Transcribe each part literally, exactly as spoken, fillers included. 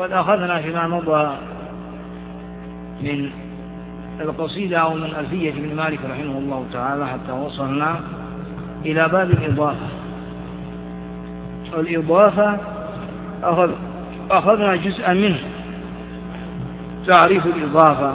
وقد أخذنا فيما مضى من القصيدة أو من ألفية ابن مالك رحمه الله تعالى حتى وصلنا إلى باب الإضافة. الإضافة أخذ أخذنا جزءا منه، تعريف الإضافة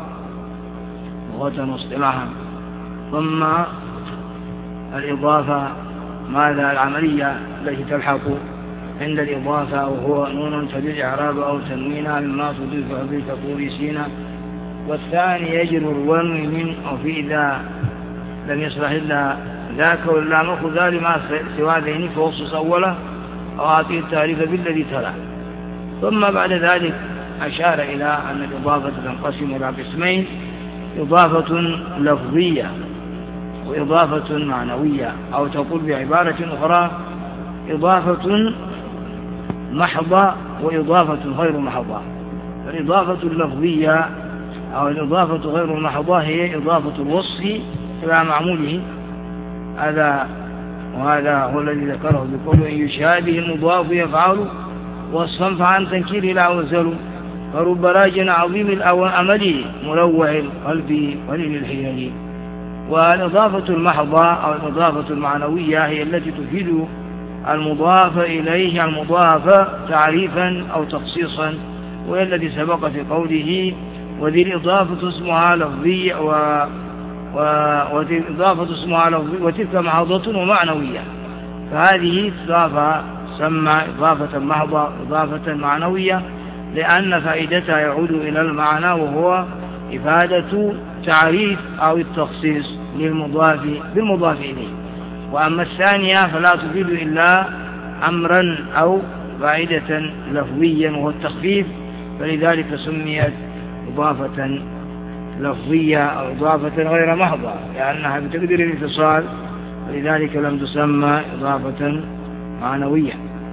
لغة واصطلاحا، ثم الإضافة ماذا العملية التي تلحق عند الإضافة، وهو نون تدل إعراب أو تنوينها مما تضيف به كطور سينا، والثاني يجر الونو من أو في إذا لم يصلح إلا ذاك ولا نأخذ ذلك ما سوى ذهني فوصص أوله أو أعطيه التعريف بالذي تلا. ثم بعد ذلك أشار إلى أن الإضافة تنقسم إلى قسمين: إضافة لفظية وإضافة معنوية، أو تقول بعبارة أخرى إضافة محضة وإضافة غير محضة. الإضافة اللفظية أو الإضافة غير المحضة هي إضافة الوصف إلى معموله، هذا وهذا هو الذي ذكره بقول إن يشابه المضاف يفعل وصفا فعن تنكير لا وزل، فرب راجل عظيم الأمل مروع القلب ولل الحيل. والإضافة المحضة أو الإضافة المعنوية هي التي تفيد المضاف إليه المضاف تعريفا أو تخصيصا، وهي التي سبق في قوله وذي الإضافة اسمها لفظية و... و... وذي الإضافة اسمها لفظية وتلك محضة ومعنوية. فهذه إضافة سمى إضافة محضة إضافة معنوية لأن فائدتها يعود إلى المعنى، وهو إفادة تعريف أو التخصيص للمضاف بالمضاف إليه. وأما الثانية فلا تفيد إلا أمرا أو فائدة لفظيا وهو التخفيف، فلذلك سميت إضافة لفظية أو إضافة غير محضة لأنها بتقدير الاتصال، ولذلك لم تسمى إضافة معنوية.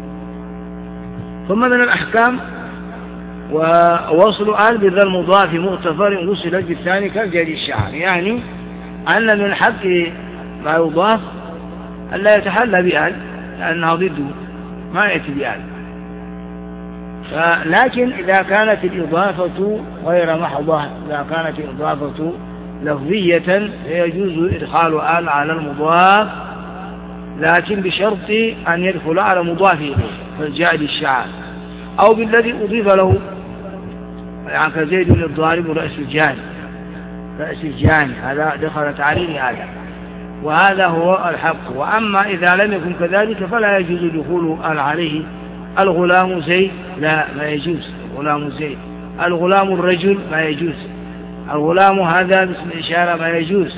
ثم من الأحكام ووصل آل بذا المضاف مغتفر وصلت بالثاني كالجري الشعر، يعني أن من الحق ما يضاف ألا يتحلى بآل لأنها ضده ما يأتي بآل. لكن إذا كانت الإضافة غير محضة، إذا كانت الإضافة لفظية فيجوز إدخال آل على المضاف، لكن بشرط أن يدخل على مضاف إليه كالجعد الشعر أو بالذي أضيف له، يعني كزيد الضارب رأس الجاني رأس الجاني هذا دخلت عليه آل، وهذا هو الحق. وأما إذا لم يكن كذلك فلا يجوز دخول آل عليه. الغلام زيد لا ما يجوز، الغلام زيد. الغلام الرجل ما يجوز، الغلام هذا باسم الإشارة ما يجوز.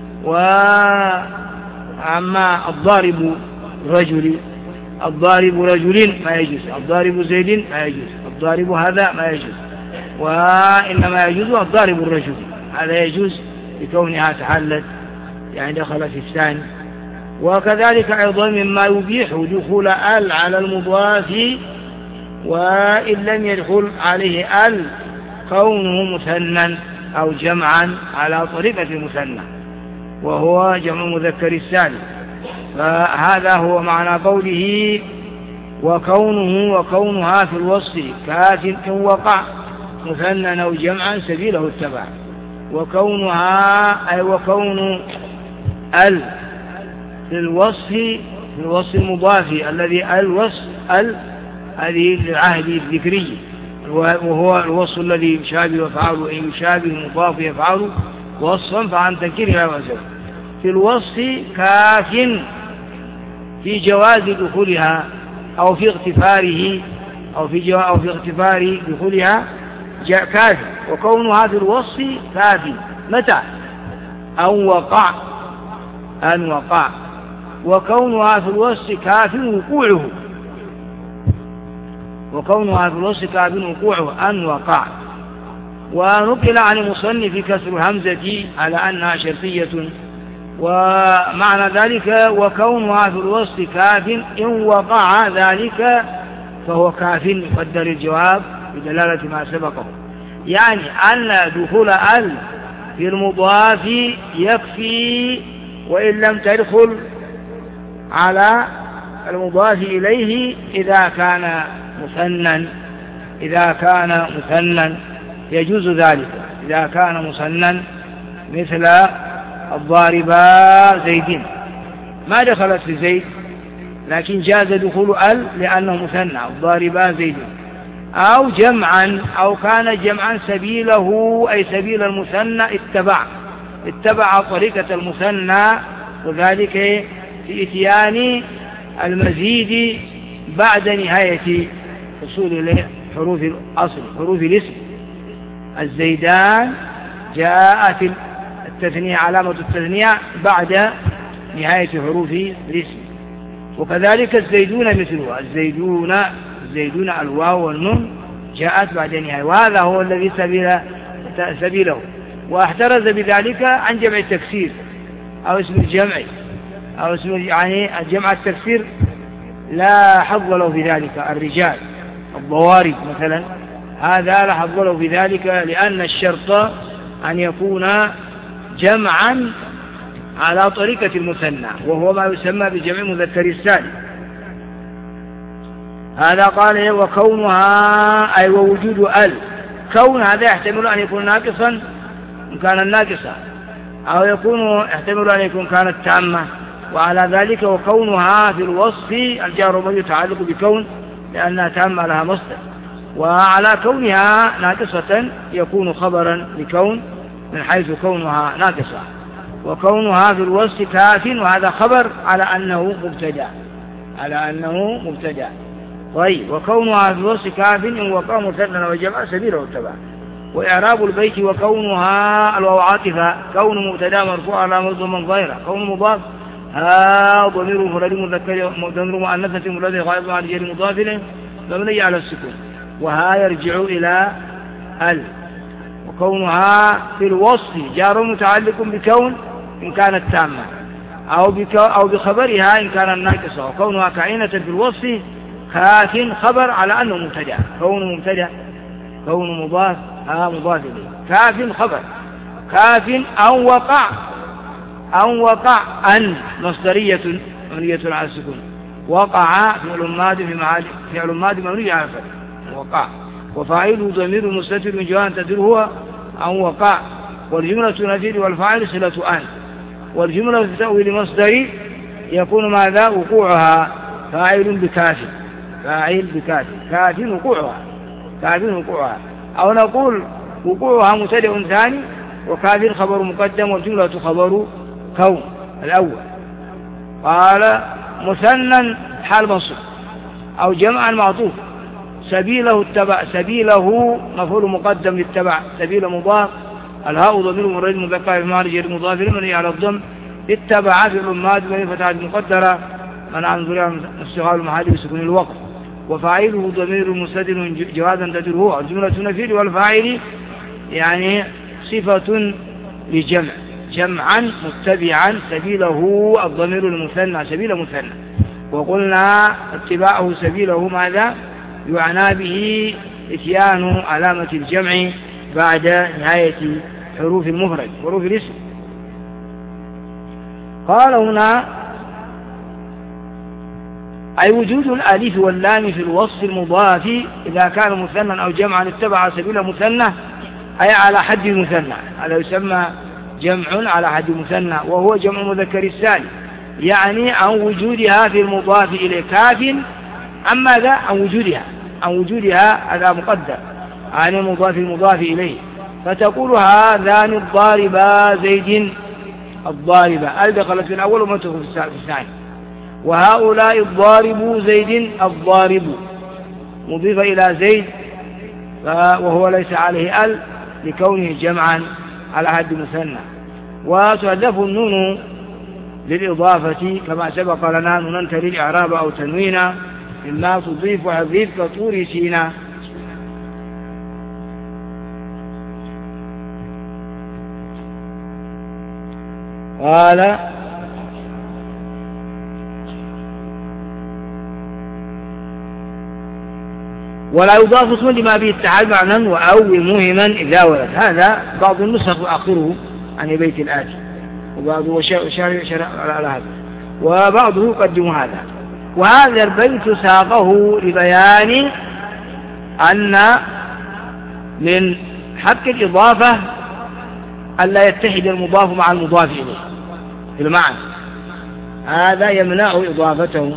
وأما الضارب رجل الضارب رجل ما يجوز، الضارب زيد ما يجوز، الضارب هذا ما يجوز، وإنما يجوز الضارب الرجل هذا يجوز لكونها تحلت يعني دخل في الثاني. وكذلك أيضا مما يبيح دخول آل على المضاف وإن لم يدخل عليه آل كونه مثنى أو جمعا على طريقة المثنى وهو جمع مذكر السالم. فهذا هو معنى قوله وكونه وكونها في الوصف كاف إن وقع مثنى أو جمعا سبيله التبع. وكونها أي وكون ال في الوصف في الوصف المضاف الذي الوصف ال هذه للعهد الذكري، وهو الوصف الذي يشابه يفعل إن يشابه مضاف يفعل وصفا فعن تنكير لا وزن. في الوصف كاف في جواز دخولها أو في اغتفاره أو في جواز أو في اغتفار دخولها كاف. وكونها في الوصف كاف متى أن وقع أن وقع وكونها في الوصف كاف وقوعه وكونها في الوصف كاف وقوعه أن وقع. ونقل عن المصنف كسر الهمزة على أنها شرطية، ومعنى ذلك وكونها في الوصف كاف إن وقع ذلك فهو كاف يقدر الجواب بدلالة ما سبقه، يعني أن دخول ال في المضاف يكفي وإن لم تدخل على المضاف إليه إذا كان مثنى إذا كان مثنى يجوز ذلك إذا كان مثنى، مثل الضاربا زيدين، ما دخلت في زيد لكن جاز دخول ال لأنه مثنى، الضاربا زيدين. أو جمعا، أو كان جمعا سبيله أي سبيل المثنى اتبع اتبع طريقة المثنى، وذلك في إتيان المزيد بعد نهاية حصول حروف الأصل حروف الاسم. الزيدان جاءت التثنية علامة التثنية بعد نهاية حروف الاسم، وكذلك الزيدون مثله، الزيدون الزيدون الواو والنون جاءت بعد نهاية، وهذا هو الذي سبيل سبيله. واحترز بذلك عن جمع التكسير أو اسم الجمع أو اسم يعني جمع التكسير لا حظ له في ذلك. الرجال الضوارب مثلا هذا لا حظ له في ذلك، لأن الشرط أن يكون جمعا على طريقة المثنى، وهو ما يسمى بجمع مذكر السالم. هذا قال وكونها أي ووجود ال، كون هذا يحتمل أن يكون ناقصا إن كان ناقصا، أو يكون يحتمل أن يكون كانت تامة، وعلى ذلك وكونها في الوصف الجار والمجرور يتعلق بكون لأنها تامة لها مصدر، وعلى كونها ناقصة يكون خبرا لكون من حيث كونها ناقصة. وكونها في الوصف كاف، وهذا خبر على أنه مبتدأ على أنه مبتدأ طيب. وكونها في الوصف كاف إن وقع مثنى وجمع سبيله اتبع. وإعراب البيت وكونها الواو عاطفة، كون مبتدأ مرفوع على مضمون ظاهرة، كون مضاف ها ضمير مفرد مذكر ضمير مؤنثة مفرد غائب عن غير مضاف إليه مبني على السكون، وها يرجع إلى ال. وكونها في الوصف جار متعلق بكون إن كانت تامة، أو بك أو بخبرها إن كانت ناقصة. وكونها كائنة في الوصف كاف خبر على أنه مبتدأ، كون مبتدأ كون مضاف ها مضاف إليه، كاف خبر كاف أو وقع أو وقع أن مصدرية مبنية على السكون، وقع فعل ماضي في محل فعل ماضي مبني على الفتح وقع، وفاعله ضمير مستتر من جوان تدل هو أو وقع. والجملة نفير والفاعل صلة أن. والجملة في تأويل مصدري يكون ماذا وقوعها فاعل بكاف فاعل بكاف كاف وقوعها كاف وقوعها، أو نقول وقوعها مبتدأ ثاني وكاف خبر مقدم والجملة خبر كون الأول. قال مثنى حال منصوب أو جمعا معطوف، سبيله اتبع سبيله مفعول مقدم للتبع، سبيل مضاف الهاء ضمير مفرد مذكر في محل جر مضاف لمن على الضم، اتبع فعل ماضي من فتحة مقدرة من عن ذريعة استغلال المحل بسكون الوقت، وفاعله ضمير مستتر جوازا تدل هو. الجملة نفير والفاعل يعني صفة لجمع جمعا متبعا سبيله الضمير المثنى سبيل مثنى. وقلنا اتباعه سبيله ماذا يعنى به اتيان علامة الجمع بعد نهاية حروف المفرد حروف الاسم. قال هنا أي وجود الألف واللام في الوصف المضاف إذا كان مثنى أو جمعا اتبع سبيل مثنى أي على حد مثنى، هذا يسمى جمع على حد مثنى، وهو جمع مذكر السالم، يعني عن وجودها في المضاف إليه كاف. عن ماذا؟ عن وجودها عن وجودها هذا مقدر عن المضاف المضاف إليه، فتقول هذان الضاربا زيد الضاربة دخلت في الأول وما تدخل في الثاني، وهؤلاء الضارب زيد الضارب مضيف إلى زيد وهو ليس عليه ال لكونه جمعا على حد مثنى. وتؤلف النون للإضافة كما سبق لنا نون تلي الإعراب أو تنوينا إما تضيف وحذيف كطور سينا. قال ولا يضاف اسم لما به اتحاد معنى وأو مهما إذا ولد. هذا بعض النسخ آخره عن بيت الآتي، وبعضه شرع شرع على هذا، وبعضه يقدم هذا. وهذا البيت ساقه لبيان أن من حق الإضافة ألا يتحد المضاف مع المضاف إليه في المعنى، هذا يمنع إضافته.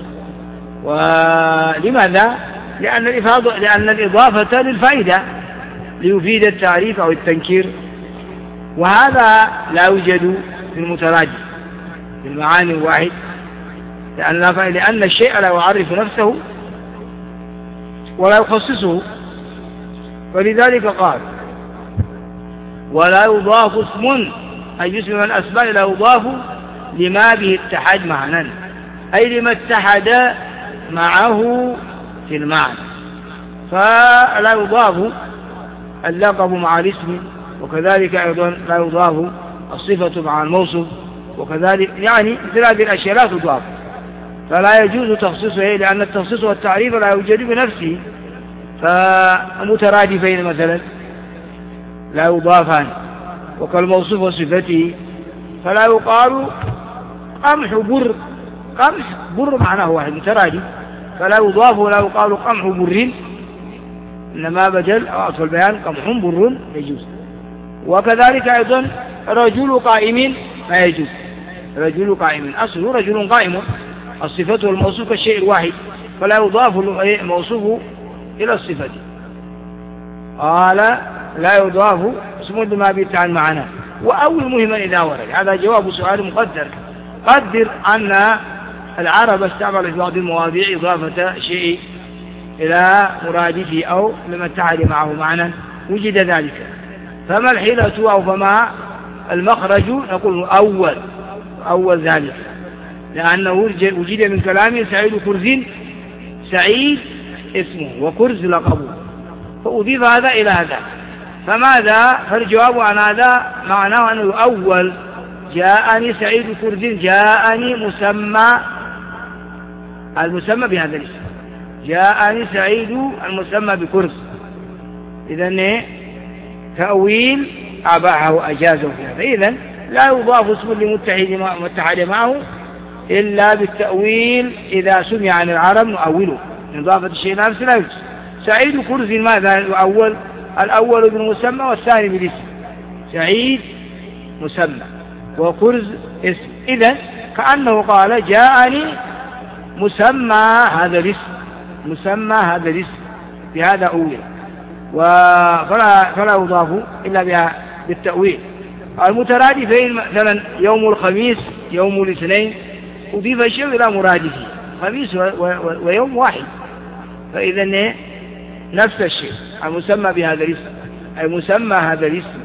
ولماذا؟ لأن الإفاضة لأن الإضافة للفائدة ليفيد التعريف أو التنكير، وهذا لا يوجد في المترادف في المعاني الواحد، لأن لأن الشيء لا يعرف نفسه ولا يخصصه، ولذلك قال ولا يضاف اسم أي اسم من الأسماء لا يضاف لما به اتحد معنى، أي لما اتحد معه في المعنى، فلا يضاف اللقب مع الاسم، وكذلك أيضا لا يضاف الصفة مع الموصف، وكذلك يعني مثل هذه الأشياء لا تضاف، فلا يجوز تخصيصه، لأن التخصيص والتعريف لا يوجد بنفسه، فمترادفين مثلا لا يضافان، وكالموصوف وصفته، فلا يقال قمح بر، قمح بر معناه واحد مترادف، فلا يضاف ولا يقال قمح بر، إنما بدل أو أصل البيان قمح بر يجوز. وكذلك أيضا رجل قائم ما يجوز، رجل قائم أصله رجل قائم، الصفة والموصوف الشيء الواحد، فلا يضاف الموصوف إلى الصفة. قال لا يضاف اسم ما بيت عن معناه. وأول مهما إذا ورد، هذا جواب سؤال مقدر، قدر أن العرب استعمل في بعض المواضيع إضافة شيء إلى مرادفه أو لما اتحد معه معنى وجد ذلك، فما الحيلة أو فما المخرج؟ نقول أول أول ذلك، لأنه وجد من كلامه سعيد كرز، سعيد اسمه وكرز لقبه، فأضيف هذا إلى هذا، فماذا؟ فالجواب عن هذا معناه أنه أول جاءني سعيد كرز، جاءني مسمى المسمى بهذا الاسم، جاءني سعيد المسمى بكرز، إذن تأويل أباحه أجازه في هذا. إذن لا يضاف اسم لمتحد معه إلا بالتأويل، إذا سمع عن العرب نؤوله، إضافة الشيء نفسه لا يجوز. سعيد كرز ماذا الأول؟ الأول بالمسمى والثاني بالاسم، سعيد مسمى وكرز اسم، إذن كأنه قال جاءني مسمى هذا الاسم، مسمى هذا الاسم بهذا أول، فلا, فلا يضاف إلا بالتأويل. المترادفين مثلا يوم الخميس يوم الاثنين أضيف الشيء إلى مرادفه، خميس ويوم واحد، فإذا نفس الشيء المسمى بهذا الاسم أي مسمى هذا الاسم.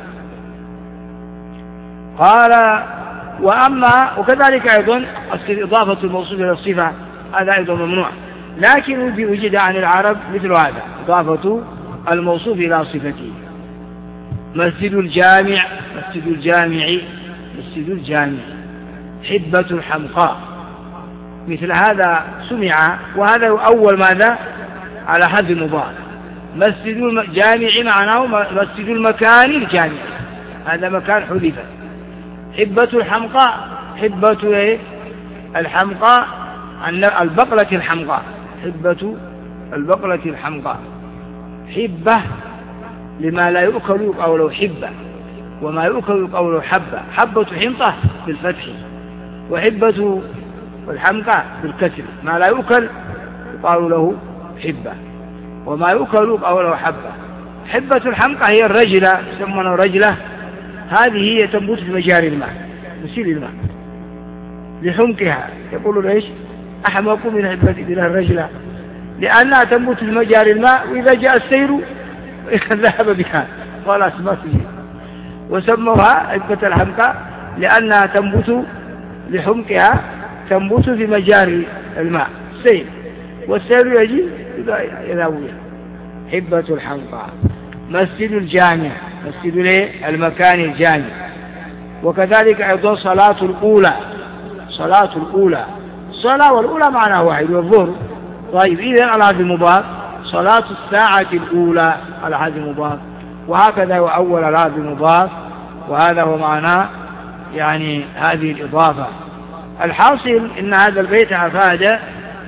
قال وأما وكذلك أيضا إضافة الموصوف إلى الصفة هذا أيضا ممنوع، لكن وجد عن العرب مثل هذا إضافة الموصوف إلى صفته. مسجد الجامع، مسجد الجامع، مسجد الجامع، حبة الحمقاء، مثل هذا سمع، وهذا أول ماذا على حد المضاف. مسجد الجامع معناه مسجد المكان الجامع، هذا مكان حذف. حبة الحمقاء، حبة الحمقاء عن البقلة الحمقاء، حبة البقلة الحمقاء، حبة لما لا يؤكل يقول حبة، وما يؤكل يقول حبة، حبة حنطة بالفتح، وحبة الحمقاء بالكسر، ما لا يؤكل يقال له حبة، وما يؤكل يقال له حبة. حبة الحمقاء هي الرجلة، يسمونها رجلة، هذه هي تنبت في مجاري الماء، مسيل الماء لحمقها، يقولون ايش أحمق من حبة الرجلة، لأنها تنبت في مجاري الماء، وإذا جاء السير ذهب بها خلاص ما تجي، وسموها حبة الحمقاء لأنها تنبت لحمقها، تنبت في مجاري الماء السيل، والسير يجي يذهب. حبة الحمقاء. مسجد الجامع، مسجد المكان الجامع. وكذلك أيضا صلاة الأولى، صلاة الأولى، صلاة والأولى معناه واحد والظهر. طيب إذن على هذا المضاف صلاة الساعة الأولى على هذا المضاف، وهكذا وأول على هذا المضاف، وهذا هو معناه يعني هذه الإضافة. الحاصل إن هذا البيت أفاد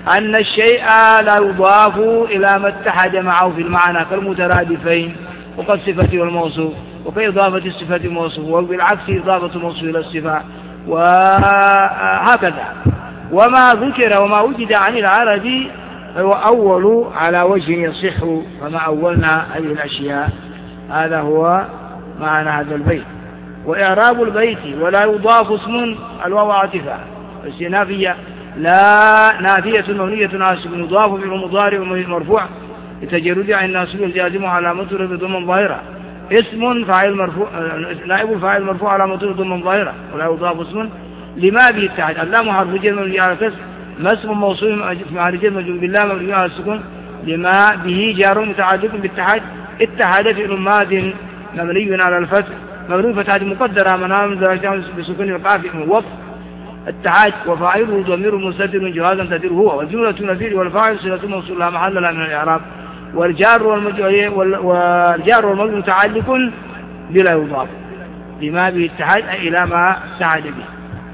أن الشيء لا يضاف إلى ما اتحد معه في المعنى كالمترادفين وقد صفة والموصوف وكإضافة الصفة الموصوف وبالعكس إضافة الموصوف إلى الصفة وهكذا. وما ذكر وما وجد عن العرب هو أول على وجه يصح فما أولنا هذه الأشياء. هذا هو معنى هذا البيت. وإعراب البيت ولا يضاف اسم الواو عاطفة استئنافية لا نافية مبنية على السكون يضاف فعل مضارع مرفوع لتجرد عن الناصب الجازم على متر بضم ظاهرة اسم فاعل مرفوع نائب الفاعل مرفوع على متر بضم ظاهرة ولا يضاف اسم لما به اتحد اللام حرف جر مبني على الكسر ما اسم موصول مع رجال مجرور بالله مبني على السكون لما به جار متعلق بالاتحاد اتحاد فعل ماض مبني على الفتح مبني فتحة مقدرة منام درجة بسكون القاف وقف التحاد وفاعله ضمير مستتر جوازا تدير هو والجملة نفير والفاعل صلة موصول لا محل لها من الإعراب والجار والجار والمجرور متعلق بلا يضاف لما به اتحاد أي إلى ما اتحد به.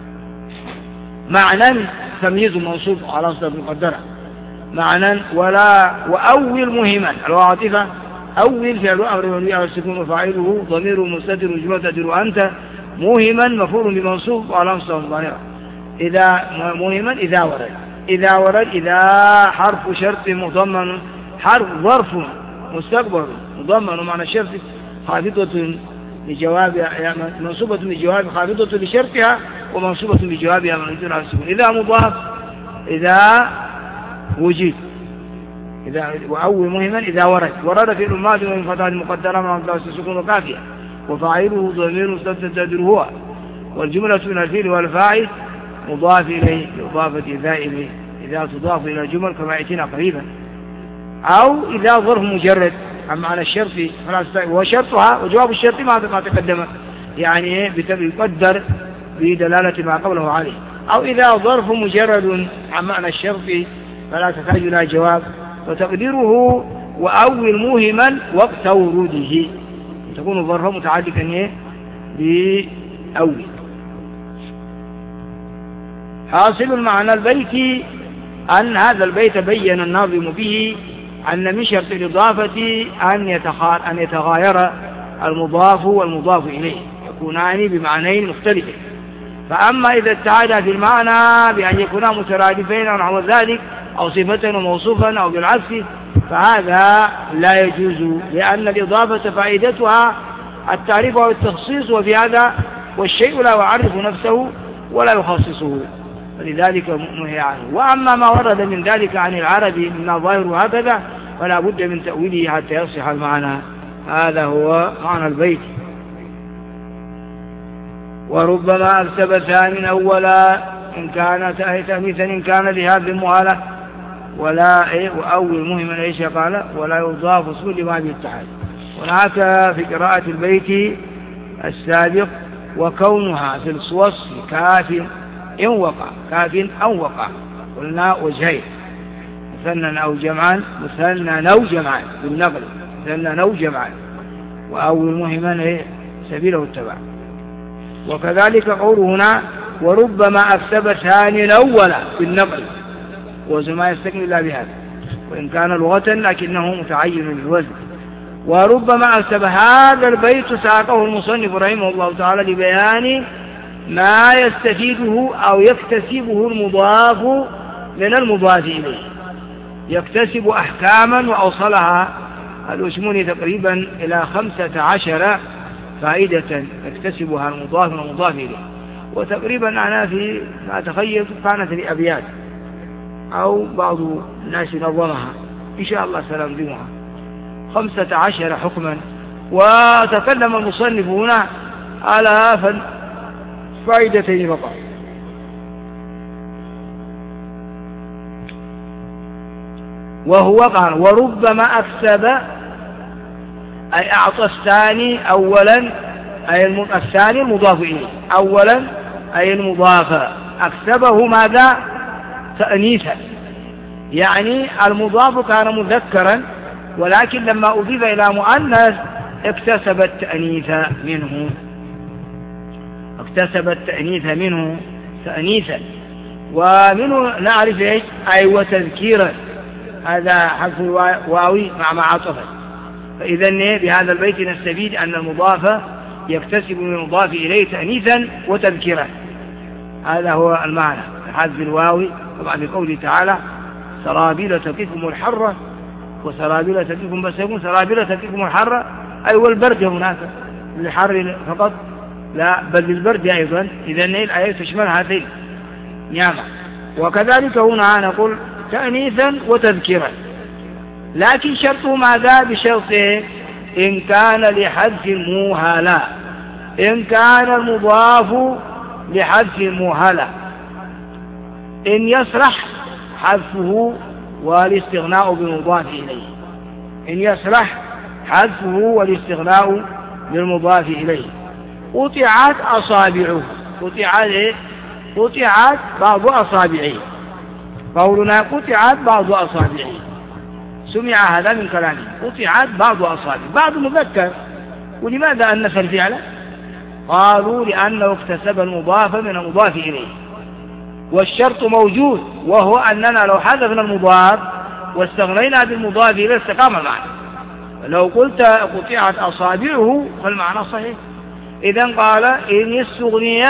معنى تمييز منصوب على صلة مقدرة معنى ولا وأول مهما العاطفة أول فعل أمر مبني على السكون وفاعله ضمير مستتر جملة تدير أنت مهما مفعول بمنصوب وعلى صلة مقدرة إذا مهما إذا ورد إذا ورد إذا حرف شرط مضمن حرف ظرف مستقبل مضمن معنى الشرط خافضة لجواب منصوبة لجواب خافضة لشرطها ومنصوبة لجوابها منصوبة على السكون إذا مضاف إذا وجد إذا وأول مهما إذا ورد ورد في الماضي ومن فتاة المقدرة من أمثال السكون وكافية وفاعله ضمير مستتر تدير هو والجملة من الفيل والفاعل مضاف إليه بإضافة إذا إليه إذا تضاف إلى الجمل كما يأتينا قريبا أو إذا ظرف مجرد عن معنى الشرط وشرطها وجواب الشرط ما تقدم يعني يقدر بدلالة ما قوله عليه أو إذا ظرف مجرد عن معنى الشرط فلا تحتاج إلى جواب وتقديره وأول موهما وقت وروده تكون ظرفا متعلقا بأول. حاصل المعنى البيت أن هذا البيت بين الناظم به أن من شرط الإضافة أن أن يتغاير المضاف والمضاف إليه يكونان بمعنيين مختلفين. فأما إذا اتحدا في المعنى بأن يكونا مترادفين أو نحو ذلك أو صفة وموصوفا أو بالعكس فهذا لا يجوز لأن الإضافة فائدتها التعريف والتخصيص وفي هذا والشيء لا يعرف نفسه ولا يخصصه فلذلك نهي عنه. وأما ما ورد من ذلك عن العرب من ظاهر هكذا فلا بد من تأويله حتى يصح المعنى. هذا هو معنى البيت. وربما أكتب ثاني أولا إن كان تأنيثا إن كان لهذه المهالة ولا إيه وأول مهم ليس قال ولا يضاف اسم لما بالتحد. هناك في قراءة البيت السابق وكونها في الصوص كاف إن وقع كاف أو وقع قلنا وجهين مثنى أو جمعان مثنى أو جمعان بالنقل مثنى أو جمعان وأول مهما إيه سبيله التبع. وكذلك قوله هنا وربما أكتب ثاني أولا بالنقل وزما يستكمل الله بهذا وإن كان لغة لكنه متعين بالوزن. وربما أكتب هذا البيت ساقه المصنف رحمه الله تعالى لبيان ما يستفيده أو يكتسبه المضاف من المضاف إليه يكتسب أحكاما وأوصلها الأشموني تقريبا إلى خمسة عشر فائدة يكتسبها المضاف والمضاف إليه وتقريبا أنا في ما أتخيل كانت لأبيات أو بعض الناس نظمها إن شاء الله سننظمها خمسة عشر حكما. وتكلم المصنف هنا على فائدتين فقط. وهو قال وربما أكسب أي أعطى الثاني أولا أي الثاني المضاف إليه أولا أي المضاف أكسبه ماذا تأنيثا يعني المضاف كان مذكرا ولكن لما أضيف إلى مؤنث اكتسب التأنيث منه اكتسب التأنيث منه تأنيثا ومنه نعرف إيش أي وتذكيرا، هذا حذف الواوي مع ما عطفه. فإذا بهذا البيت نستفيد أن المضاف يكتسب من المضاف إليه تأنيثا وتذكيرا، هذا هو المعنى حذف الواوي. طبعا بقوله تعالى سرابيل تقيكم الحرة وسرابيل تقيكم، بس يكون سرابيل تقيكم الحرة أي والبرد هناك للحر فقط لا بل للبرد أيضا. إذا الآية تشمل هذين نعم. وكذلك هنا نقول تأنيثا وتذكيرا، لكن شرطه ماذا؟ بشرط إن كان لحذف موهلا، إن كان المضاف لحذف موهلا، إن يصلح حذفه والاستغناء بالمضاف إليه، إن يصلح حذفه والاستغناء بالمضاف إليه. قطعت أصابعه، قطعت قطعت بعض أصابعه، قولنا قطعت بعض أصابعه سمع هذا من كلامه، قطعت بعض أصابعه، بعض مذكر. ولماذا أنث الفعل؟ قالوا لأنه اكتسب المضاف من المضاف إليه، والشرط موجود وهو أننا لو حذفنا المضاف واستغنينا بالمضاف إليه استقام المعنى. لو قلت قطعت أصابعه فالمعنى صحيح. إذن قال إن استغني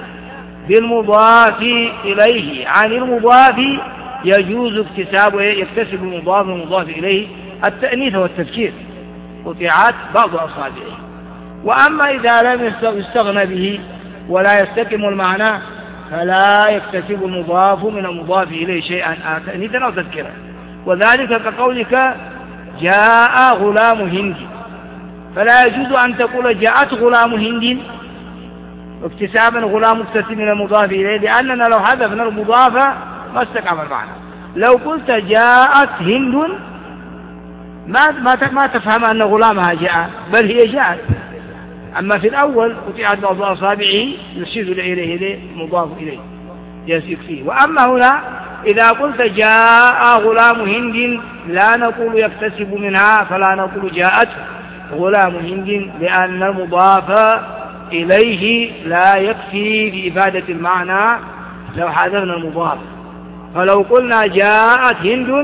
بالمضاف إليه عن المضاف يجوز اكتساب يكتسب المضاف والمضاف إليه التأنيث والتذكير، قطعت بعض أصابعه. وأما إذا لم يستغنى به ولا يستقم المعنى فلا يكتسب المضاف من المضاف إليه شيئا تأنيثا أو تذكيرا. وذلك كقولك جاء غلام هند، فلا يجوز أن تقول جاءت غلام هند اكتسابا غلام مكتسب من المضاف إليه، لأننا لو حذفنا المضاف ما استقام المعنى. لو قلت جاءت هند ما ما ما تفهم أن غلامها جاء، بل هي جاءت. أما في الأول قطعت بعض أصابعه يشير إليه مضاف إليه يكفيه. وأما هنا إذا قلت جاء غلام هند لا نقول يكتسب منها، فلا نقول جاءت غلام هند، لأن المضاف إليه لا يكفي في إفادة المعنى لو حذفنا المضاف. فلو قلنا جاءت هند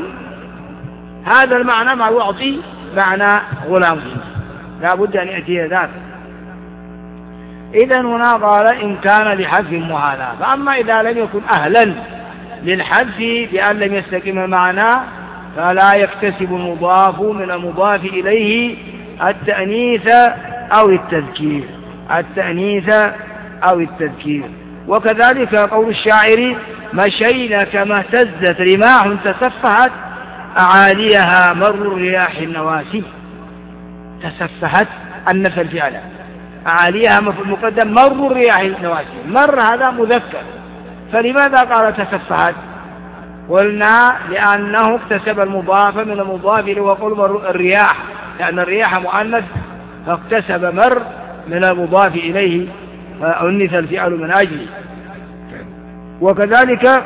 هذا المعنى ما يعطي معنى غلام هند، لا بد أن يأتي ذاك. إذن هنا قال إن كان لحذف مهالا. فأما إذا لم يكن أهلا للحذف بأن لم يستقم المعنى فلا يكتسب المضاف من المضاف إليه التأنيث أو التذكير، التأنيث أو التذكير. وكذلك قول الشاعر مشينا كما اهتزت رماح تسفحت أعاليها مر الرياح النواسي، تسفحت النفى الفعل، أعاليها مقدم مر الرياح النواسي، مر هذا مذكر، فلماذا قال تسفحت؟ قلنا لأنه اكتسب المضاف من المضاف إليه، وقل مر الرياح لأن الرياح مؤنث فاكتسب مر من المضاف إليه فأنث الفعل من أجله. وكذلك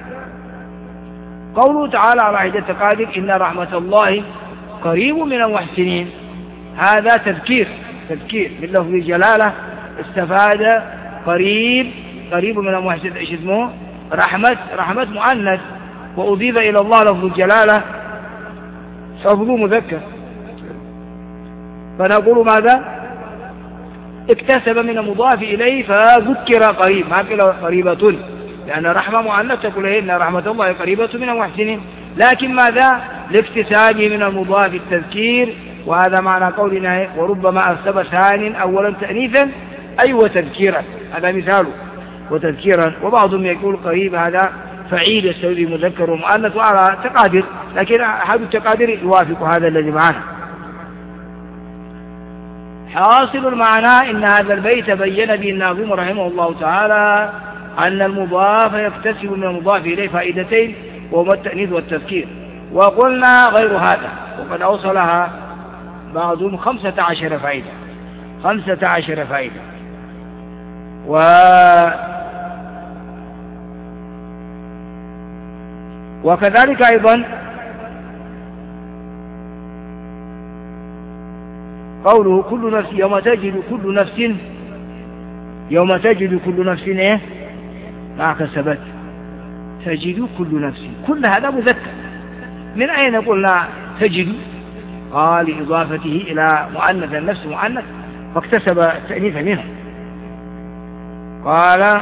قوله تعالى على عدة قادر إن رحمة الله قريب من المحسنين، هذا تذكير، تذكير من لفظ الجلالة استفاد قريب، قريب من المحسنين. ايش اسمه؟ رحمة، رحمة مؤنث وأضيف إلى الله لفظ الجلالة لفظه مذكر، فنقول ماذا؟ اكتسب من المضاف إليه فذكر قريب، ما قيل قريبة، لأن رحمة مؤنث تقول إن رحمة الله قريبة من المحسنين، لكن ماذا؟ لاكتسابه من المضاف التذكير. وهذا معنى قولنا وربما أرسب ثان أولا تأنيثا أي وتذكيرا، هذا مثاله وتذكيرا. وبعضهم يقول قريب هذا فعيل يستوي مذكر ومؤنث وعلى تقادر، لكن أحد التقادر يوافق هذا الذي معنا. حاصل المعنى إن هذا البيت بين به الناظم رحمه الله تعالى أن المضاف يكتسب من المضاف إليه فائدتين وهما التأنيث والتذكير، وقلنا غير هذا، وقد أوصلها بعضهم خمسة عشر فائدة، خمسة عشر فائدة. و وكذلك أيضا قوله كل نفس يوم تجد كل نفس يوم تجد كل نفس ايه ما كسبت، تجد كل نفس، كل هذا مذكر. من أين قلنا تجد؟ قال لإضافته إلى مؤنث، النفس مؤنث فاكتسب التأنيث منه. قال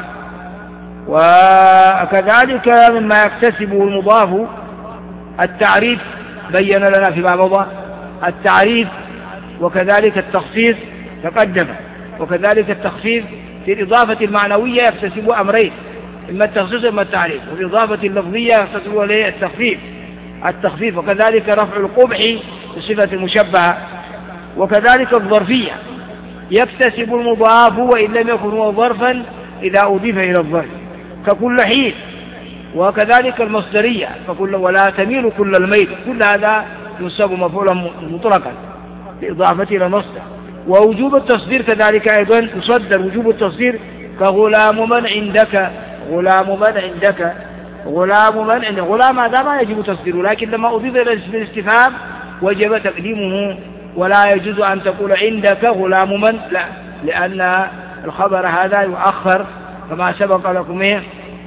وكذلك مما يكتسبه المضاف التعريف، بين لنا فيما مضى التعريف، وكذلك التخصيص تقدم، وكذلك التخصيص في الإضافة المعنوية يكتسب أمرين، إما التخصيص إما التعريف، وفي الإضافة اللفظية يكتسب التخفيف التخفيف وكذلك رفع القبح بصفة المشبهة، وكذلك الظرفية يكتسب المضاف وإن لم يكن هو ظرفا إذا أضيف إلى الظرف ككل حين، وكذلك المصدرية فكل ولا تميل كل الميل، كل هذا ينسب مفعولا مطلقا بإضافة إلى المصدر. ووجوب التصدير كذلك أيضا يصدر وجوب التصدير كغلام من عندك، غلام من عندك، غلام من عندك، غلام هذا ما يجب تصديره، لكن لما أضيف إلى اسم الاستفهام وجب تقديمه، ولا يجوز أن تقول عندك غلام من، لا، لأن الخبر هذا يؤخر كما سبق لكم. إيه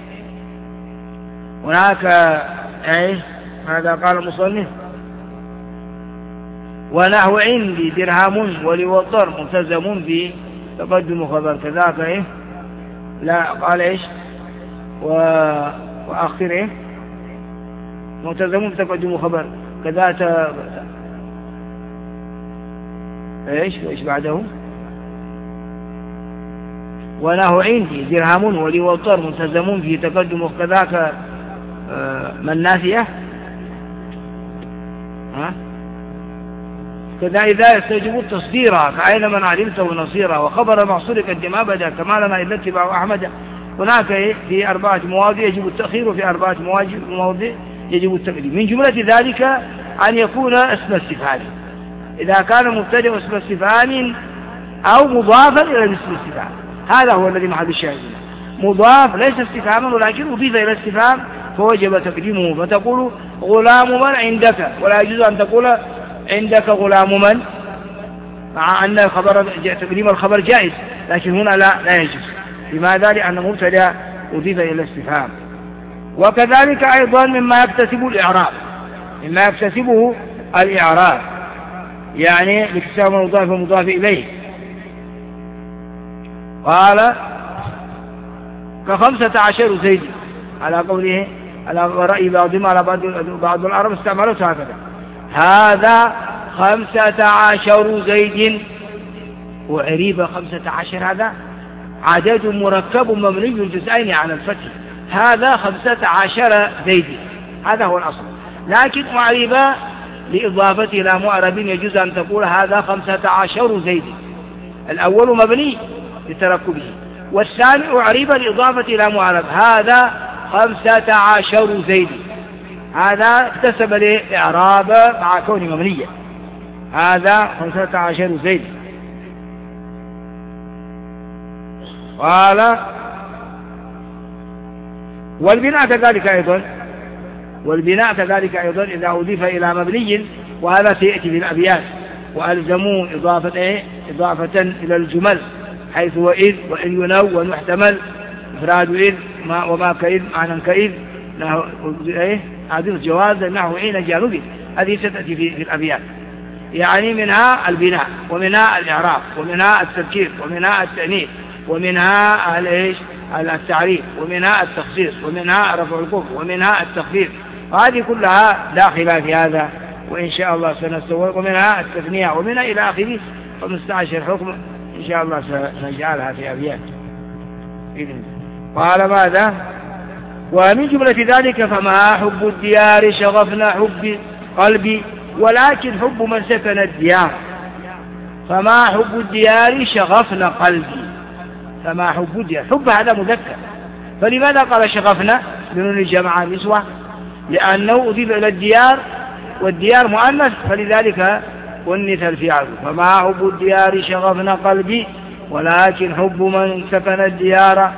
هناك أي هذا قال المصنف ونحو عندي درهم ولوطر ملتزم في تقدم خبر كذاك. إيه لا قال إيش و... وآخر إيه ملتزم في تقدم خبر كذاك إيش وإيش بعده ونحو عندي درهم ولوطر ملتزم في تقدم كذاك من ناسية. ها كذا إذا يستجب التصدير كأين من علمته نصيرا، وخبر معصور قدما بدا كما لنا إلا اتباع أحمد. هناك في أربعة مواضع يجب التأخير، وفي أربعة مواضع يجب التقديم. من جملة ذلك أن يكون اسم استفهام، إذا كان مبتدأ اسم استفهام أو مضافا إلى اسم الاستفهام، هذا هو الذي محل الشاهد، مضاف ليس استفهاما ولكن أضيف إلى الاستفهام فوجب تقديمه، فتقول غلام من عندك، ولا يجوز أن تقول عندك غلام من، مع أن الخبر تقديم الخبر جائز، لكن هنا لا لا يجوز. لماذا؟ لأن مبتدأ أضيف إلى الاستفهام. وكذلك أيضا مما يكتسب الإعراب، مما يكتسبه الإعراب يعني باكتساب المضاف والمضاف إليه. قال كخمسة عشر زيد، على قوله على رأي بعضهم على بعض بعض العرب استعملته هكذا، هذا خمسة عشر زيد، وعريب خمسة عشر هذا عدد مركب مبني الجزئين على الفتح، هذا خمسة عشر زيد، هذا هو الأصل. لكن معرب لإضافة إلى معرب يجوز أن تقول هذا خمسة عشر زيد، الأول مبني لتركبه، والثاني أعرب لإضافة إلى معرب، هذا خمسة عشر زيد، هذا اكتسب الإعراب مع كونه مبنيا، هذا خمسة عشر زيد. قال والبناء كذلك أيضا، والبناء كذلك أيضا إذا أضيف إلى مبني، وهذا سيأتي في الأبيات، وألزموا إضافة إيه؟ إضافة إلى الجمل، حيث وإذ وإن ينو ونحتمل إفراد إذ ما وما كإذ معنى كإذ نحو إيه هذه الجواز نحو حين جانبه، هذه ستأتي في, في الأبيات. يعني منها البناء، ومنها الإعراب، ومنها التذكير، ومنها التأنيث، ومنها الإيش التعريف، ومنها التخصيص، ومنها رفع الكفر، ومنها التخفيف، وهذه كلها داخلة في هذا وإن شاء الله سنستوعب. ومنها التثنية، ومنها إلى آخره خمسة عشر حكم إن شاء الله سنجعلها في أبيات. قال ماذا؟ ومن جملة ذلك فما حب الديار شغفنا حب قلبي، ولكن حب من سكن الديار. فما حب الديار شغفنا قلبي، فما حب الديار، حب هذا مذكر، فلماذا قال شغفنا بنون الجماعة نسوة؟ لأنه أضيف إلى الديار، والديار مؤنث، فلذلك ونث الفعل. فما حب الديار شغفنا قلبي، ولكن حب من سكن الديار.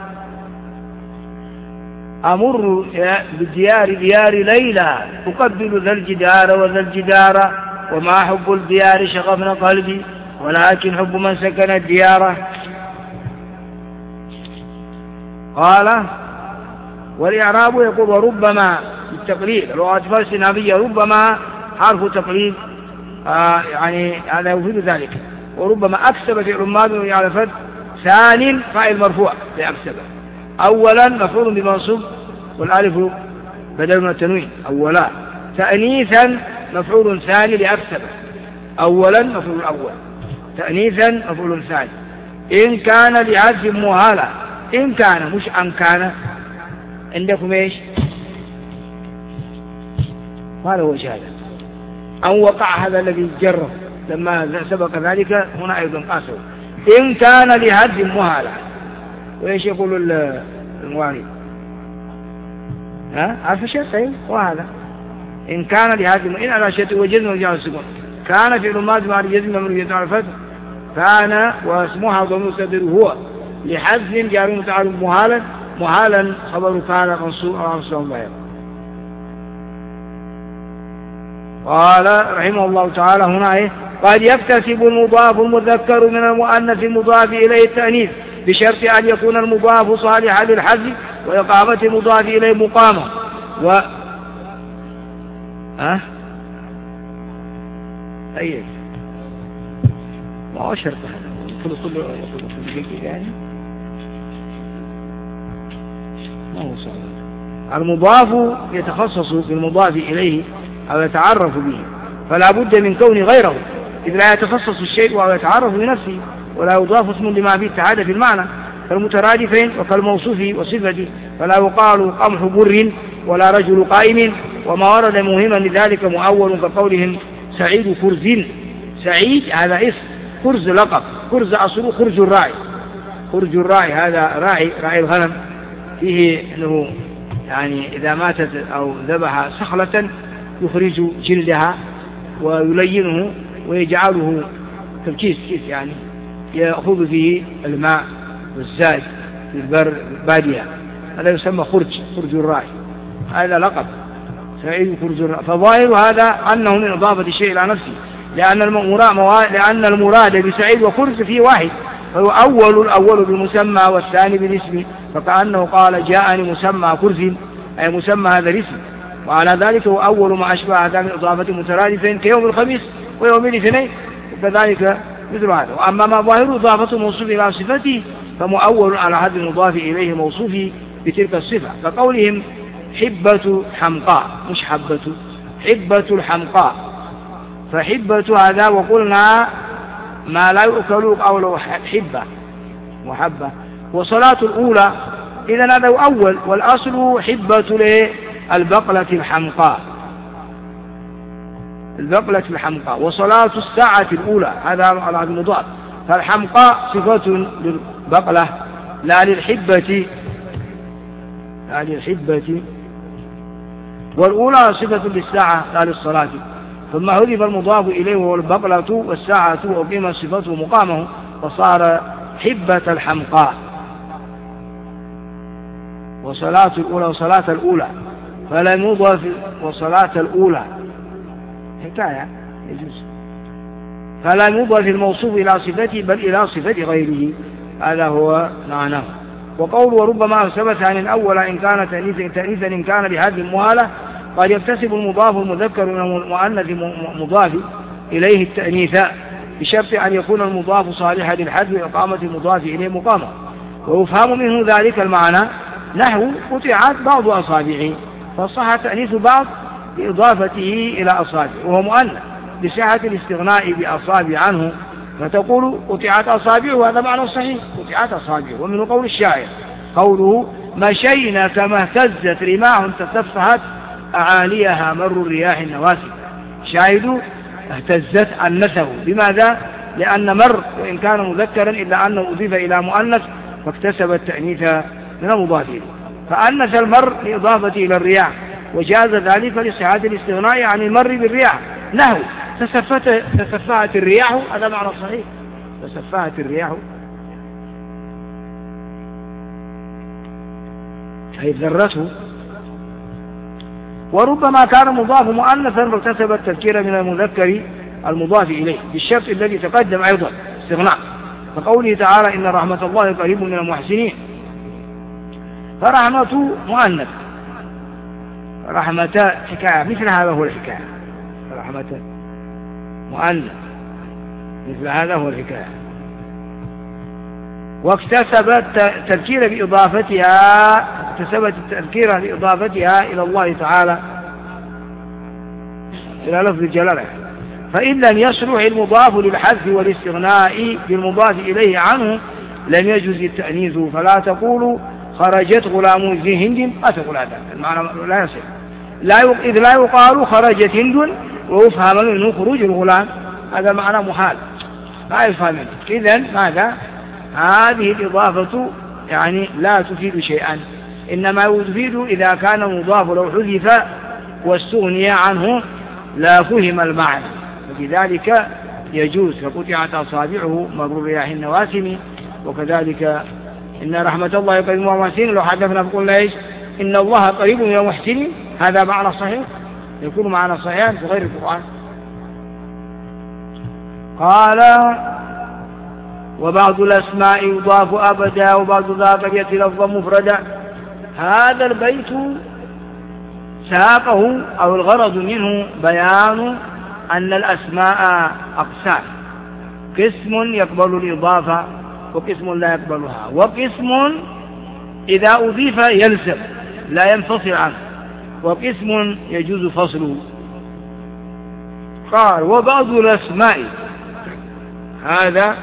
أمر بالديار ديار ليلى، أقبل ذا الجدار وذا الجدار. وما حب الديار شغفنا قلبي، ولكن حب من سكن الديار. قال والإعراب يقول وربما التقليل، اللغة الفارسية ربما حرف تقليل، آه يعني هذا يفيد ذلك. وربما أكسب في عماد على فتح ثان فاعل مرفوع لأكسب، أولا مفعول بمنصوب والالف بدل من التنوين أولا، تأنيثا مفعول ثاني لأكسب، أولا مفعول أول، تأنيثا مفعول ثاني. إن كان لعزف مهالة، إن كان مش أن كان، عندكم إيش؟ ما له وجه هذا، أن وقع هذا الذي جره لما سبق ذلك هنا أيضا قاسوا. إن كان لهد مهالة، وإيش يقول المواري؟ ها عارف شيء طيب وهذا إن كان لهد إن على شيء وجزم وجعل السكون، كان في الماضي مع الجزم من يتعرف الفتح، كان واسمها ضمير مستتر هو لحذف جار متعارف مهالا، مهالا خبر كان منصوب أو منصوب ظاهر. قال رحمه الله تعالى هنا إيه؟ قد يكتسب المضاف المذكر من المؤنث المضاف إليه التأنيث بشرط أن يكون المضاف صالحا للحذف وإقامة المضاف إليه مقامة. و أه؟ أيه ما هو شرط هذا كل كل كل يعني ما هو صالح. المضاف يتخصص بالمضاف إليه أو يتعرف به، فلا بد من كون غيره، إذ لا يتخصص الشيء أو يتعرف بنفسه، ولا يضاف اسم لما فيه التعادة في المعنى كالمترادفين وكالموصوف وصفته، فلا يقال قمح بر ولا رجل قائم. وما ورد مهما لذلك مؤول كقولهم سعيد كرز، سعيد هذا اسم، كرز لقب، كرز أصله خرج الراعي، خرج الراعي هذا راعي راعي الغنم، فيه أنه يعني إذا ماتت أو ذبح صخلة يخرج جلدها ويلينه ويجعله كالكيس كيس يعني يأخذ فيه الماء والزاد في البر بادية، هذا يسمى خرج، خرج الراعي، هذا لقب سعيد خرج الراعي. فظاهر هذا أنه من إضافة الشيء إلى نفسه، لأن المراد لأن المراد بسعيد وخرج فيه واحد، فهو أول الأول بالمسمى والثاني بالاسم، فكأنه قال جاءني مسمى خرج أي مسمى هذا الاسم، وعلى ذلك هو أول ما أشبه هذا من إضافة مترادفين كيوم الخميس ويوم الاثنين، وكذلك مثل هذا. وأما ما ظاهر إضافة موصوف إلى صفته فمؤول على هذا المضاف إليه موصوف بتلك الصفة، كقولهم حبة حمقاء، مش حبة، حبة الحمقاء، فحبة هذا وقلنا ما لا يؤكل قوله حبة محبة. وصلاة الأولى إذن هذا أول، والأصل حبة البقلة الحمقاء، البقلة الحمقاء. وصلاة الساعة الأولى هذا على المضاف، فالحمقاء صفة للبقلة لا للحبة، لا للحبة، والأولى صفة للساعة لا للصلاة. ثم حذف المضاف إليه وهو البقلة والساعة وقيم صفته مقامه وصار حبة الحمقاء. وصلاة الأولى وصلاة الأولى فلم يضاف، وصلاة الأولى حكاية يجوز، فلم يضاف الموصوف إلى صفته بل إلى صفة غيره، هذا هو معناه. وقول وربما ثبت عن الأول إن كان تأنيثا إن كان بهذه المهالة، قد يكتسب المضاف المذكر من المؤنث مضاف إليه التأنيث بشرط أن يكون المضاف صالحا للحذف وإقامة المضاف إليه مقامة. ويفهم منه ذلك المعنى نحو قطعت بعض أصابعه، فصح تأنيث بعض بإضافته إلى أصابع وهو مؤنث بصحة الاستغناء بأصابع عنه، فتقول قطعت أصابع، وهذا معنى صحيح قطعت أصابع. ومن قول الشاعر قوله مشينا كما اهتزت رماح تسفهت أعاليها مر الرياح النواسي، شاهدوا اهتزت أنثه، لماذا؟ لأن مر وإن كان مذكرا إلا أنه أضيف إلى مؤنث فاكتسب التأنيث من المضاف إليه، فأنث المر لإضافته إلى الرياح، وجاز ذلك لصحة الاستغناء عن المر بالرياح، نحو تسفت تسفهت الرياح، هذا معنى صحيح تسفهت الرياح أي ذرته. وربما كان مضاف مؤنثا فاكتسب التذكير من المذكر المضاف إليه بالشرط الذي تقدم أيضا استغناء، فقوله تعالى إن رحمة الله قريب من المحسنين، فرحمة مؤنث، رحمة حكاية، مثل هذا هو الحكاية، رحمة مؤنث مثل هذا هو الحكاية. واكتسبت تذكير بإضافتها اكتسبت التذكير بإضافتها إلى الله تعالى إلى لفظ الجلالة. فإن لم يصلح المضاف للحذف والاستغناء بالمضاف إليه عنه لم يجوز التأنيث، فلا تقول خرجت غلام ذي هند، ما تقول هذا المعنى لا يصح، لا ي... إذ لا يقال خرجت هند ويفهم منه خروج الغلام، هذا معنى محال لا يفهم منه. إذن ماذا؟ هذه الإضافة يعني لا تفيد شيئا، إنما تفيد إذا كان المضاف لو حذف واستغني عنه لا فهم المعنى، فلذلك يجوز. فقطعت أصابعه مر رياح النواسم، وكذلك إن رحمة الله قريب من المحسنين، لو حدثنا فقلنا إيش؟ إن الله قريب من المحسنين، هذا معنى صحيح، يكون معنى صحيحا في غير القرآن. قال وبعض الأسماء يضاف أبدا وبعض ذاك يأتي لفظا مفردا. هذا البيت ساقه أو الغرض منه بيان أن الأسماء أقسام، قسم يقبل الإضافة وقسم لا يقبلها، وقسم إذا أضيف يلزم لا ينفصل عنه، وقسم يجوز فصله. قال وبعض الأسماء، هذا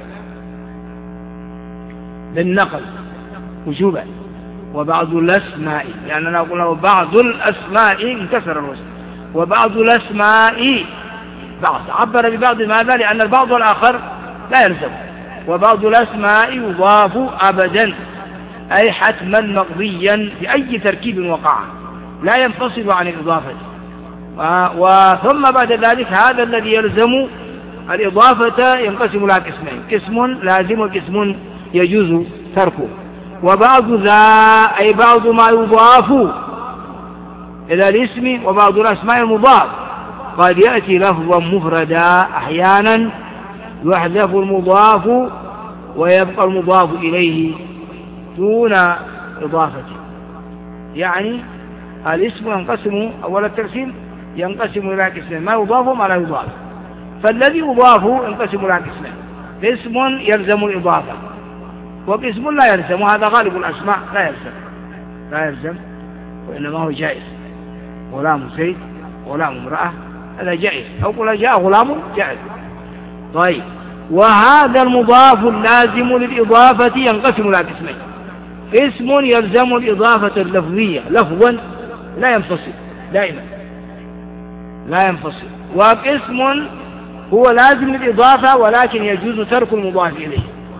للنقل وجوبا، وبعض الأسماء لأننا قلنا بعض الأسماء انكسر الوزن، وبعض الأسماء بعض عبر ببعض ماذا؟ لأن البعض والآخر لا يلزم. وبعض الأسماء يضاف أبدا أي حتما مقضيا بأي تركيب وقع لا ينفصل عن الإضافة. وثم بعد ذلك هذا الذي يلزم الإضافة ينقسم إلى قسمين، قسم لازم وقسم يجوز تركه. وبعض ذا أي بعض ما يضاف إلى الاسم، وبعض الأسماء المضاف قد يأتي لفظا مفردا، أحيانا يحذف المضاف ويبقى المضاف إليه دون إضافته. يعني الاسم ينقسم أول التقسيم ينقسم إلى قسمين، ما يضاف وما لا يضاف. فالذي يضاف ينقسم إلى قسمين، قسم يلزم الإضافة وقسم لا يلزم، وهذا غالب الأسماء لا يلزم لا يلزم وإنما هو جائز. غلام زيد، غلام امرأة، هذا جائز، أو قل جاء غلام جائز. طيب، وهذا المضاف اللازم للإضافة ينقسم إلى قسمين، قسم يلزم الإضافة اللفظية لفظا لا ينفصل دائما لا ينفصل، وقسم هو لازم للإضافة ولكن يجوز ترك المضاف إليه.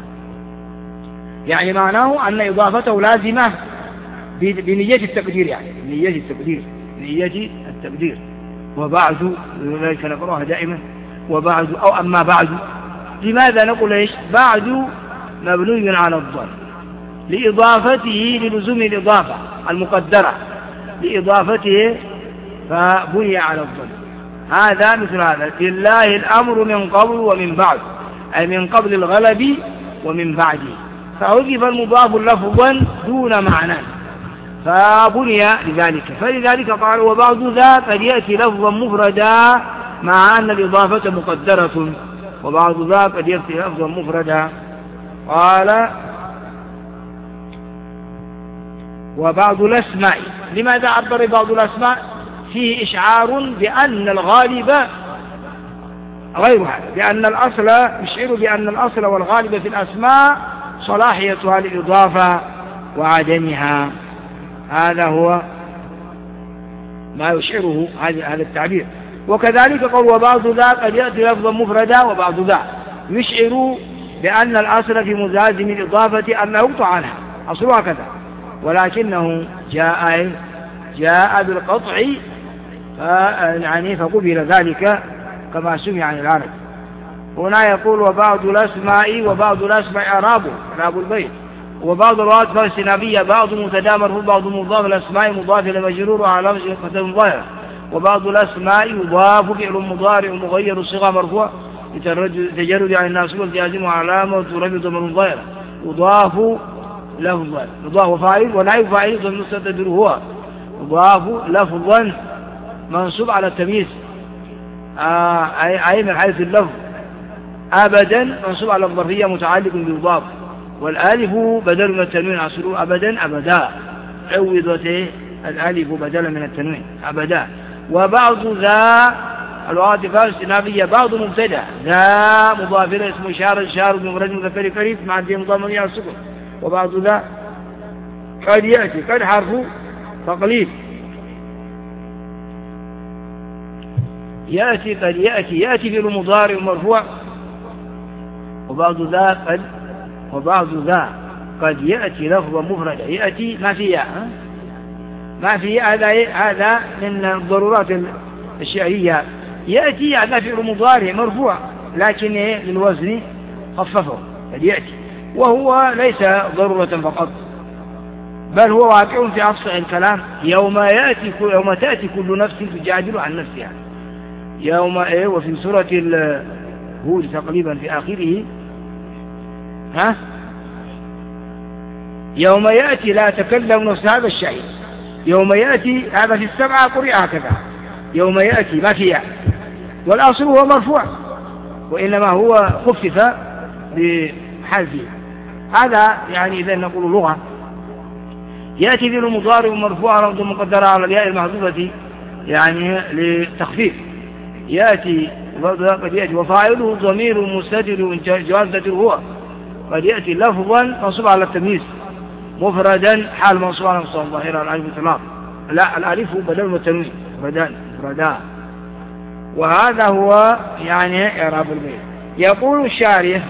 يعني معناه أن إضافته لازمة بنية التقدير، يعني نية التقدير نية التقدير. وبعد ذلك نقرأها دائما، وبعد أو أما بعد. لماذا نقول إيش؟ بعد مبني على الضم لإضافته للزوم الإضافة المقدرة لإضافته فبني على الضم. هذا مثل هذا، لله الأمر من قبل ومن بعد، أي من قبل الغلب ومن بعده، فعرف المضاف لفظا دون معنى فبني لذلك. فلذلك قال وبعض ذا قد يأتي لفظا مفردا مع أن الإضافة مقدرة، وبعض ذا قد يأتي لفظا مفردا. قال وبعض الأسماء، لماذا عبر بعض الأسماء؟ فيه إشعار بأن الغالب غير هذا، بأن الأصل يشعر بأن الأصل والغالب في الأسماء صلاحيتها للإضافة وعدمها. هذا هو ما يشعره هذا التعبير. وكذلك قال وبعض ذا قد يأتي لفظا مفردا، وبعض ذا يشعر بأن الأصل في ملازم الإضافة أنه يقطع عنها، أصلها كذا، ولكنه جاء جاء بالقطع يعني فقبل ذلك كما سمع عن العرب. هنا يقول وبعض الأسماء، وبعض الأسماء إعرابه إعراب البيت، وبعض الروات فالسنابية بعض متدامر وبعض مضاف الأسماء مضاف إلى مجرور وعلامة ختم ظاهرة. وبعض الأسماء يضاف فعل مضارع مغير الصيغة مرفوع تجرد عن الناس والجازم وعلامة رفع ضمير ظاهرة، يضاف لفظا يضاف وفاعل ونائب فاعل ضمير مستتر هو يضاف لفظا منصوب على التمييز آه أي من حيث اللفظ. أبدا منصوب على الظرفية متعلق بالضاف، والالف بدل من التنوين أصله أبدا أبدا عوضت الالف بدلا من التنوين أبدا. وبعض ذا العاطفة الاستنافية بعض مبتدأ ذا مضاف إلى اسم إشارة إشارة بمفرد مذكر قريب مع الدين مضاف على السكون. وبعض ذا قد يأتي قد حرف تقليد يأتي قد يأتي يأتي في المضارع مرفوع. وبعض ذا قد وبعض ذا قد يأتي لفظا مفردا يأتي ما في ياء ما في هذا هذا من الضرورات الشعرية. يأتي هذا في المضارع مرفوع لكن للوزن خففه قد يأتي، وهو ليس ضرورة فقط بل هو واقع في أفصح الكلام. يوم يأتي يوم تأتي كل نفس تجادل عن نفسها يوم إيه. وفي سورة هود تقريبا في آخره ها يوم يأتي لا تكلم نفس هذا الشيء. يوم يأتي هذا في السبعة قرئ هكذا يوم يأتي ما فيها، والأصل هو مرفوع وإنما هو خفف بحذفه. هذا يعني إذا نقول لغة. يأتي في المضارع مرفوع رمز مقدرة على الياء المحذوفة يعني للتخفيف. يأتي قد يأتي وفاعله ضمير مستتر جوازة هو قد يأتي لفظا منصوب على التمييز مفردا حال منصوب على مصدر ظاهرا الألف إطلاق لا الألف بدل من التنوين مفردا مفردا. وهذا هو يعني إعراب البيت. يقول الشارح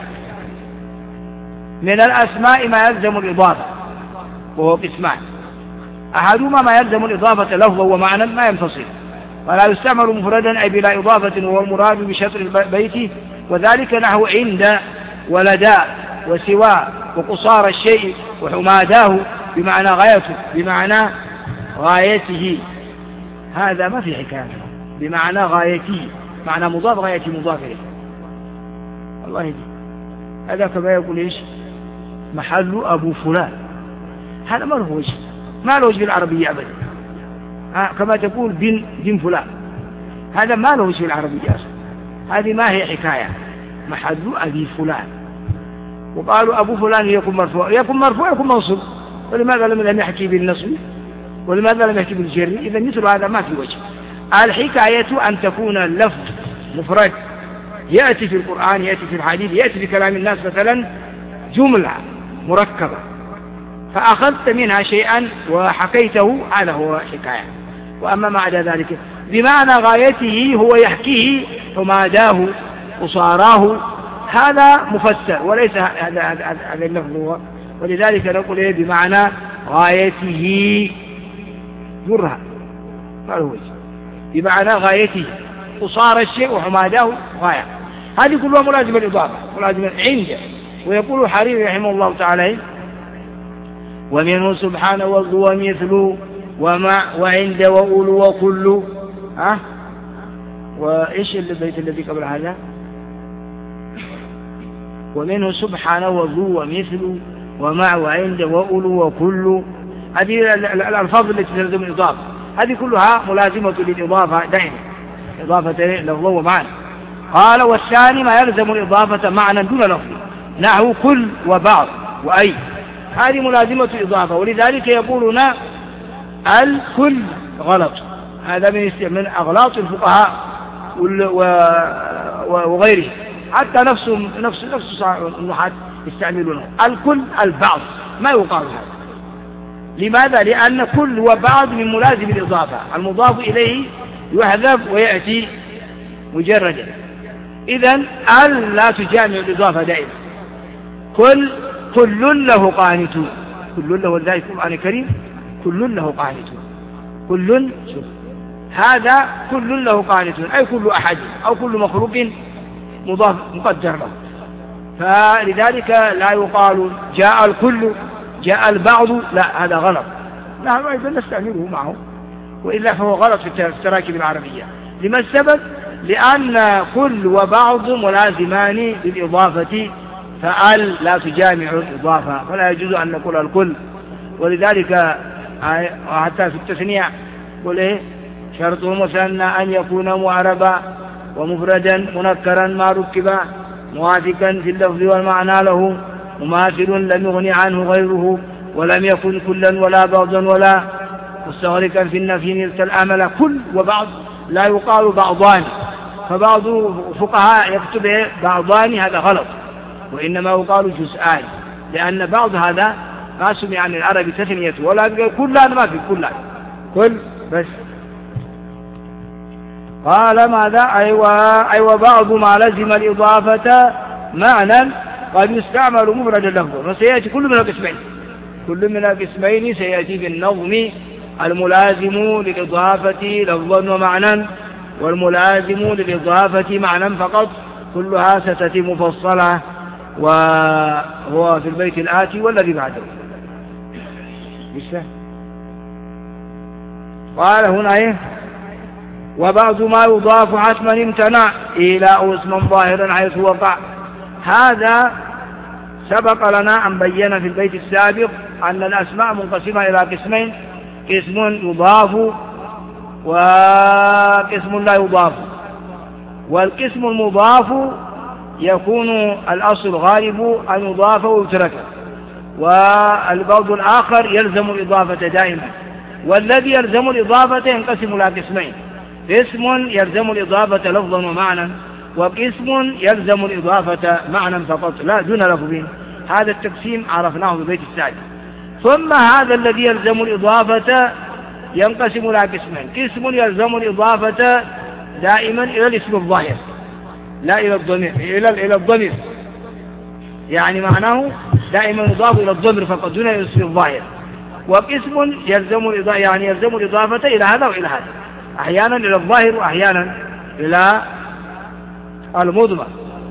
من الأسماء ما يلزم الإضافة وهو قسمان. أحدهما ما يلزم الإضافة لفظا ومعنى ما ينفصل ولا يستعمل مفردا أي بلا إضافة وهو المراد بشطر البيت، وذلك نحو عند ولدى وسوى وقصار الشيء وحماداه بمعنى غايته بمعنى غايته. هذا ما في حكاية بمعنى غايته معنى مضاف غايته مضاف إليه. الله يهدي. هذا كما يقول إيش محل أبو فلان. هذا ما له وجه ما له وجه بالعربية أبدا. كما تقول بن بن فلان هذا ما له وجه بالعربية أصلا. هذه ما هي حكاية محل أبي فلان. وقالوا أبو فلان يكون مرفوع يكون مرفوع يكون منصوب، ولماذا لم يحكي بالنصب ولماذا لم يحكي بالجر؟ إذا مثل هذا ما في وجه. الحكاية أن تكون اللفظ مفرد يأتي في القرآن يأتي في الحديث يأتي في كلام الناس مثلا جملة مركبة فأخذت منها شيئا وحكيته هذا هو حكاية. وأما ما عدا ذلك بمعنى غايته هو يحكيه حماداه وصاراه هذا مفسر وليس هذا هذا اللفظ هو. ولذلك نقول إيه بمعنى غايته جرها قالوا بمعنى غايته وصار الشيء وحماداه غاية. هذه كلها ملازمة الإضافة ملازمة عنده. ويقول حريري رحمه الله تعالى ومنه سبحانه ومثل ومع وعند وأول وكل ها. وإيش البيت الذي قبل هذا ومنه سبحانه وذو ومثل ومع وعند وأول وكل. هذه الألفاظ التي تلزم الإضافة هذه كلها ملازمة للإضافة دائما إضافة لفظ ومعنى. قال والثاني ما يلزم الإضافة معنى دون لفظ نحو كل وبعض وأي. هذه ملازمة الإضافة. ولذلك يقولون الكل غلط. هذا من أغلاط الفقهاء وغيره حتى نفس نفس نفس النحاة يستعملونه. الكل البعض ما يقال هذا. لماذا؟ لأن كل وبعض من ملازم الإضافة المضاف إليه يحذف ويأتي مجردا. إذن ال لا تجامع الإضافة دائما. كل كل له قانتون كل له ذلك القرآن الكريم كل له قانتون كل شوف هذا كل له قانتون أي كل أحد أو كل مخلوق مضاف مقدر له. فلذلك لا يقال جاء الكل جاء البعض لا هذا غلط. نحن أيضا نستعمله معه وإلا فهو غلط في التراكيب العربية. لما السبب؟ لأن كل وبعض ملازمان للإضافة فأل لا تجامع الإضافة، فلا يجوز أن نقول الكل. ولذلك حتى في التثنية قل إيه شرطه مثنى أن يكون معربا ومفردا منكرا ما ركبا موافقا في اللفظ والمعنى له مماثل لم يغني عنه غيره ولم يكن كلا ولا بعضا ولا مستغرقا في النفي نلت الأمل. كل وبعض لا يقال بعضان، فبعض فقهاء يكتب بعضان، هذا غلط، وإنما يقال جزءان، لأن بعض هذا ما سمع عن العرب تثنية ولا كلان، ما في كلان كل بس. قال ماذا؟ أيوة أيوة بعض ما لزم الإضافة معنى قد يستعمل مفردا لفظا، وسيأتي كل من القسمين، كل من القسمين سيأتي في النظم الملازم للإضافة لفظا ومعنى، والملازم للإضافة معنى فقط، كلها ستأتي مفصلة، وهو في البيت الآتي والذي بعده. قال هنا إيه؟ وبعض ما يضاف حتما امتنع إيلاء اسما ظاهرا حيث وقع. هذا سبق لنا أن بينا في البيت السابق أن الأسماء منقسمة إلى قسمين، قسم يضاف وقسم لا يضاف. والقسم المضاف يكون الأصل غالب أن يضاف ويترك، والبعض الآخر يلزم الإضافة دائما. والذي يلزم الإضافة ينقسم إلى قسمين، قسم يلزم الإضافة لفظا ومعنى، وقسم يلزم الإضافة معنى فقط لا دون لفظين. هذا التقسيم عرفناه في البيت السابق. ثم هذا الذي يلزم الإضافة ينقسم إلى قسمين، قسم يلزم الإضافة دائما إلى الاسم الظاهر لا إلى الضمير، إلى إلى الضمير، يعني معناه دائما يضاف إلى الضمير فقط دون الاسم الظاهر. وقسم يلزم الإضافة يعني يلزم الإضافة إلى هذا وإلى هذا، أحيانا إلى الظاهر وأحيانا إلى المضمر.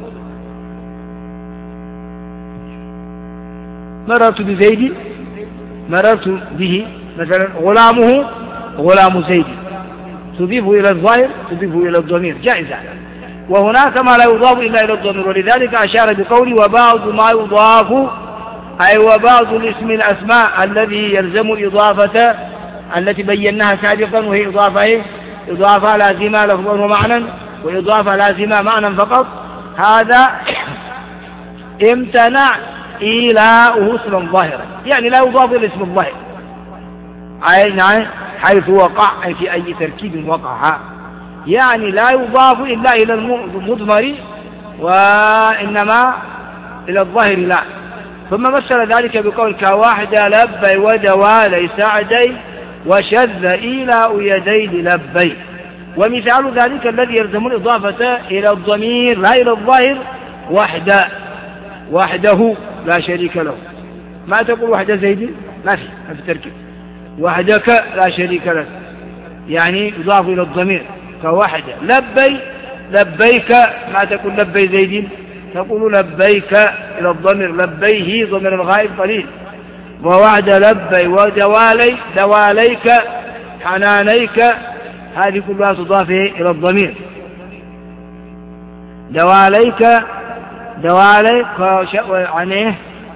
مررت بزيد، مررت به، مثلا غلامه غلام زيد، تضيف إلى الظاهر تضيف إلى الضمير جائزة. وهناك ما لا يضاف إلا إلى الضمير، ولذلك أشار بقوله وبعض ما يضاف، أي وبعض الاسم الأسماء الذي يلزم الإضافة التي بيناها سابقا، وهي إضافة إيه؟ إضافة لازمة لفظا ومعنى، وإضافة لازمة معنى فقط. هذا امتنع إيلاؤه اسما ظاهرا، يعني لا يضاف إلى اسم الظاهر أي حيث وقع، أي في أي تركيب وقع، يعني لا يضاف إلا إلى المضمر وإنما إلى الظاهر لا. ثم مثل ذلك بقول كواحد لبي ودوالي سعدي وشذ إيلاء يدي لبي. ومثال ذلك الذي يلزم الإضافة إلى الضمير لا إلى الظاهر وحده، وحده لا شريك له. ما تقول وحده زيد، ما في ما في تركيب. وحدك لا شريك لك، يعني يضاف إلى الضمير كوحده. لبي لبيك، ما تقول لبي زيد، تقول لبيك إلى الضمير، لبيه ضمير الغائب قليل. ووعد لبي ودوالي دواليك حنانيك، هذه كلها تضاف إلى الضمير. دواليك دوالي عنه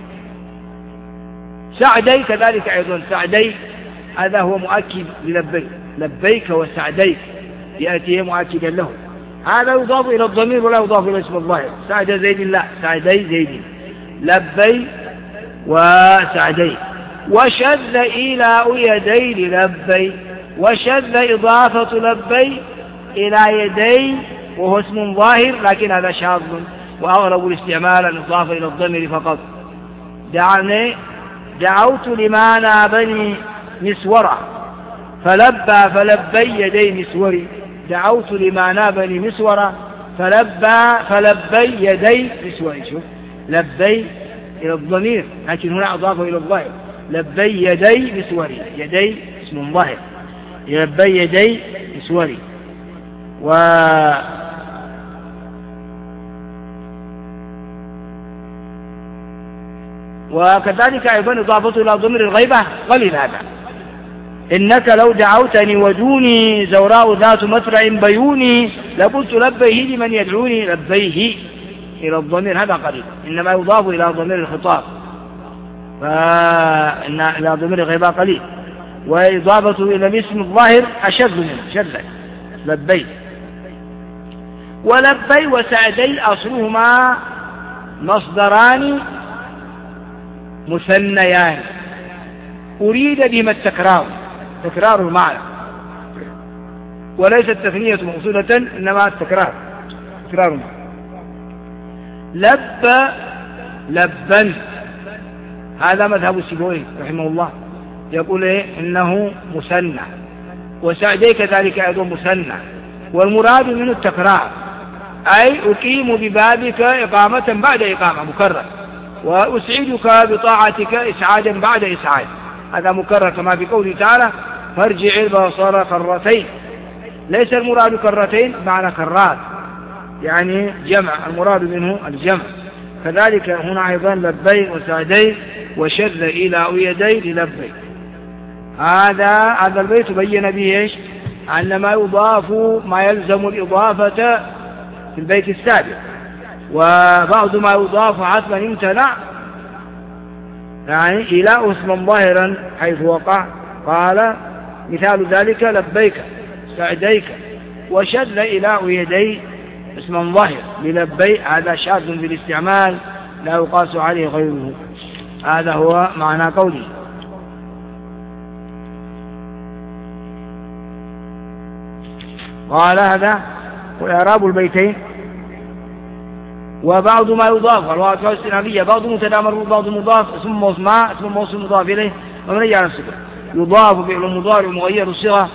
سعدي كذلك أيضا، سعدي هذا هو مؤكد للبيك، لبيك وسعديك يأتي مؤكدا له، هذا يضاف إلى الضمير ولا يضاف إلى اسم الظاهر. سعد زيد لا، سعدي زيد، لبي وسعدي. وشذ إيلاء يدي لبي، وشذ إضافة لبي إلى يدي وهو اسم ظاهر، لكن هذا شاذ وأغلب الاستعمال الإضافة إلى الضمير فقط. دعني دعوت لما نابني مسورة فلبى فلبي يدي مسوري، دعوت لما نابني مسورة فلبى فلبي يدي مسوري. شوف لبي إلى الضمير لكن هنا أضافه إلى الظاهر، لبي يدي مسوري، يدي اسم ظاهر، لبي يدي مسوري. و وكذلك أيضا إضافته إلى ضمير الغيبة قليل هذا. إنك لو دعوتني ودوني زوراء ذات مترع بيوني لقلت لبيه لمن يدعوني، لبيه إلى الضمير هذا قريب، إنما يضاف إلى ضمير الخطاب، فإن إلى ضمير الغيبة قليل، وإضافته إلى الاسم الظاهر أشد منه شدة. لبي ولبي وسعدي أصلهما مصدران مثنيان أريد بهما التكرار، تكرار المعنى، وليس التثنية مقصودة إنما التكرار، تكرار المعنى. لب لبا هذا مذهب السيبويه رحمه الله، يقول إيه إنه مثنى، وسعدي كذلك أيضا مثنى، والمراد منه التكرار، أي أقيم ببابك إقامة بعد إقامة مكرر، وأسعدك بطاعتك إسعادا بعد إسعاد، هذا مكرر كما في قوله تعالى فارجع البصر كرتين، ليس المراد كرتين معنى كرات يعني جمع، المراد منه الجمع. كذلك هنا أيضا لبي وسعدي وشذ إلى ويدي للبي. هذا هذا البيت بين به إيش؟ أن ما يضاف ما يلزم الإضافة في البيت السابق، وبعض ما يضاف حتما يمتنع، يعني إلى اسما ظاهرا حيث وقع. قال مثال ذلك لبيك سعديك، وشذ إلى ويدي اسما ظاهر للبي، هذا شاذ في الاستعمال لا يقاس عليه غيره. هذا هو معنى قوله. قال هذا وإعراب البيتين. وبعض ما يضاف الواقع الاستئنافية بعض مبتدا مرفوع بعض مضاف، اسم موصول اسم موصول مضاف إليه ومبني على السكون، يضاف فعل مضارع مغير الصيغة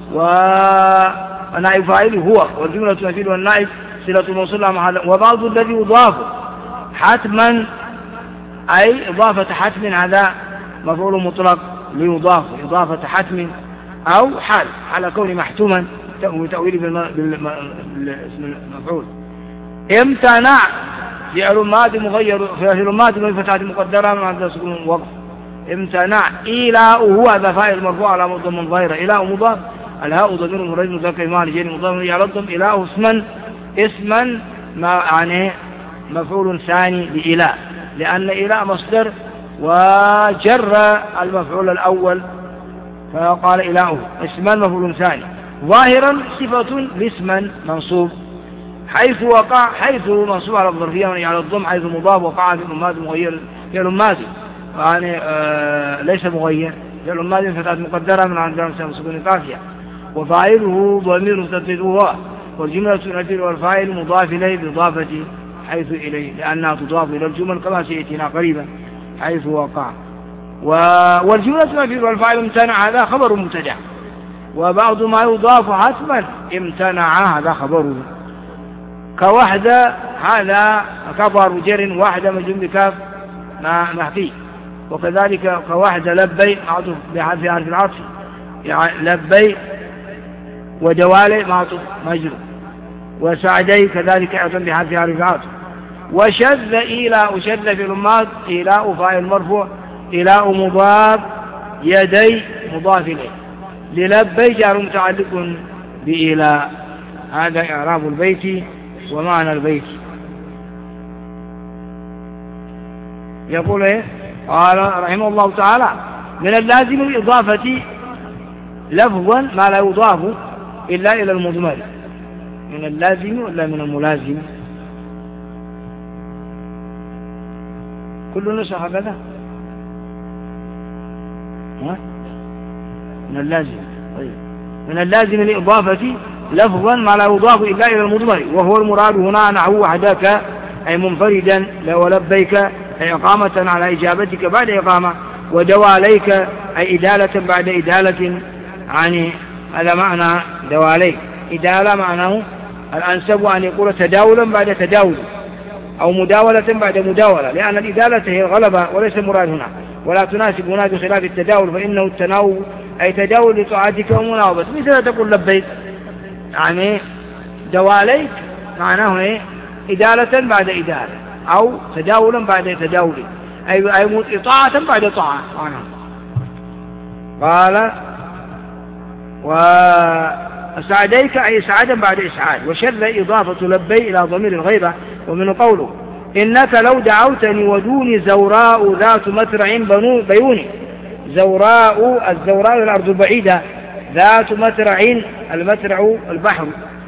ونائب فاعله هو، والجملة تمثيل والنائب صلة الموصول لا محل. وبعض الذي يضاف حتما أي إضافة حتم، هذا مفعول مطلق ليضاف إضافة حتم أو حال على كون محتوما وتأويله بالاسم المفعول. امتنع فعل ماضي مغير فعل ماضي بفتحة مقدرة من عند سكون وقف. امتنع إيلاؤه هذا فاعل مرفوع على ضم ظاهرة، إيلاء مضاف، الهاء ضمير مريض مذكر معنى جيد مضاف على الضم، إيلاؤه اسما اسما ما يعني مفعول ثاني لإيلاء، لأن إيلاء مصدر وجر المفعول الأول فقال إيلاؤه اسما مفعول ثاني. ظاهرا صفة لاسما منصوب حيث وقع، حيث منصوب على الظرفية على الضم، حيث مضاف وقع في الماضي مغير فعل ماضي يعني آه ليس مغير فعل ماضي فتاة مقدرة من عند سكون قافية، وفاعله ضمير مستتر هو، والجملة تنفيذ والفاعل مضاف إليه بإضافة حيث إليه لأنها تضاف إلى الجمل كما سيأتينا قريبا حيث وقع. والجملة تنفيذ والفاعل امتنع هذا خبر مبتدع، وبعض ما يضاف حتما امتنع هذا خبره. كوحدة هذا كبر جر واحدة مجزوم بكاف محفي، وكذلك كوحدة لبي معطوف بحذف حرف العطف يعني لبي، ودوالي معطوف مجرور، وسعدي كذلك أيضا بحذف حرف العطف. وشذ إيلاء شذ في الأمات إيلاء فاعل مرفوع، إيلاء مضاف، يدي مضاف إليه، للبي جار متعلق بإيلاء. هذا إعراب البيت ومعنى البيت. يقول إيه؟ قال رحمه الله تعالى من اللازم الإضافة لفظا ما لا يضاف إلا إلى المضمر. من اللازم ولا من الملازم؟ كل نسخ هكذا من اللازم. طيب. من اللازم الإضافة لفظا ما لا يضاف إلا إلى المضمر، وهو المراد هنا نحو وحدك أي منفردا ولبيك أي إقامة على إجابتك بعد إقامة، ودواليك أي إدالة بعد إدالة، يعني هذا معنى دواليك. إدالة معناه الأنسب أن يقول تداولا بعد تداول أو مداولة بعد مداولة، لأن الإدالة هي الغلبة وليس المراد هنا، ولا تناسب هنا بخلاف التداول، فإنه التناوب أي تداول لطاعتك ومناوبة، مثل تقول لبيك يعني دواليك معناه إيه؟ إدالة بعد إدالة أو تداولا بعد تداول، أي أي طاعة بعد طاعة معناه. قال وسعديك أي إسعادا بعد إسعاد. وشذ إضافة لبي إلى ضمير الغيبة، ومن قوله إنك لو دعوتني ودوني زوراء ذات مترع بنو بيوني. زوراء، الزوراء الأرض البعيدة، ذات مترع، المترع البحر،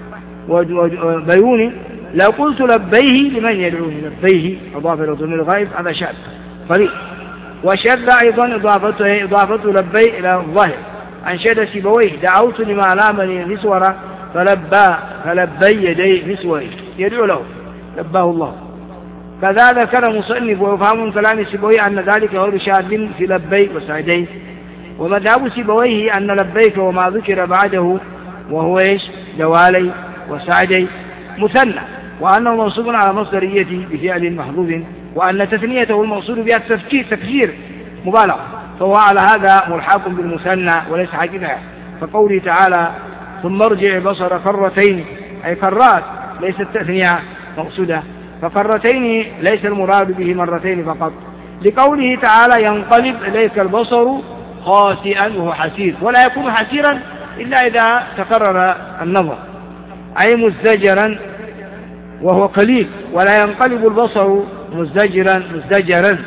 بيوني لو قلت لبيه لمن يدعوني. لبيه أضاف إلى ضمير الغائب، هذا شاذ قليل. وشذ أيضا إضافته إضافته لبي إلى الظاهر. أنشد سيبويه دعوت لما لامني نسورة فلبى فلبي يدي نسوري، يدعو له لباه الله. كذا ذكر مصنف ويفهم من كلام سيبويه أن ذلك غير شاذ في لبي وسعدي. ومذهب سيبويه أن لبيك وما ذكر بعده وهو إيش دوالي وسعدي مثنى، وأنه منصوب على مصدريته بفعل محذوف، وأن تثنيته المقصود بها التفكير تفكير مبالغ، فهو على هذا ملحق بالمثنى وليس حقيقة. فقوله تعالى ثم ارجع البصر كرتين، أي كرات ليست التثنية مقصودة، فكرتين ليس المراد به مرتين فقط. لقوله تعالى ينقلب إليك البصر خاسئا وهو حسير، ولا يكون حسيرا إلا إذا تكرر النظر، أي مزدجرا وهو قليل، ولا ينقلب البصر مزدجرا مزدجرا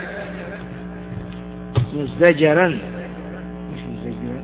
مزدجرا مش مزدجرا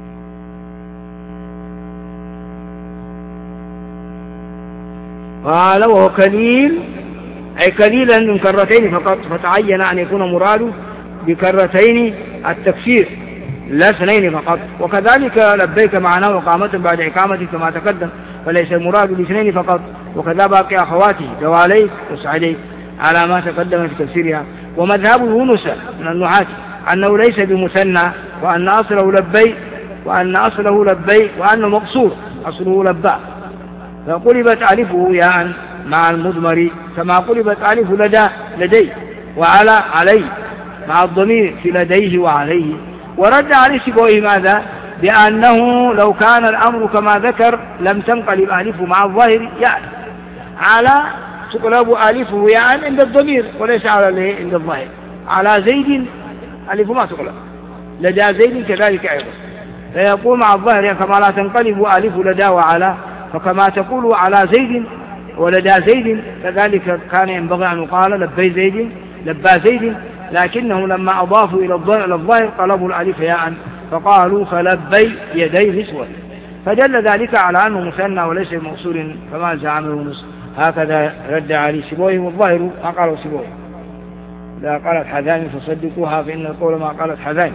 قال وهو قليل، أي قليلا من كرتين فقط، فتعين أن يكون مراده بكرتين التكفير لا اثنين فقط. وكذلك لبيك معناه إقامة بعد إقامة كما تقدم، فليس المراد باثنين فقط. وكذا باقي أخواته دواليك وسعديك على ما تقدم في تفسيرها. ومذهب يونس من النحاة أنه ليس بمثنى، وأن أصله لبي وأن أصله لبي وأنه مقصور أصله لباء، فقلبت ألفه ياء مع المضمر كما قلبت ألف لدى لدي وعلى علي مع الضمير في لديه وعليه. ورد عليه سيبويه ماذا؟ بأنه لو كان الأمر كما ذكر لم تنقلب ألفه مع الظاهر ياء، على تقلب ألفه ياء عند الضمير وليس على عند الظاهر. على زيد ألف ما تقلب، لدى زيد كذلك أيضا، فيقول مع الظاهر يعني كما لا تنقلب ألف لدى وعلى، فكما تقول على زيد ولدى زيد كذلك كان ينبغي أن يقال لبي زيد لبى زيد، لكنهم لما أضافوا إلى الظاهر قلبوا الألف ياء فقالوا فلبي يدي نسوة، فدل ذلك على أنه مثنى وليس مقصور كما زعمه يونس. هكذا رد عليه سيبويه، والظاهر ما قاله سيبويه. إذا قالت حذان فصدقوها فإن القول ما قالت حذان.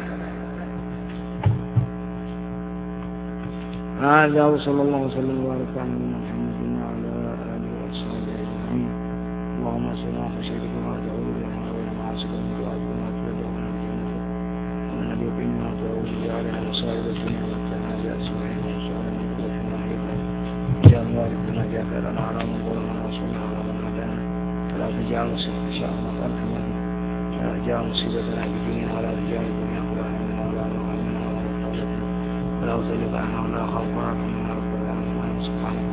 هذا وصلى الله وسلم وبارك على نبينا محمد وعلى آله وصحبه أجمعين. اللهم صل على خشيتك وما تعود بنا وبين معاصيك ومن طاعتك وما تبلغنا به ومن اليقين ما تعود به علينا مصائب الدنيا ومتعنا بأسماعنا وأبصارنا وقوتنا أحيانا واجعل والدنا جافر لنا على من ظلمنا وانصرنا على من عادانا ولا تجعل مصيبتنا إن شاء الله ترحمنا ولا تجعل مصيبتنا في ديننا ولا تجعل الدنيا أكبر همنا ولا مبلغ علمنا ولا مبلغ ولا تزغ عنها ولا خوفنا من رب العالمين. سبحانك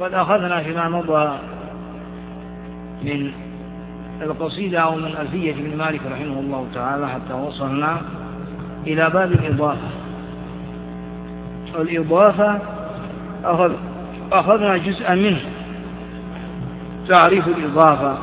وقد أخذنا فيما مضى من القصيدة أو من ألفية ابن مالك رحمه الله تعالى حتى وصلنا إلى باب الإضافة. الإضافة أخذ أخذنا جزءا منه، تعريف الإضافة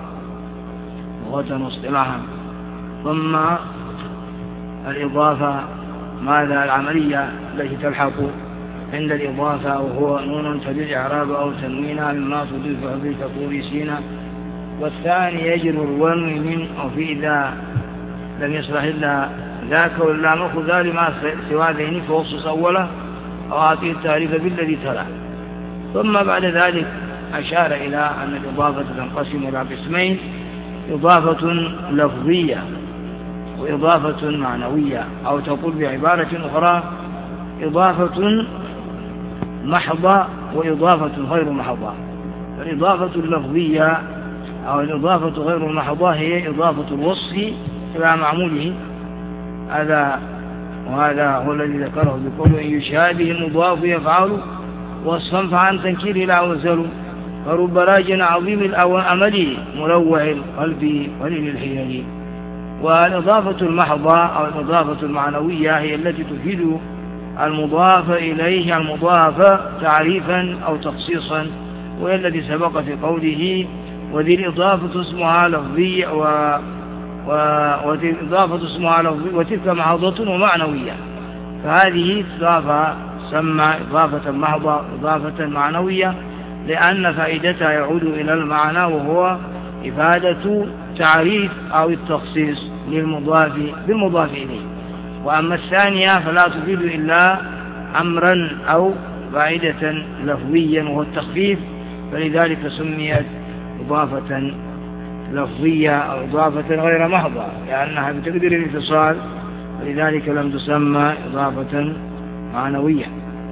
لغة واصطلاحا، ثم الإضافة ماذا العملية التي تلحق عند الإضافة، وهو نون تجوز إعراب أو تنوينها مما تضيف به كطور سينا. والثاني يجر الونو من أو في إذا لم يصلح إلا ذاك ولا نأخذ ذلك ما سوى ذهني فوصص أوله أو أعطيه التعريف بالذي تلا. ثم بعد ذلك أشار إلى أن الإضافة تنقسم إلى قسمين: إضافة لفظية وإضافة معنوية، أو تقول بعبارة أخرى إضافة محضة وإضافة غير محضة. الإضافة اللفظية أو الإضافة غير المحضة هي إضافة الوصف إلى معموله، هذا وهذا هو الذي ذكره بقوله إن يشابه المضاف يفعل وصفا فعن تنكيره لا وزل، فرب راجل عظيم الأمل مروع القلب ولل الحيل. والإضافة المحضة أو الإضافة المعنوية هي التي تفيد المضاف إليه المضاف تعريفا أو تخصيصا، وهي التي سبق في قوله وذي الإضافة اسمها لفظية و... و... وذي الإضافة اسمها لفظية وتلك محضة ومعنوية. فهذه إضافة سمى إضافة محضة إضافة معنوية لأن فائدتها يعود إلى المعنى، وهو إفادة تعريف أو التخصيص للمضاف بالمضاف إليه. وأما الثانية فلا تفيد إلا أمرا أو فائدة لفظيا وهو التخفيف، فلذلك سميت إضافة لفظية أو إضافة غير محضة لأنها بتقدير الاتصال، ولذلك لم تسمى إضافة معنوية.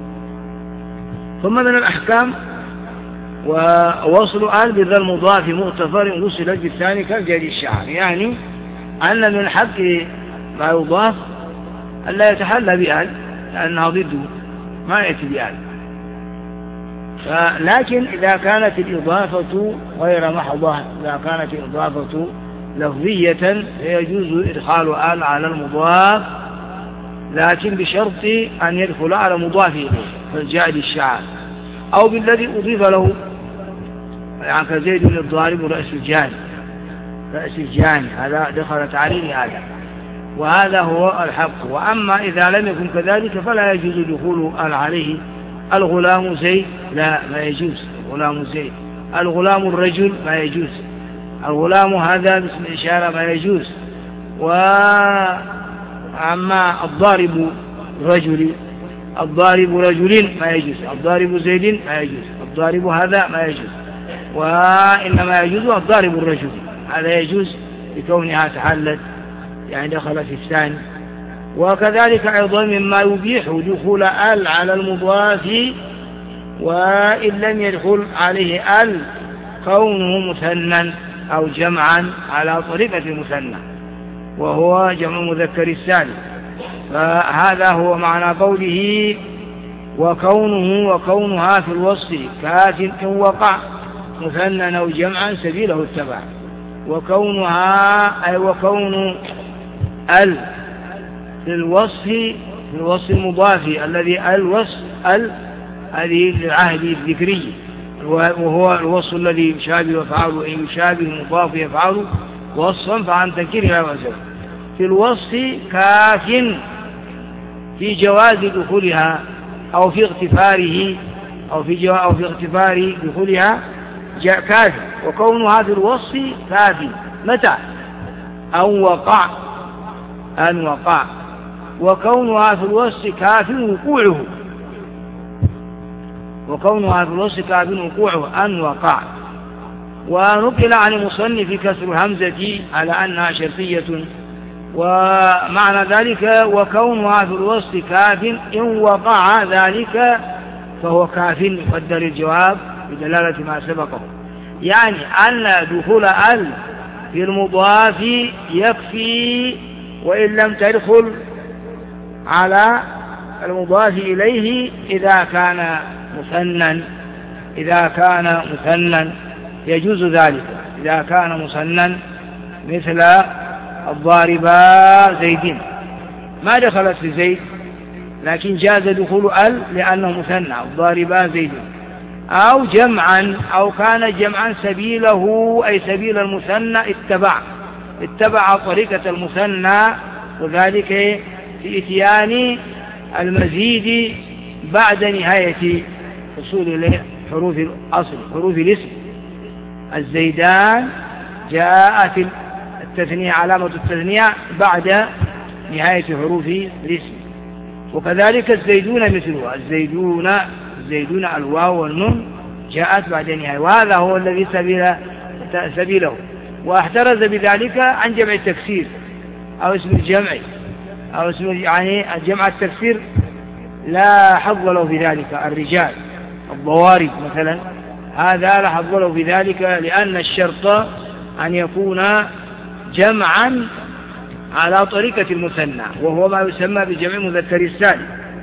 ثم من الأحكام ووصل آل بذا المضاف مغتفر وصلت بالثاني كالجري الشعر، يعني أن من حق ما يضاف ألا يتحلى بآل لأنها ضده ما يأتي بآل. لكن إذا كانت الإضافة غير محضة، إذا كانت الإضافة لفظية فيجوز إدخال آل على المضاف، لكن بشرط أن يدخل على مضاف إليه كالجاء الشعر أو بالذي أضيف له، يعني كزيد الضارب رأس الجاني رأس الجاني هذا دخلت عليه آل، وهذا هو الحق. وأما إذا لم يكن كذلك فلا يجوز دخول آل عليه. الغلام زيد لا ما يجوز، الغلام زيد. الغلام الرجل ما يجوز، الغلام هذا باسم الإشارة ما يجوز. وأما الضارب رجل الضارب رجل ما يجوز، الضارب زيد ما يجوز، الضارب هذا ما يجوز، وإنما يجوز الضارب الرجل هذا يجوز لكونها تحلت يعني دخل في الثاني. وكذلك أيضا مما يبيح دخول آل على المضاف وإن لم يدخل عليه آل كونه مثنى أو جمعا على طريقة المثنى وهو جمع مذكر السالم. فهذا هو معنى قوله وكونه وكونها في الوصف كاف إن وقع مثنى أو جمعا سبيله التبع. وكونها أي وكون ال في الوصف في الوصف المضاف الذي الوصف ال هذه العهد الذكري وهو الوصف الذي يشابه يفعل إن يشابه المضاف يفعل وصفا فعن تنكير لا وزن. في الوصف كاف في جواز دخولها أو في اغتفاره أو في جواز أو في اغتفار دخولها كاف. وكونها في الوصف كاف متى أن وقع أن وقع. وكونها في الوصف كاف وقوعه وكونها في الوصف كاف وقوعه أن وقع. ونقل عن المصنف كسر الهمزة على أنها شرطية، ومعنى ذلك وكونها في الوصف كاف إن وقع ذلك فهو كاف يقدر الجواب بدلالة ما سبقه، يعني أن دخول ال في المضاف يكفي وإن لم تدخل على المضاف إليه إذا كان مثنى إذا كان مثنى يجوز ذلك إذا كان مثنى، مثل الضاربا زيدين، ما دخلت في زيد لكن جاز دخول ال لأنه مثنى، الضاربا زيدين. أو جمعا، أو كان جمعا سبيله أي سبيل المثنى اتبع اتبع طريقة المثنى، وذلك في إتيان المزيد بعد نهاية وصول حروف الأصل حروف الاسم. الزيدان جاء في التثنية علامة التثنية بعد نهاية حروف الاسم، وكذلك الزيدون مثله، الزيدون الزيدون الواو والنون جاءت بعد نهاية، وهذا هو الذي سبيل سبيله. واحترز بذلك عن جمع التكسير أو اسم الجمع أو اسم يعني جمع التكسير لا حظ له في ذلك. الرجال الضوارب مثلا هذا لا حظ له في ذلك، لأن الشرط أن يكون جمعا على طريقة المثنى، وهو ما يسمى بجمع مذكر السالم.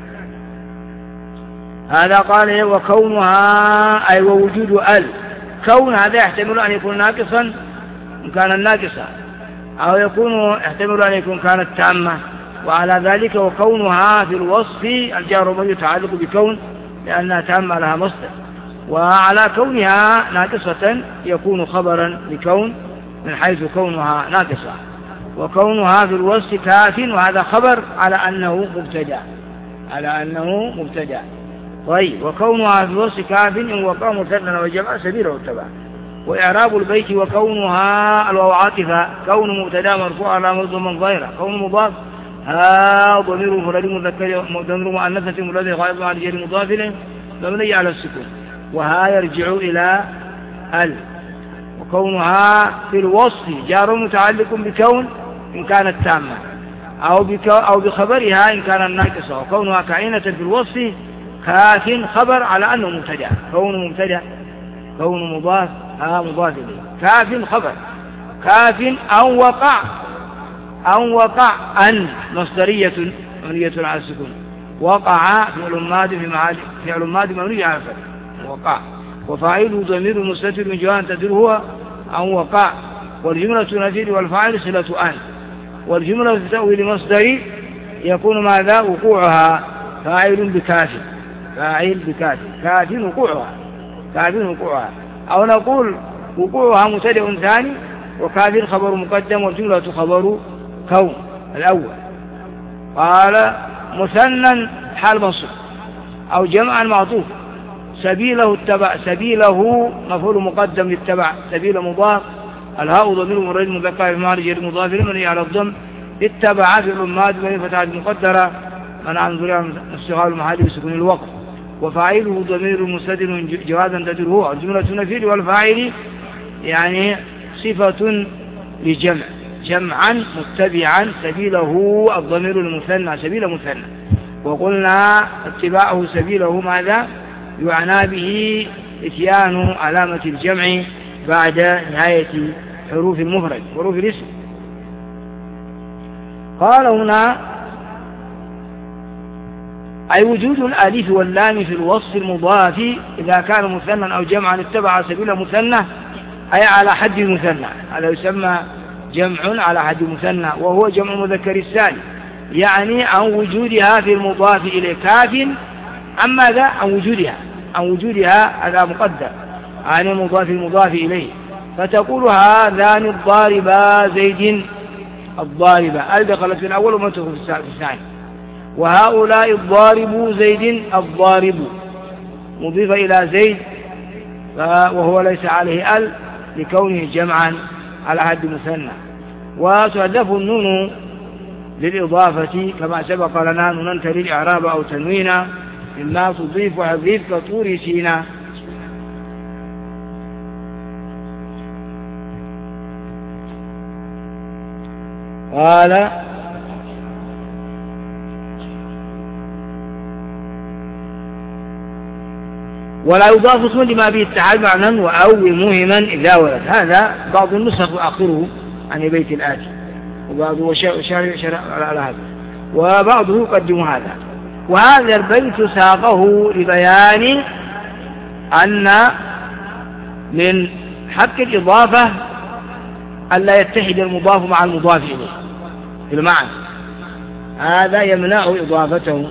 هذا قال وكونها أي ووجود ال، كون هذا يحتمل أن يكون ناقصا إن كان ناقصا، أو يكون يحتمل أن يكون كانت تامة، وعلى ذلك وكونها في الوصف الجار والمجرور يتعلق بكون لأنها تامة لها مصدر، وعلى كونها ناقصة يكون خبرا لكون من حيث كونها ناقصة. وكونها في الوصف كاف، وهذا خبر على أنه مبتدأ على أنه مبتدأ طيب. وكونها في الوصف كاف إن وقع مثنى وجمع سبيله اتبع. وإعراب البيت وكونها الواو عاطفة، كون مبتدأ مرفوع على مضمون ظاهرة، كون مضاف ها ضمير مفرد مذكر ضمير مؤنثة مولد غائب عن رجال مضاف إليه مبني على السكون، وها يرجع إلى ال. وكونها في الوصف جار متعلق بكون إن كانت تامة، أو بك أو بخبرها إن كانت ناقصة. وكونها كائنة في الوصف كاف خبر على أنه مبتدأ، كون مبتدأ كون مضاف ها مضاف إليه، كاف خبر كاف أو وقع أو وقع أن مصدرية مبنية على السكون، وقع فعل ماضي في محل فعل ماضي مبني على الفتح وقع، وفاعله ضمير مستتر من جوان تدل هو أو وقع. والجملة نفير والفاعل صلة أن. والجملة في تأويل مصدري يكون ماذا وقوعها فاعل بكاف فاعل بكاف كاف وقوعها كاف وقوعها، أو نقول وقوعها مبتدأ ثاني وكاف خبر مقدم والجملة خبر كون الأول. قال مثنى حال منصوب أو جمعا معطوف، سبيله اتبع سبيله مفعول مقدم للتبع، سبيل مضاف الهاء ضمير مريد مذكر في مخرج المضاف لمن على الضم، اتبع فعل ماضي بين فتحة مقدرة من عن ذريعة استغلال المحل بسكون الوقت، وفاعله ضمير مستتر جوازا تدل هو. الجملة نفير والفاعل يعني صفة لجمع جمعا متبعا سبيله الضمير المثنى سبيل مثنى. وقلنا اتباعه سبيله ماذا يعنى به اتيان علامة الجمع بعد نهاية حروف المفرد حروف الاسم. قال هنا أي وجود الألف واللام في الوصف المضاف إذا كان مثنى أو جمعا اتبع سبيل مثنى، أي على حد مثنى، هذا يسمى جمع على حد مثنى، وهو جمع مذكر السالم، يعني عن وجودها في المضاف إليه كاف. عن ماذا؟ عن وجودها عن وجودها هذا مقدر عن المضاف المضاف إليه، فتقول هذان الضاربا زيد الضاربة أل دخلت في الأول وما تدخل في الثاني، وهؤلاء الضارب زيد الضارب مضيف إلى زيد وهو ليس عليه ال لكونه جمعا على حد مثنى. وتؤلف النون للإضافة كما سبق لنا نون تلي الإعراب أو تنوينا مما تضيف وحذيف كطور سينا. قال ولا يضاف اسم لما به اتحاد معنى وأو مهما إذا ولد. هذا بعض النسخ يؤخره عن بيت الآتي، وبعضه شرع شرع على هذا، وبعضه يقدم هذا. وهذا البيت ساقه لبيان أن من حق الإضافة ألا يتحد المضاف مع المضاف إليه في المعنى، هذا يمنع إضافته.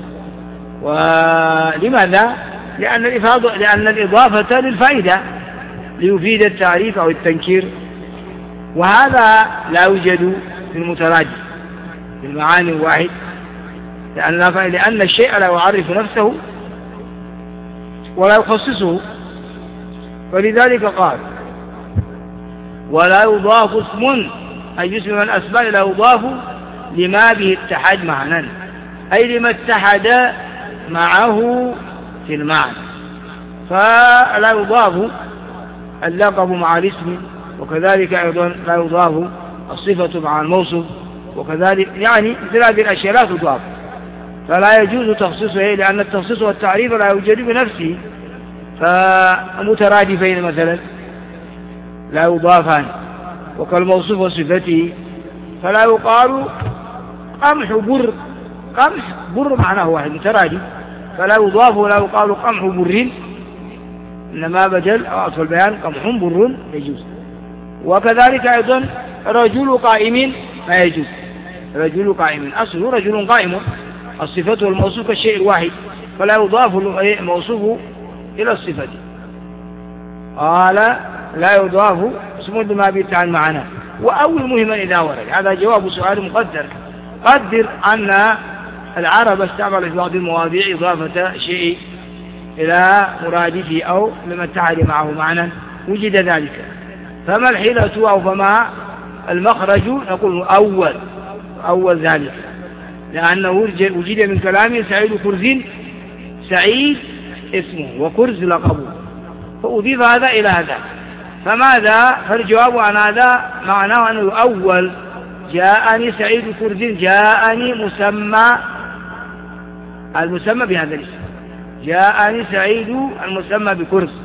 ولماذا؟ لأن الإفاضة لأن الإضافة للفائدة ليفيد التعريف أو التنكير، وهذا لا يوجد في المترادف في المعاني الواحد، لأن لأن الشيء لا يعرف نفسه ولا يخصصه، ولذلك قال ولا يضاف اسم أي اسم من الأسماء لا يضاف لما به اتحد معنى، أي لما اتحد معه في المعنى، فلا يضاف اللقب مع الاسم، وكذلك أيضا لا يضاف الصفة مع الموصف، وكذلك يعني مثل هذه الأشياء لا تضاف، فلا يجوز تخصيصه، لأن التخصيص والتعريف لا يوجد بنفسه، فمترادفين مثلا لا يضافان، وكالموصوف وصفته فلا يقال قمح بر، قمح بر معناه واحد مترادف، فلا يضاف ولا يقال قمح بر، إنما بدل أو أصل البيان قمح بر يجوز. وكذلك أيضا رجل قائم ما يجوز، رجل قائم أصله رجل قائم، الصفة والموصوف كالشيء الواحد، فلا يضاف الموصوف إلى الصفة. قال لا يضاف اسم لما بيتعن معنا. وأول مهما إذا ورد، هذا جواب سؤال مقدر، قدر أن العرب استعمل في بعض المواضيع إضافة شيء إلى مرادفه أو لما اتحد معه معنى وجد ذلك، فما الحيلة أو فما المخرج؟ نقول أول أول ذلك، لأنه وجد من كلامه سعيد كرز، سعيد اسمه وكرز لقبه، فأضيف هذا إلى هذا، فماذا؟ فالجواب عن هذا معناه أنه أول جاءني سعيد كرز، جاءني مسمى المسمى بهذا الاسم، جاءني سعيد المسمى بكرز،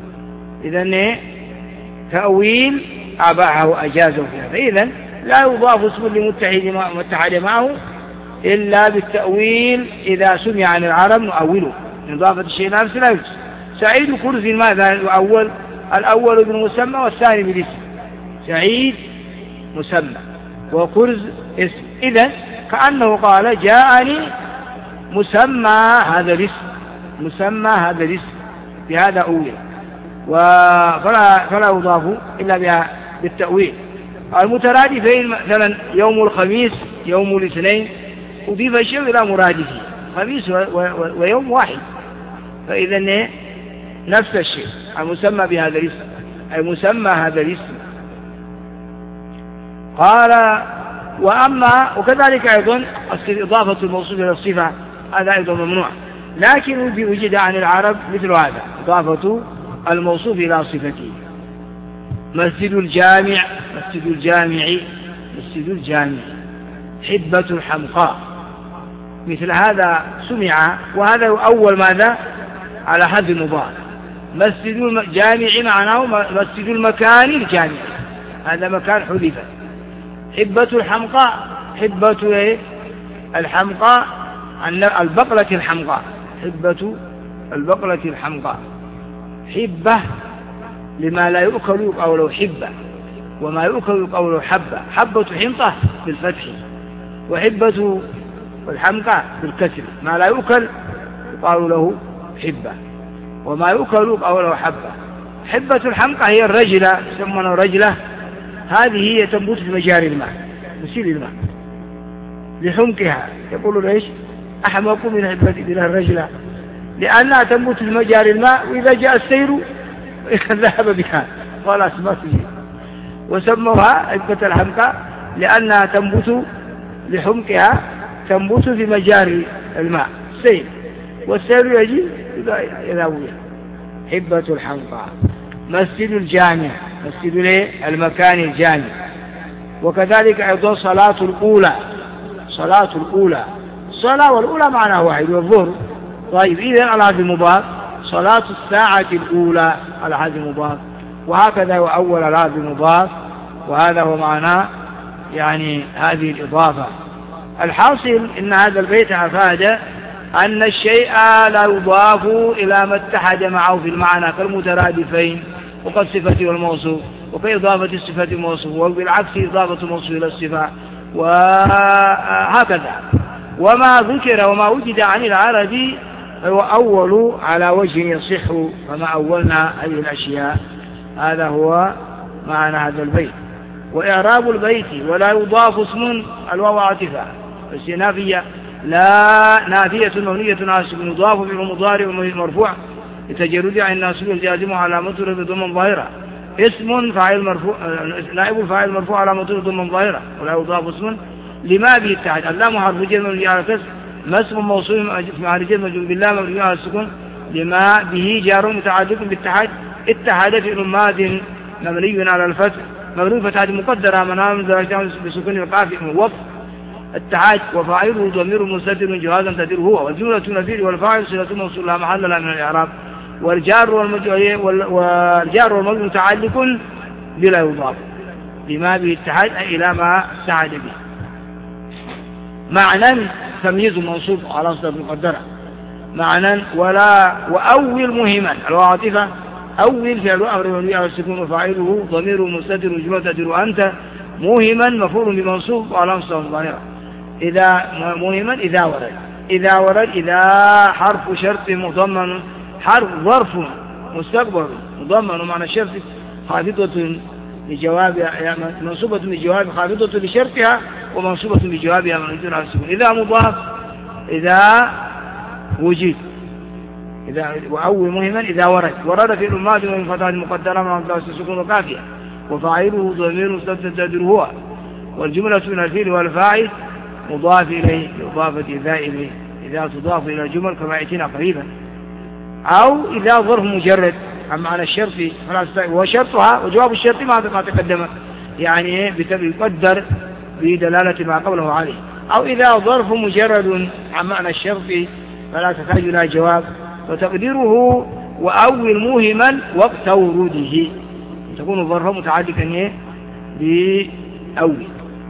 إذن تأويل أباحه أجازه في هذا. إذن لا يضاف اسم لمتحد معه إلا بالتأويل، إذا سمع عن العرب نؤوله، إضافة الشيء نفسه لا يجوز. سعيد كرز ماذا الأول؟ الأول بالمسمى والثاني بالاسم، سعيد مسمى وكرز اسم، إذن كأنه قال جاءني مسمى هذا الاسم، مسمى هذا الاسم بهذا أول، فلا, فلا يضاف إلا بالتأويل. المترادفين مثلا يوم الخميس يوم الاثنين أضيف الشيء إلى مرادفه، خميس ويوم واحد، فإذا نفس الشيء المسمى بهذا الاسم أي مسمى هذا الاسم. قال وأما وكذلك أيضا إضافة الموصوف إلى الصفة هذا أيضا ممنوع، لكن وجد عن العرب مثل هذا إضافة الموصوف إلى صفته. مسجد الجامع، مسجد الجامع، مسجد الجامع، حبة الحمقاء، مثل هذا سمع، وهذا أول ماذا على حد المضاف. مسجد الجامع معناه مسجد المكان الجامع، هذا مكان حذف. حبة الحمقاء، حبة ايه الحمقاء عن البقلة الحمقاء، حبة البقلة الحمقاء، حبة لما لا يؤكل يقال له حبة، وما يؤكل يقال له حبة، حبة حنطة بالفتح، وحبة الحمقاء بالكسر، ما لا يؤكل يقال له حبة، وما يؤكل يقال له حبة. حبة الحمقاء هي الرجلة، يسمونها رجلة، هذه هي تنبت في مجاري الماء، مسيل الماء لحمقها، يقولوا ليش أحمق من حبة إلى الرجلة، لأنها تنبت في مجاري الماء، وإذا جاء السير ذهب بها خلاص ما تجي، وسموها حبة الحمقاء لأنها تنبت لحمقها، تنبت في مجاري الماء السيل، والسير يجي إذا حبة الحمقاء. مسجد الجامع، مسجد المكان الجامع. وكذلك أيضا صلاة الأولى، صلاة الأولى، صلاة والأولى معناه واحد والظهر. طيب إذن على هذا المضاف صلاة الساعة الأولى على هذا المضاف، وهكذا يؤول على هذا المضاف، وهذا هو معناه يعني هذه الإضافة. الحاصل إن هذا البيت أفاد أن الشيء لا يضاف إلى ما اتحد معه في المعنى كالمترادفين وكالصفة والموصوف وكإضافة الصفة الموصوف وبالعكس إضافة الموصوف إلى الصفة وهكذا. وما ذكر وما وجد عن العرب هو أول على وجه يصح فما أولنا هذه الأشياء. هذا هو معنى هذا البيت. وإعراب البيت ولا يضاف اسم الواو عاطفة بس نافية لا نافية مبنية على السكون يضاف فعل مضارع مرفوع لتجرد عن الناصب الجازم على متر بضم ظاهرة اسم فاعل مرفوع نائب الفاعل مرفوع على متر بضم ظاهرة ولا يضاف اسم لما به اتحد اللام حرف جر مبني على الكسر ما اسم موصول مع رجال مجرور بالله مبني على السكون لما به جار متعلق بالاتحاد اتحاد فعل ماض مبني على الفتح مبني فتحة مقدرة منام درجة بسكون القاف وقف التحاد وفاعله ضمير مستتر جوازا تدير هو والجملة نفير والفاعل صلة موصول لا محل لها من الإعراب والجار والجار والمجرور متعلق بلا يضاف بما به اتحاد أي إلى ما اتحد به. معنى تمييز منصوب على صلة مقدرة معنى ولا وأول مهما العاطفة أول فعل أمر مبني على السكون وفاعله ضمير مستتر جملة تدير أنت مهما مفعول بمنصوب وعلى صلة مقدرة إذا مهما إذا ورد إذا ورد إذا حرف شرط مضمن حرف ظرف مستقبل مضمن معنى الشرط خافضة لجواب منصوبة لجواب خافضة لشرطها ومنصوبة لجوابها منصوبة على السكون إذا مضاف إذا وجد إذا وأول مهما إذا ورد ورد في الماضي ومن فتاة المقدرة من أمثال السكون القافية وفاعله ضمير مستتر هو والجملة من الفيل والفاعل مضاف إليه إضافة إذا إليه إذا تضاف إلى الجمل كما يأتينا قريبا أو إذا ظرف مجرد عن معنى الشرط وشرطها وجواب الشرط ما تقدم يعني يقدر بدلالة ما قبله عليه أو إذا ظرف مجرد عن معنى الشرط فلا تحتاج إلى جواب وتقديره وأول موهما وقت وروده تكون الظرف متعلقا بأول.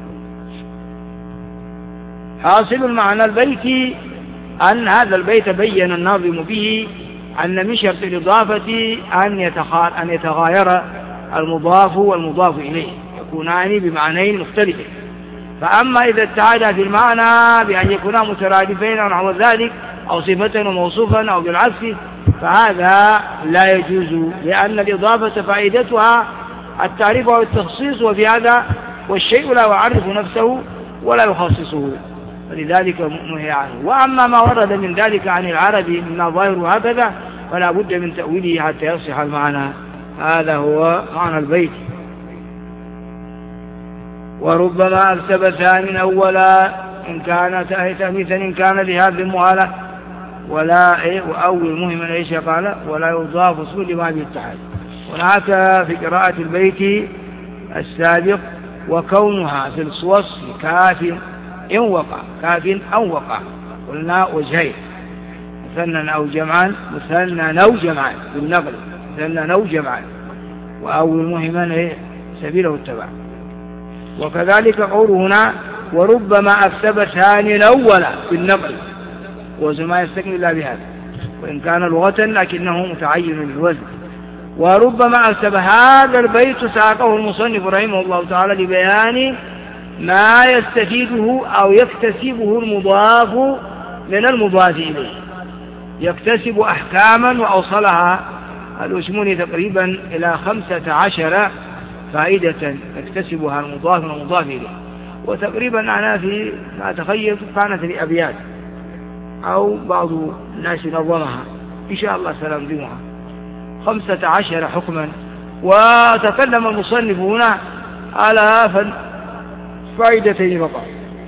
حاصل المعنى البيت أن هذا البيت بين الناظم به أن من شرط الإضافة أن أن يتغاير المضاف والمضاف إليه يكونان بمعنيين مختلفين. فأما إذا اتحدا في المعنى بأن يكونا مترادفين أو نحو ذلك أو صفة وموصوفا أو بالعكس فهذا لا يجوز لأن الإضافة فائدتها التعريف والتخصيص وفي هذا والشيء لا يعرف نفسه ولا يخصصه فلذلك منهي عنه. وأما ما ورد من ذلك عن العرب من ظاهر هكذا فلا بد من تأويله حتى يصح المعنى. هذا هو معنى البيت. وربما أكتب ثاني أولا إن كان تأنيثا إن كان لهذا المهالة ولا إيه وأول مهم ليس قال ولا يضاف اسم لما بالتحد. هناك في قراءة البيت السابق وكونها في الصوص كاف إن وقع كاف أو وقع قلنا وجهين مثنى أو جمعان مثنى أو جمعان بالنقل مثنى أو جمعان وأول مهما سبيله التبع. وكذلك قوله هنا وربما أكتب ثاني الأول بالنقل وزما يستكمل الله بهذا وإن كان لغة لكنه متعين بالوزن. وربما أكتب هذا البيت ساقه المصنف رحمه الله تعالى لبيان ما يستفيده أو يكتسبه المضاف من المضاف إليه يكتسب أحكاما وأوصلها الأشموني تقريبا إلى خمسة عشر فائدة يكتسبها المضاف والمضاف إليه وتقريبا أنا في ما أتخيل كانت لأبيات أو بعض الناس نظمها إن شاء الله سننظمها خمسة عشر حكما. وتكلم المصنف هنا على فائدتين فقط.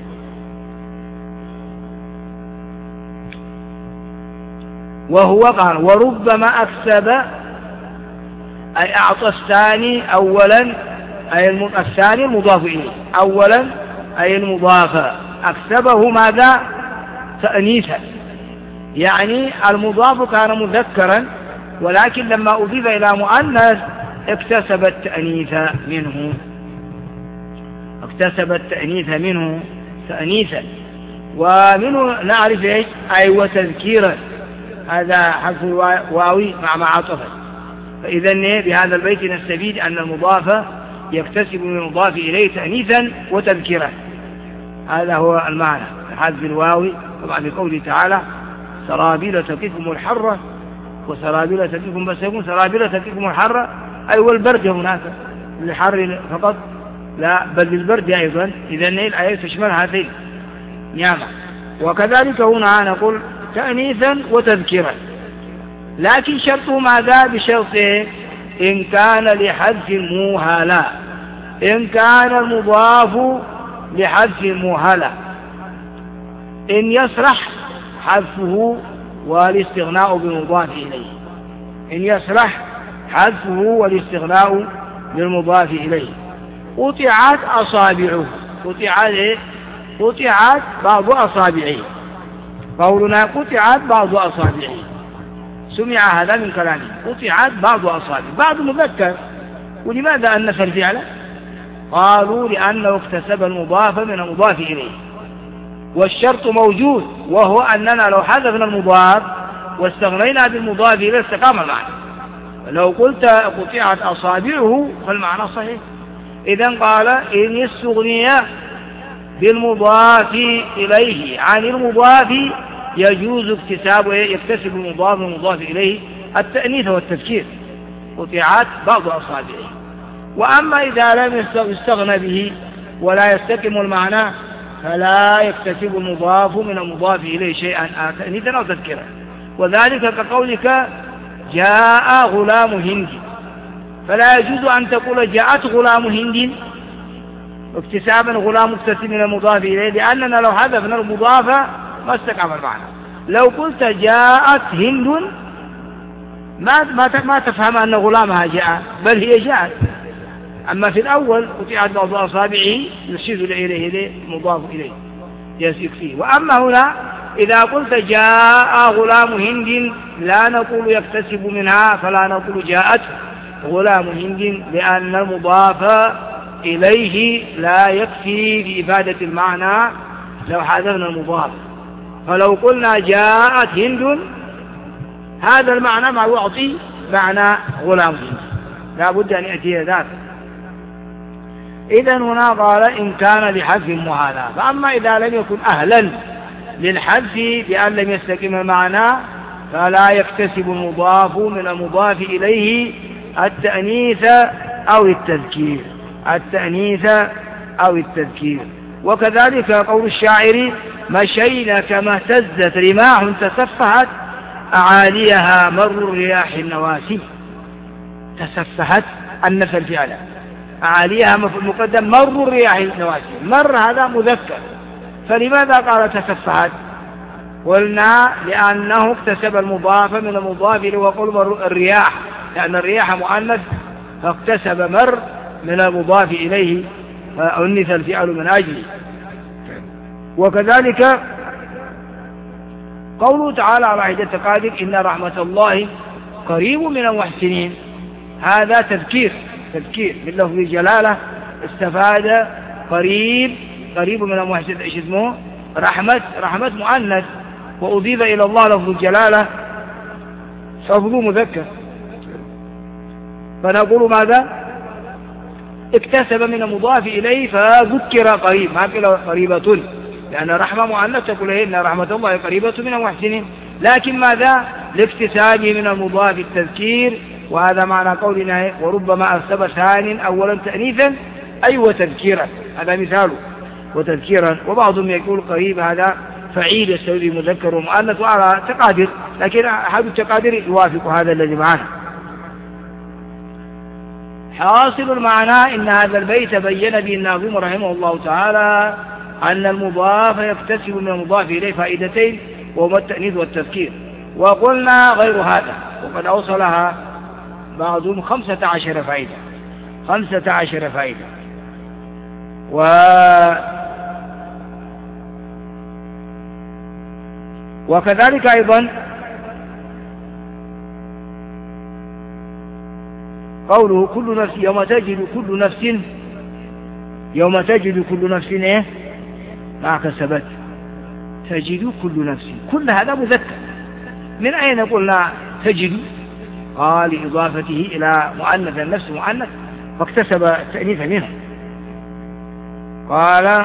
وهو قال وربما أكسب أي أعطى الثاني أولا أي الثاني المضاف إليه أولا أي المضاف أكسبه ماذا تأنيثا يعني المضاف كان مذكرا ولكن لما أضيف إلى مؤنث اكتسب التأنيث منه اكتسب التأنيث منه تأنيثا ومنه نعرف إيش أي وتذكيرا، هذا حذف واوي مع ما عطفه. فإذا بهذا البيت نستفيد أن المضاف يكتسب من المضاف إليه تأنيثا وتذكيرا، هذا هو المعنى حذف الواوي. طبعا بقوله تعالى سرابيل تقيكم الحرة وسرابيل تقيكم، بس يكون سرابيل تقيكم الحرة أي والبرد هناك للحر فقط، لا بل للبرد أيضا. إذا الآية تشمل هذين نعمة. وكذلك هنا نقول تأنيثا وتذكيرا، لكن شرطه ماذا؟ بشرطه إن كان لحذف موهلا، إن كان المضاف لحذف موهلا، إن يصلح حذفه والاستغناء بالمضاف إليه، إن يصلح حذفه والاستغناء بالمضاف إليه. قطعت أصابعه، قطعت قطعت بعض أصابعه، قولنا قطعت بعض أصابعه سمع هذا من كلامه، قطعت بعض أصابعه، بعض مذكر. ولماذا أنث الفعل؟ قالوا لأنه اكتسب المضاف من المضاف إليه، والشرط موجود، وهو أننا لو حذفنا المضاف واستغنينا بالمضاف إليه استقام المعنى. لو قلت قطعت أصابعه فالمعنى صحيح. إذن قال إن استغني بالمضاف إليه عن المضاف يجوز اكتسابه، يكتسب المضاف والمضاف إليه التأنيث والتذكير، قطعت بعض أصابعه. وأما إذا لم يستغنى به ولا يستقم المعنى فلا يكتسب المضاف من المضاف إليه شيئا تأنيثا أو تذكيرا. وذلك كقولك جاء غلام هند، فلا يجوز أن تقول جاءت غلام هند اكتسابا غلام مكتسب من المضاف إليه، لأننا لو حذفنا المضاف ما استقام المعنى. لو قلت جاءت هند ما ما ما تفهم أن غلامها جاء، بل هي جاءت. أما في الأول قطعت بعض أصابعه يشير إليه مضاف إليه يكفيه. وأما هنا إذا قلت جاء غلام هند لا نقول يكتسب منها، فلا نقول جاءت غلام هند، لأن المضاف إليه لا يكفي في إفادة المعنى لو حذفنا المضاف. فلو قلنا جاءت هند هذا المعنى ما يعطي معنى غلام هند، لا بد أن يأتي ذاك. إذن هنا قال إن كان لحذف مهالا. فأما إذا لم يكن أهلا للحذف بأن لم يستقم المعنى فلا يكتسب المضاف من المضاف إليه التأنيث أو التذكير، التأنيث أو التذكير. وكذلك قول الشاعر مشينا كما اهتزت رماح تسفحت أعاليها مر الرياح النواسي، تسفحت النفس الفعل، أعاليها مقدم مر الرياح النواسي، مر هذا مذكر، فلماذا قال تسفحت؟ قلنا لأنه اكتسب المضاف من المضاف إليه، وقل مر الرياح لأن الرياح مؤنث فاكتسب مر من المضاف إليه فأنث الفعل من أجله. وكذلك قوله تعالى على عدة قادر إن رحمة الله قريب من المحسنين، هذا تذكير، تذكير من لفظ الجلالة استفاد قريب، قريب من المحسنين. ايش اسمه؟ رحمة، رحمة مؤنث وأضيف إلى الله لفظ الجلالة لفظه مذكر، فنقول ماذا؟ اكتسب من المضاف إليه فذكر قريب، ما قيل قريبة، لأن رحمة مؤنث تقول إن رحمة الله قريبة من المحسنين، لكن ماذا؟ لاكتسابه من المضاف التذكير. وهذا معنى قولنا وربما أرسب ثان أولا تأنيثا أي وتذكيرا، هذا مثاله وتذكيرا. وبعضهم يقول قريب هذا فعيل يستوي مذكر ومؤنث وعلى تقادر، لكن أحد التقادر يوافق هذا الذي معنا. حاصل المعنى إن هذا البيت بين به الناظم رحمه الله تعالى أن المضاف يكتسب من المضاف إليه فائدتين، وهما التأنيث والتذكير. وقلنا غير هذا، وقد أوصلها بعضهم خمسة عشر فائدة، خمسة عشر فائدة. و وكذلك أيضا قوله كل نفس يوم تجد كل نفس، يوم تجد كل نفس ايه ما كسبت، تجد كل نفس، كل هذا مذكر. من أين قلنا تجد؟ قال لإضافته إلى مؤنث، النفس مؤنث فاكتسب التأنيث منه. قال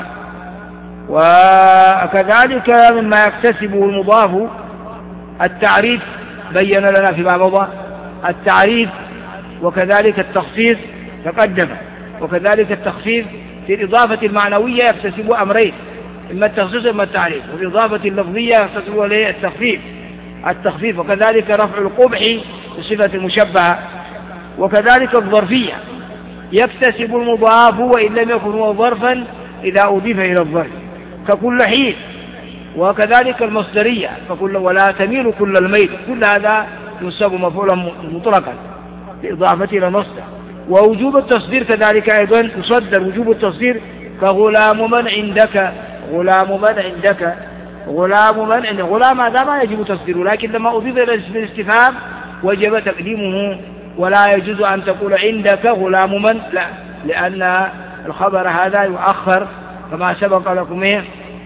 وكذلك مما يكتسبه المضاف التعريف، بين لنا فيما مضى التعريف، وكذلك التخصيص تقدم، وكذلك التخصيص في الإضافة المعنوية يكتسب أمرين، إما التخصيص إما التعريف، وفي الإضافة اللفظية يكتسب التخفيف التخفيف وكذلك رفع القبح بصفة المشبهة، وكذلك الظرفية يكتسب المضاف وإن لم يكن هو ظرفا إذا أضيف إلى الظرف ككل حين، وكذلك المصدرية فكل ولا تميل كل الميل، كل هذا ينسب مفعولا مطلقا بإضافة إلى مصدر. ووجوب التصدير كذلك أيضا يصدر وجوب التصدير كغلام من عندك، غلام من عندك، غلام من عندك، غلام هذا ما يجب تصديره، لكن لما أضيف إلى اسم الاستفهام وجب تقديمه، ولا يجوز أن تقول عندك غلام من، لا، لأن الخبر هذا يؤخر كما سبق لكم. إيه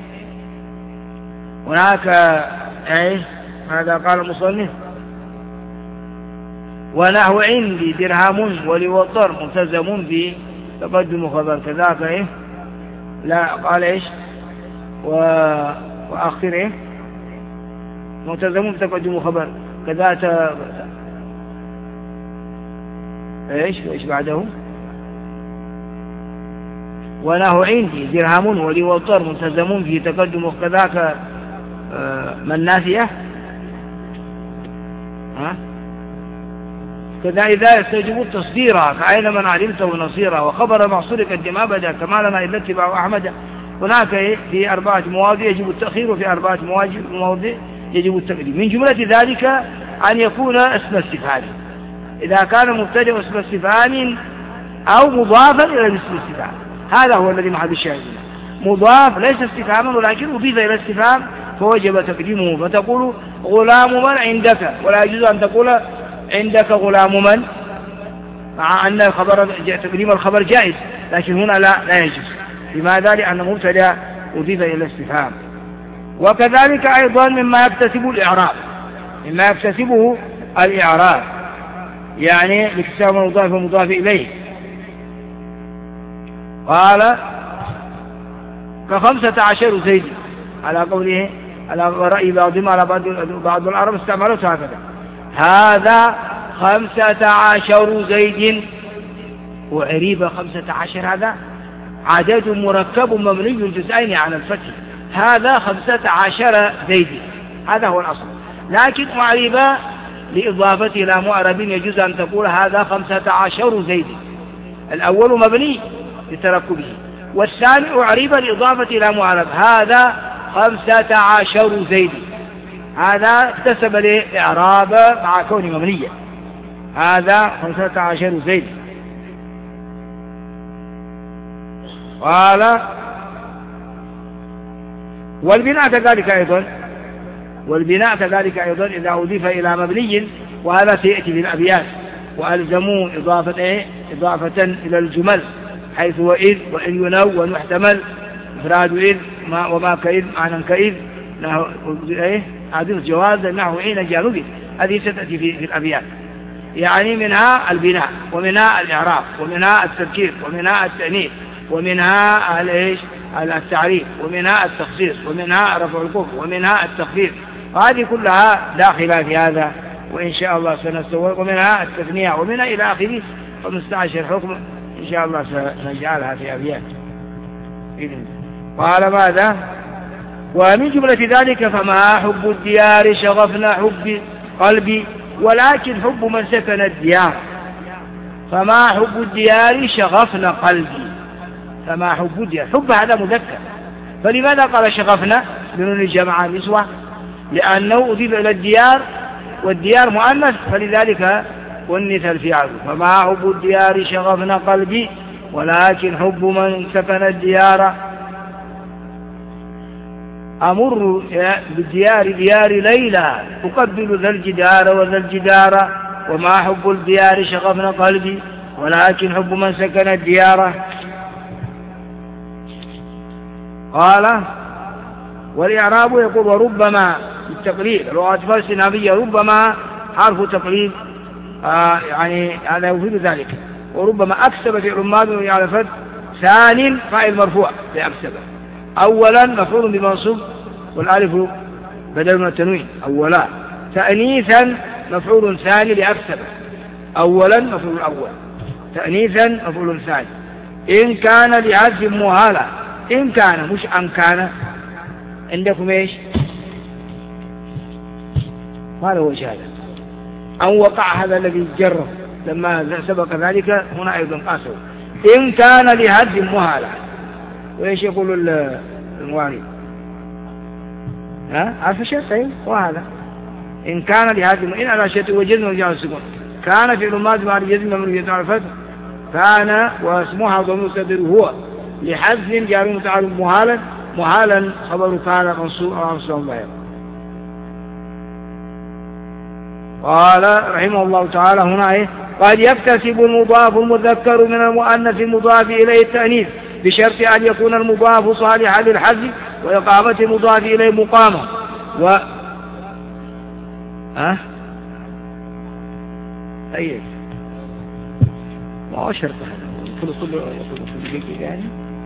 هناك أي هذا قال المصنف ونحو عندي درهم ولوطر ملتزم في تقدم خبر كذاك. إيه لا قال إيش و... وآخر إيه ملتزم في تقدم خبر كذاك إيش وإيش بعده ونحو عندي درهم ولوطر ملتزم في تقدم كذاك من ناسية ها كذا إذا يستجب التصدير كأين من علمته نصيرا، وخبر معصور قدما بدا كما لنا إلا اتباع أحمد. هناك في أربعة مواضع يجب التأخير، وفي أربعة مواضع يجب التقديم. من جملة ذلك أن يكون اسم استفهام، إذا كان مبتدأ اسم استفهام أو مضافا إلى اسم الاستفهام، هذا هو الذي محل الشاهد، مضاف ليس استفهاما ولكن أضيف إلى الاستفهام فوجب تقديمه، فتقول غلام من عندك، ولا يجوز أن تقول عندك غلام من، مع أن الخبر تقديم الخبر جائز، لكن هنا لا لا يجوز. لماذا؟ لأن مبتدأ أضيف إلى الاستفهام. وكذلك أيضا مما يكتسب الإعراب، مما يكتسبه الإعراب يعني باكتساب المضاف والمضاف إليه. قال كخمسة عشر زيد على قوله على رأي بعضهم على بعض بعض العرب استعملته هكذا، هذا خمسة عشر زيد، وعريب خمسة عشر هذا عدد مركب مبني الجزئين على الفتح، هذا خمسة عشر زيد، هذا هو الأصل. لكن معرب لإضافة إلى معرب يجوز أن تقول هذا خمسة عشر زيد، الأول مبني لتركبه، والثاني أعرب لإضافة إلى معرب، هذا خمسة عشر زيد، هذا اكتسب الإعراب مع كونه مبنيا، هذا خمسة عشر زيد. قال والبناء كذلك أيضا، والبناء كذلك أيضا إذا أضيف إلى مبني، وهذا سيأتي في الأبيات، وألزموا إضافة إيه؟ إضافة إلى الجمل حيث وإذ وإن ينو ونحتمل إفراد إذ وما كإذ معنى كإذ إيه حديث جواز نحو حين جانبه، هذه ستأتي في, في الأبيات. يعني منها البناء، ومنها الإعراب، ومنها التذكير، ومنها التأنيث، ومنها الإيش التعريف، ومنها التخصيص، ومنها رفع الكفر، ومنها التخفيف، هذه كلها داخلة في هذا وإن شاء الله سنستوعب، ومنها التثنية، ومنها إلى آخره خمسة عشر حكم إن شاء الله سنجعلها في أبيات. قال ماذا؟ ومن جملة ذلك فما حب الديار شغفنا حب قلبي، ولكن حب من سكن الديار، فما حب الديار شغفنا قلبي، فما حب الديار، حب هذا مذكر، فلماذا قال شغفنا بنون الجماعة نسوة؟ لأنه أضيف إلى الديار والديار مؤنث، فلذلك ونث الفعل، فما حب الديار شغفنا قلبي ولكن حب من سكن الديار، أمر بالديار ديار ليلى أقبل ذا الجدار وذا الجدار، وما حب الديار شغفنا قلبي ولكن حب من سكن الديار. قال والإعراب يقول وربما التقليد، اللغة الفارسية ربما حرف تقليد، آه يعني هذا يفيد ذلك. وربما أكسب في عماد على فتح ثان فاعل مرفوع لأكسب، أولا مفعول بمنصوب والالف بدل من التنوين أولا، تأنيثا مفعول ثاني لأكسب، أولا مفعول أول، تأنيثا مفعول ثاني. إن كان لعزف مهالة، إن كان مش أن كان، عندكم إيش؟ ما له وجه هذا، أن وقع هذا الذي جره لما سبق ذلك هنا أيضا قاسوا. إن كان لهدم مهالة، وإيش يقول المواري؟ ها عارف شيء طيب وهذا إن كان لهدم إن على شيء وجزم وجاء السكون، كان في الماضي مع الجزم من يتعرف فتح، كان واسمها ضمير مستتر هو لحذف جار متعارف مهالا، مهالا خبر كان منصوب أو منصوب ظاهر. قال رحمه الله تعالى هنا إيه؟ قد يكتسب المضاف المذكر من المؤنث المضاف إليه التأنيث بشرط أن يكون المضاف صالحا للحذف وإقامة المضاف إليه مقامة. و ها أيه ما هو شرط كل كل كل يعني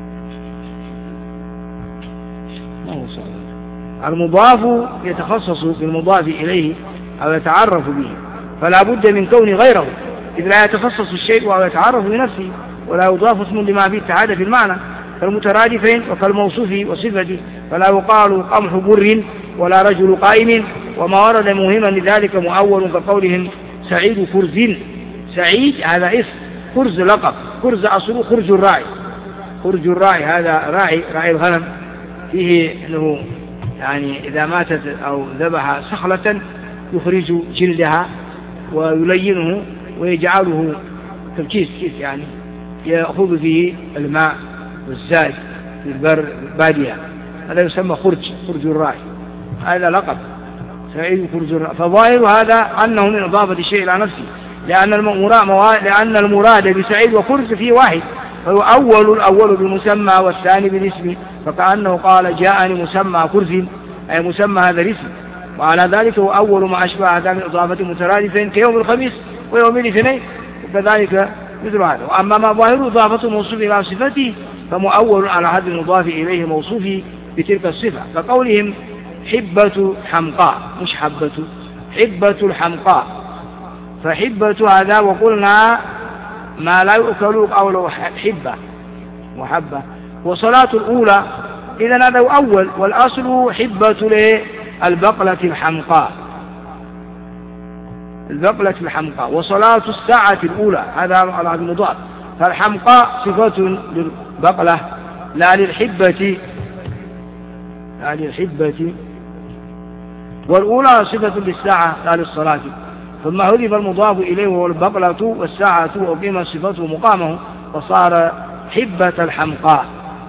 ما هو صالح. المضاف يتخصص بالمضاف إليه أو يتعرف به، فلا بد من كون غيره، إذ لا يتخصص الشيء أو يتعرف بنفسه، ولا يضاف اسم لما فيه التعادة في المعنى كالمترادفين وكالموصوف وصفته، فلا يقال قمح بر ولا رجل قائم. وما ورد مهما لذلك مؤول كقولهم سعيد كرز، سعيد هذا اسم، كرز لقب، كرز أصله خرج الراعي، خرج الراعي هذا راعي راعي الغنم، فيه أنه يعني إذا ماتت أو ذبح صخلة يخرج جلدها ويلينه ويجعله كالكيس كيس يعني يأخذ فيه الماء والزاد في البر بادية، هذا يسمى خرج، خرج الراعي، هذا لقب سعيد خرج الراعي. فظاهر هذا أنه من إضافة الشيء إلى نفسه، لأن المراد لأن المراد بسعيد وخرج فيه واحد، فهو أول الأول بالمسمى والثاني بالاسم، فكأنه قال جاءني مسمى كرز أي مسمى هذا الاسم، وعلى ذلك هو أول ما أشبه هذا من إضافة مترادفين كيوم الخميس ويوم الاثنين، وكذلك مثل هذا. وأما ما ظاهر إضافة موصوف إلى صفته فمؤول على هذا المضاف إليه موصوف بتلك الصفة، كقولهم حبة حمقاء، مش حبة، حبة الحمقاء، فحبة هذا وقلنا ما لا يؤكل قوله حبة محبة. وصلاة الأولى إذن هذا أول، والأصل حبة البقلة الحمقاء، البقلة الحمقاء. وصلاة الساعة الأولى هذا على المضاف، فالحمقاء صفة للبقلة لا للحبة، لا للحبة، والأولى صفة للساعة لا للصلاة. ثم حذف المضاف إليه وهو البقلة والساعة وقيم صفته مقامه وصار حبة الحمقاء.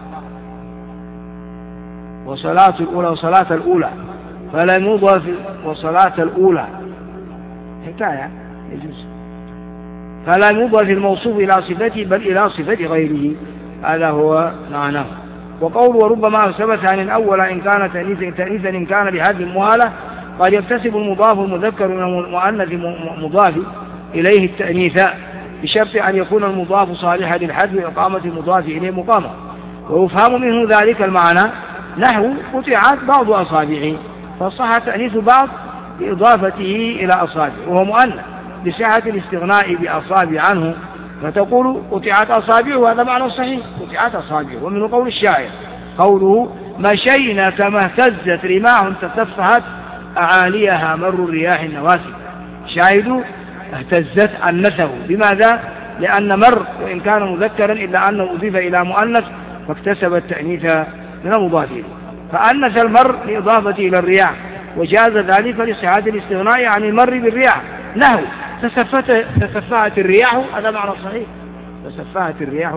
وصلاة الأولى وصلاة الأولى فلم يضاف، وصلاة الأولى حكاية يجوز، فلم يضاف الموصوف إلى صفته بل إلى صفة غيره، هذا هو معناه. وقول وربما ثبت عن الأول إن كان تأنيثا إن كان بهذه المهالة، قد يكتسب المضاف المذكر من المؤنث مضاف إليه التأنيث بشرط أن يكون المضاف صالحا للحذف وإقامة المضاف إليه مقامة. ويفهم منه ذلك المعنى نحو قطعت بعض أصابعه، فصح تأنيث بعض بإضافته إلى أصابع وهو مؤنث بصحة الاستغناء بأصابع عنه، فتقول قطعت أصابع، وهذا معنى صحيح قطعت أصابع. ومن قول الشاعر قوله مشينا كما اهتزت رماح تتفهت أعاليها مر الرياح النواسي، شاهدوا اهتزت أنثه، بماذا؟ لأن مر وإن كان مذكرا إلا أنه أضيف إلى مؤنث فاكتسب التأنيث من المضاف إليه، فأنث المر لإضافته إلى الرياح، وجاز ذلك لصحة الاستغناء عن المر بالرياح، نحو تسفت تسفهت الرياح، هذا معنى صحيح تسفهت الرياح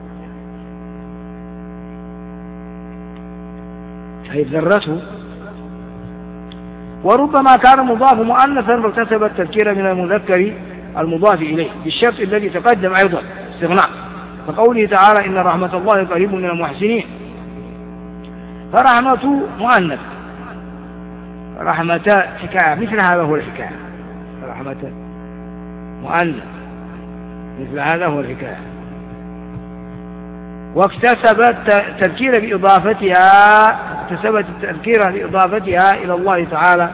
أي ذرته. وربما كان مضاف مؤنثا فاكتسب التذكير من المذكر المضاف إليه بالشرط الذي تقدم أيضا استغناء، فقوله تعالى إن رحمة الله قريب من المحسنين، فرحمة مؤنث، رحمة حكاية، مثل هذا هو الحكاية، رحمة مؤنث مثل هذا هو الحكاية. واكتسبت تذكير بإضافتها اكتسبت التذكير بإضافتها إلى الله تعالى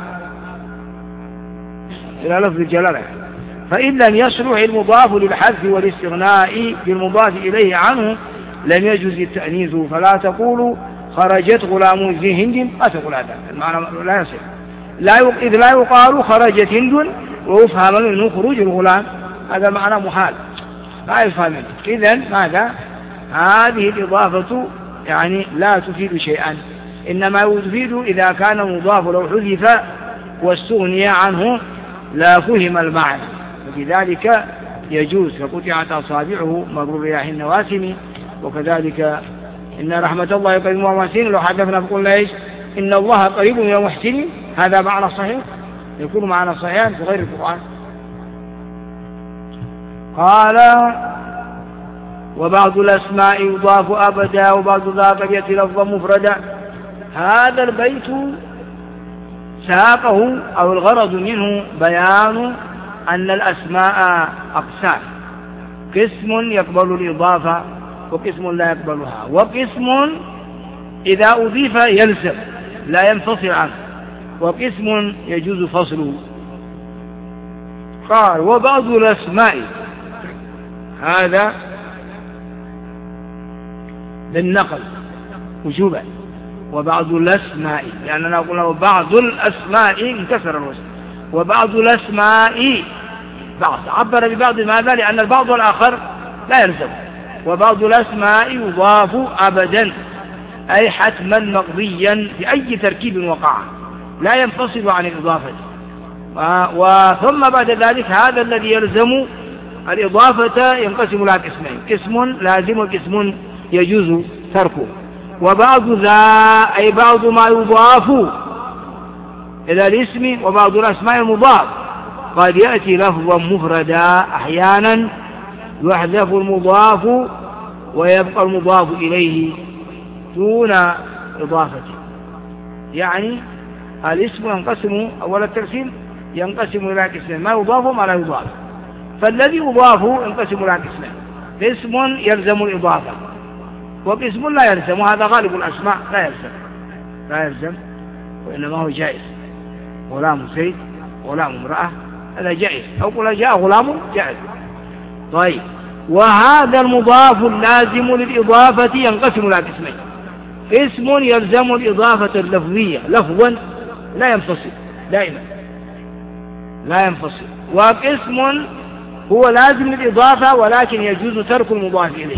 إلى لفظ الجلالة. فإن لم يصلح المضاف للحذف والاستغناء بالمضاف إليه عنه لم يجوز التأنيث، فلا تقول خرجت غلام ذي هند، لا تقول هذا المعنى لا يصح، لا ي... إذ لا يقال خرجت هند ويفهم منه خروج الغلام، هذا معنى محال لا يفهم منه. إذن ماذا؟ هذه الإضافة يعني لا تفيد شيئا، إنما تفيد إذا كان المضاف لو حذف واستغني عنه لا فهم المعنى، وبذلك يجوز. فقطعت أصابعه مضروب رياح النواسم، وكذلك إن رحمة الله قريب من المحسنين، لو حدثنا فقلنا إيش؟ إن الله قريب من المحسنين، هذا معنى صحيح، يكون معنى صحيح في غير القرآن. قال وبعض الأسماء يضاف أبدا وبعض ذاك يأتي لفظا مفردا. هذا البيت ساقه أو الغرض منه بيان أن الأسماء أقسام، قسم يقبل الإضافة وقسم لا يقبلها، وقسم إذا أضيف يلزم لا ينفصل عنه، وقسم يجوز فصله. قال وبعض الأسماء، هذا للنقل وجوبا، وبعض الأسماء لأننا قلنا بعض الأسماء انكسر الوزن، وبعض الأسماء بعض عبر ببعض ماذا؟ لأن البعض والآخر لا يلزم. وبعض الأسماء يضاف أبدا أي حتما مقضيا بأي تركيب وقع لا ينفصل عن الإضافة. وثم بعد ذلك هذا الذي يلزم الإضافة ينقسم إلى قسمين، قسم لازم وقسم يجوز تركه. وبعض ذا أي بعض ما يضاف إلى الاسم، وبعض الأسماء المضاف قد يأتي لفظا مفردا، أحيانا يحذف المضاف ويبقى المضاف إليه دون إضافته. يعني الاسم ينقسم أول التقسيم ينقسم إلى قسمين، ما يضاف وما لا يضاف. فالذي يضاف ينقسم إلى قسمين، قسم يلزم الإضافة وقسم لا يلزم، وهذا غالب الأسماء لا يلزم لا يلزم وإنما هو جائز. غلام زيد، غلام امرأة، هذا جائز، أو قل جاء غلام جائز. طيب، وهذا المضاف اللازم للإضافة ينقسم إلى قسمين، قسم يلزم الإضافة اللفظية لفظا لا ينفصل دائما لا ينفصل، وقسم هو لازم للإضافة ولكن يجوز ترك المضاف إليه.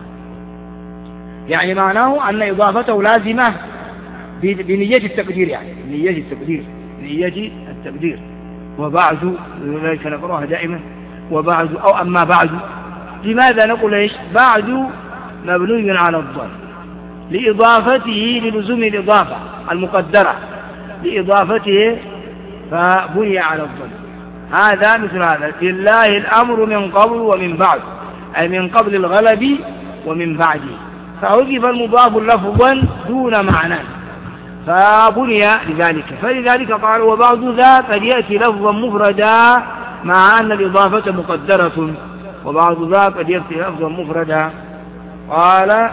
يعني معناه أن إضافته لازمة بنية التقدير، يعني نية التقدير نية التقدير. وبعد ذلك نقرأها دائما، وبعد أو أما بعد. لماذا نقول إيش؟ بعد مبني على الضم لإضافته للزوم الإضافة المقدرة لإضافته فبني على الضم. هذا مثل هذا، لله الأمر من قبل ومن بعد، أي من قبل الغلب ومن بعده، فعرف المضاف لفظا دون معنى فبني لذلك. فلذلك قال وبعض ذا قد يأتي لفظا مفردا مع أن الإضافة مقدرة، وبعض ذا قد يأتي لفظا مفردا. قال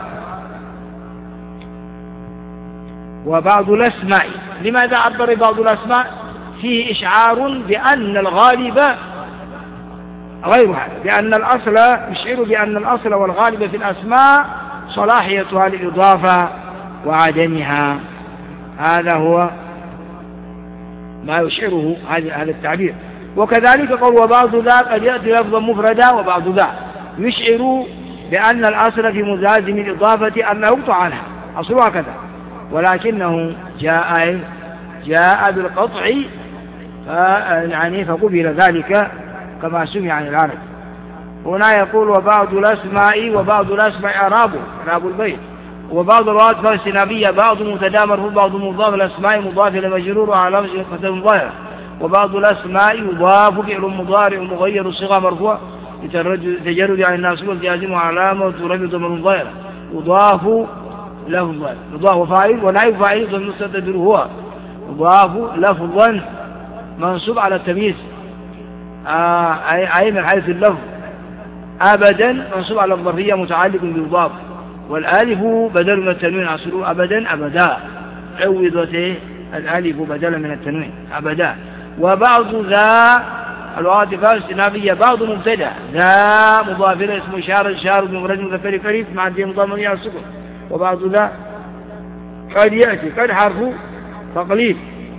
وبعض الأسماء، لماذا عبر بعض الأسماء؟ فيه إشعار بأن الغالب غير هذا، بأن الأصل يشعر بأن الأصل والغالب في الأسماء صلاحيتها للإضافة وعدمها. هذا هو ما يشعره هذا التعبير. وكذلك قال وبعض ذا قد يأتي لفظا مفردا، وبعض ذا يشعر بأن الأصل في ملازم الإضافة أن لا يقطع عنها، أصلها كذا، ولكنه جاء جاء بالقطع يعني فقبل ذلك كما سمع عن العرب. هنا يقول وبعض الأسماء، وبعض الأسماء إعرابه إعراب البيت، وبعض الرواد فالسنابية بعض متدامر وبعض مضاف الأسماء مضاف لمجرور وعلامة قدم ظاهرة. وبعض الأسماء يضاف فعل مضارع مغير الصيغة مرفوع تجرد عن الناس والجازم وعلامة ورمي ضمن ظاهرة. يضاف لفظا يضاف فاعل ونائب فاعل ضمير مستتر هو يضاف لفظا منصوب على التمييز آه أي من حيث اللفظ. أبدا منصوب على الظرفية متعلق بالضاف، والالف بدل من التنوين أصله أبدا أبدا عوضت الالف بدلا من التنوين أبدا. وبعض ذا العاطفة الاستنافية بعض مبتدأ ذا مضاف إلى اسم إشارة إشارة بمفرد مذكر قريب مع الدين مضاف على السكون. وبعض ذا قد يأتي قد حرف تقليد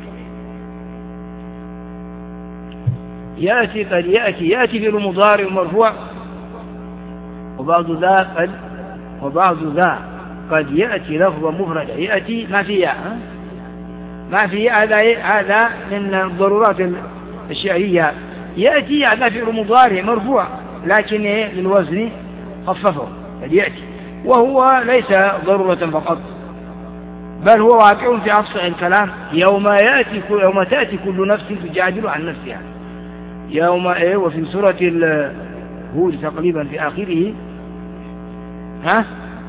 يأتي قد يأتي يأتي في المضارع مرفوع. وبعض ذا قد وبعض ذا قد يأتي لفظا مفردا يأتي ما في ياء ما في هذا هذا من الضرورات الشعرية. يأتي هذا فعل مضارع مرفوع لكن للوزن خففه قد يأتي، وهو ليس ضرورة فقط بل هو واقع في أفصح الكلام. يوم يأتي يوم تأتي كل نفس تجادل عن نفسها يوم إيه. وفي سورة هود تقريبا في آخره ها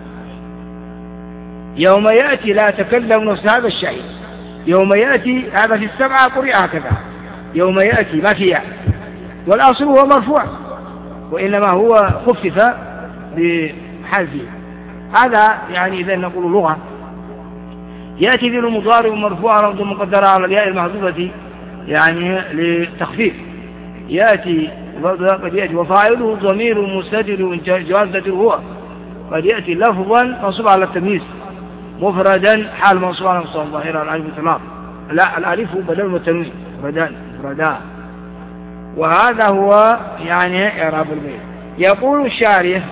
يوم يأتي لا تكلم نفس هذا الشيء. يوم يأتي هذا في السبعة قرئ هكذا يوم يأتي ما فيها، والأصل هو مرفوع وإنما هو خفف بحذفه. هذا يعني إذا نقول لغة. يأتي في المضارع مرفوع رمز مقدرة على الياء المحذوفة يعني للتخفيف. يأتي قد يأتي وفاعله ضمير مستتر جوازة هو قد يأتي لفظا منصوب على التمييز مفردا حال منصوب على مصدر ظاهرا الألف إطلاق لا الألف بدل من التنوين مفردا مفردا. وهذا هو يعني إعراب البيت. يقول الشارح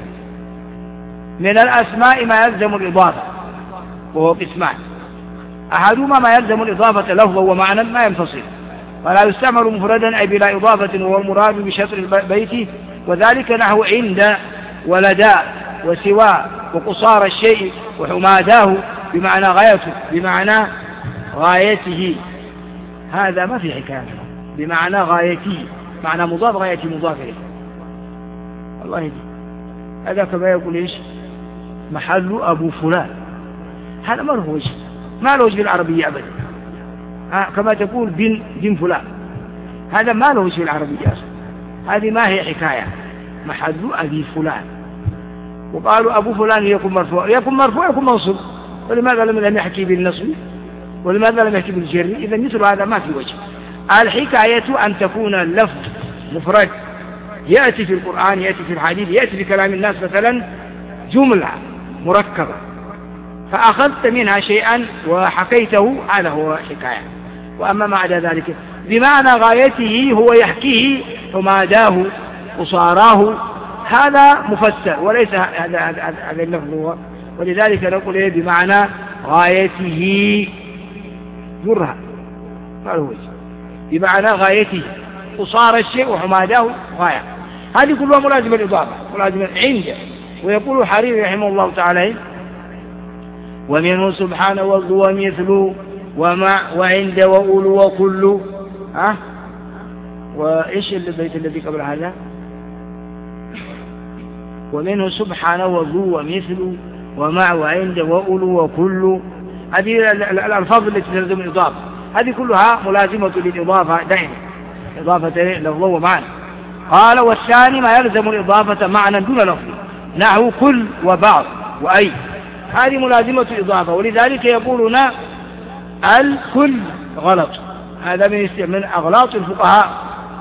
من الأسماء ما يلزم الإضافة وهو قسمان. أحدهما ما يلزم الإضافة لفظا ومعنى ما ينفصل ولا يستعمل مفردا أي بلا إضافة وهو المراد بشطر البيت، وذلك نحو عند ولدى وسوى وقصار الشيء وحماداه بمعنى غايته بمعنى غايته. هذا ما في حكاية بمعنى غايته معنى مضاف غايته مضاف إليه. الله يهدي. هذا كما يقول إيش محل أبو فلان. هذا ما له وجه ما له وجه بالعربية أبدا. كما تقول بن بن فلان هذا ما له وجه بالعربية أصلا. هذه ما هي حكاية محل أبي فلان. وقالوا أبو فلان يكون مرفوع يكون مرفوع يكون منصوب، ولماذا لم يحكي بالنصب ولماذا لم يحكي بالجر؟ إذا مثل هذا ما في وجه. الحكاية أن تكون اللفظ مفرد يأتي في القرآن يأتي في الحديث يأتي في كلام الناس مثلا جملة مركبة فأخذت منها شيئا وحكيته هذا هو حكاية. وأما ما عدا ذلك بمعنى غايته هو يحكيه حماداه وصاراه هذا مفسر وليس هذا هذا اللفظ هو. ولذلك نقول إيه بمعنى غايته جرها قالوا بمعنى غايته وصار الشيء وحماداه غاية. هذه كلها ملازمة الإضافة ملازمة عنده. ويقول حريري رحمه الله تعالى ومنه سبحانه ومثل ومع وعند وأول وكل ها. وإيش البيت الذي قبل هذا ومنه سبحانه وذو ومثل ومع وعند وأول وكل. هذه الألفاظ التي تلزم الإضافة هذه كلها ملازمة للإضافة دائما إضافة لفظ ومعنى. قال والثاني ما يلزم الإضافة معنى دون لفظ نحو كل وبعض وأي. هذه ملازمة الإضافة. ولذلك يقولون الكل غلط. هذا من أغلاط الفقهاء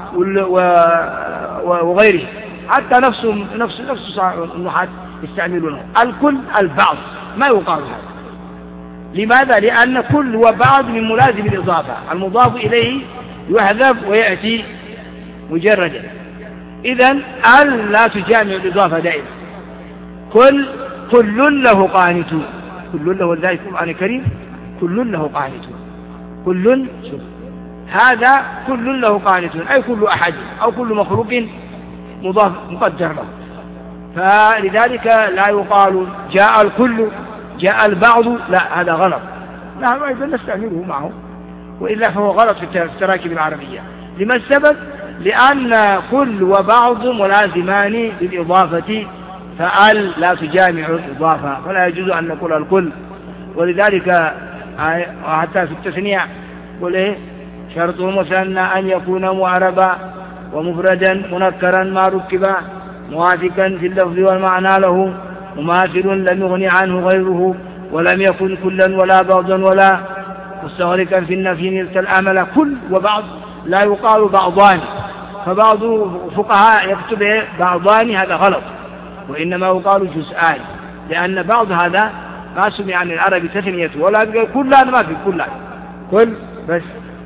وغيره حتى نفس نفس نفس النحاة يستعملونه. الكل البعض ما يقال هذا. لماذا؟ لأن كل وبعض من ملازم الإضافة المضاف إليه يحذف ويأتي مجردا. إذن ال لا تجامع الإضافة دائما. كل كل له قانتون كل له ذلك القرآن الكريم كل له قانتون كل شوف هذا كل له قانتون أي كل أحد أو كل مخلوق مضاف مقدر له. فلذلك لا يقال جاء الكل جاء البعض لا هذا غلط. نحن أيضا نستعمله معه وإلا فهو غلط في التراكيب العربية. لما السبب؟ لأن كل وبعض ملازمان للإضافة فأل لا تجامع الإضافة، فلا يجوز أن نقول الكل. ولذلك حتى في التثنية قل إيه شرطه مثنى أن يكون معربا ومفردا منكرا ما ركبا موافقا في اللفظ والمعنى له مماثل لم يغني عنه غيره ولم يكن كلا ولا بعضا ولا مستغرقا في النفي نلت الأمل. كل وبعض لا يقال بعضان، فبعض فقهاء يكتب بعضان، هذا غلط، وإنما يقال جزءان، لأن بعض هذا ما سمع عن العرب تثنيته ولا كلان، ما في كلان كل بس.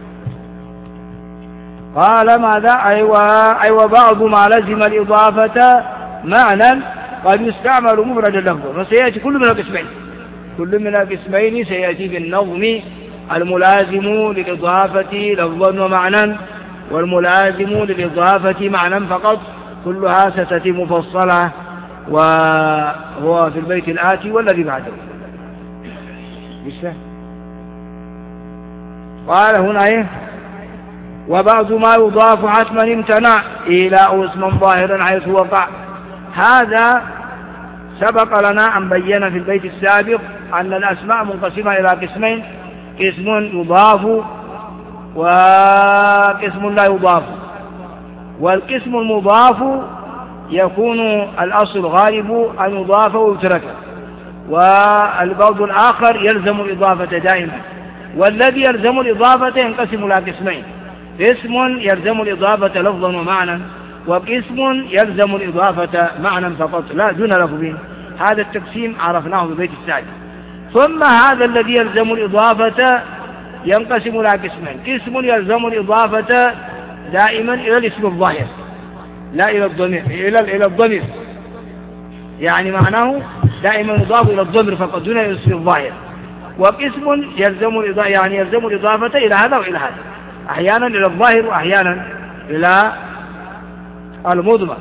قال ماذا؟ أيوة أيوة بعض ما لزم الإضافة معنى قد يستعمل مفردا لفظا، وسيأتي كل من القسمين، كل من القسمين سيأتي بالنظم الملازم للإضافة لفظا ومعنى، والملازم للإضافة معنى فقط، كلها ستأتي مفصلة، وهو في البيت الآتي والذي بعده. قال هنا إيه؟ وبعض ما يضاف حتما امتنع إيلاء اسما ظاهرا حيث وقع. هذا سبق لنا أن بينا في البيت السابق أن الأسماء منقسمة إلى قسمين، قسم يضاف وقسم لا يضاف. والقسم المضاف يكون الأصل غالب أن يضاف ويترك، والبعض الآخر يلزم الإضافة دائما. والذي يلزم الإضافة ينقسم إلى قسمين، قسم يلزم الإضافة لفظا ومعنى، وقسم يلزم الإضافة معنى فقط لا دون لفظين. هذا التقسيم عرفناه في البيت السادس. ثم هذا الذي يلزم الإضافة ينقسم إلى قسمين، قسم يلزم الإضافة دائما إلى الاسم الظاهر لا إلى الضمير، إلى إلى الضمير، يعني معناه دائما يضاف إلى الضمير فقط دون الاسم الظاهر. وقسم يلزم الإضافة يعني يلزم الإضافة إلى هذا وإلى هذا، أحيانا إلى الظاهر وأحيانا إلى المضمر.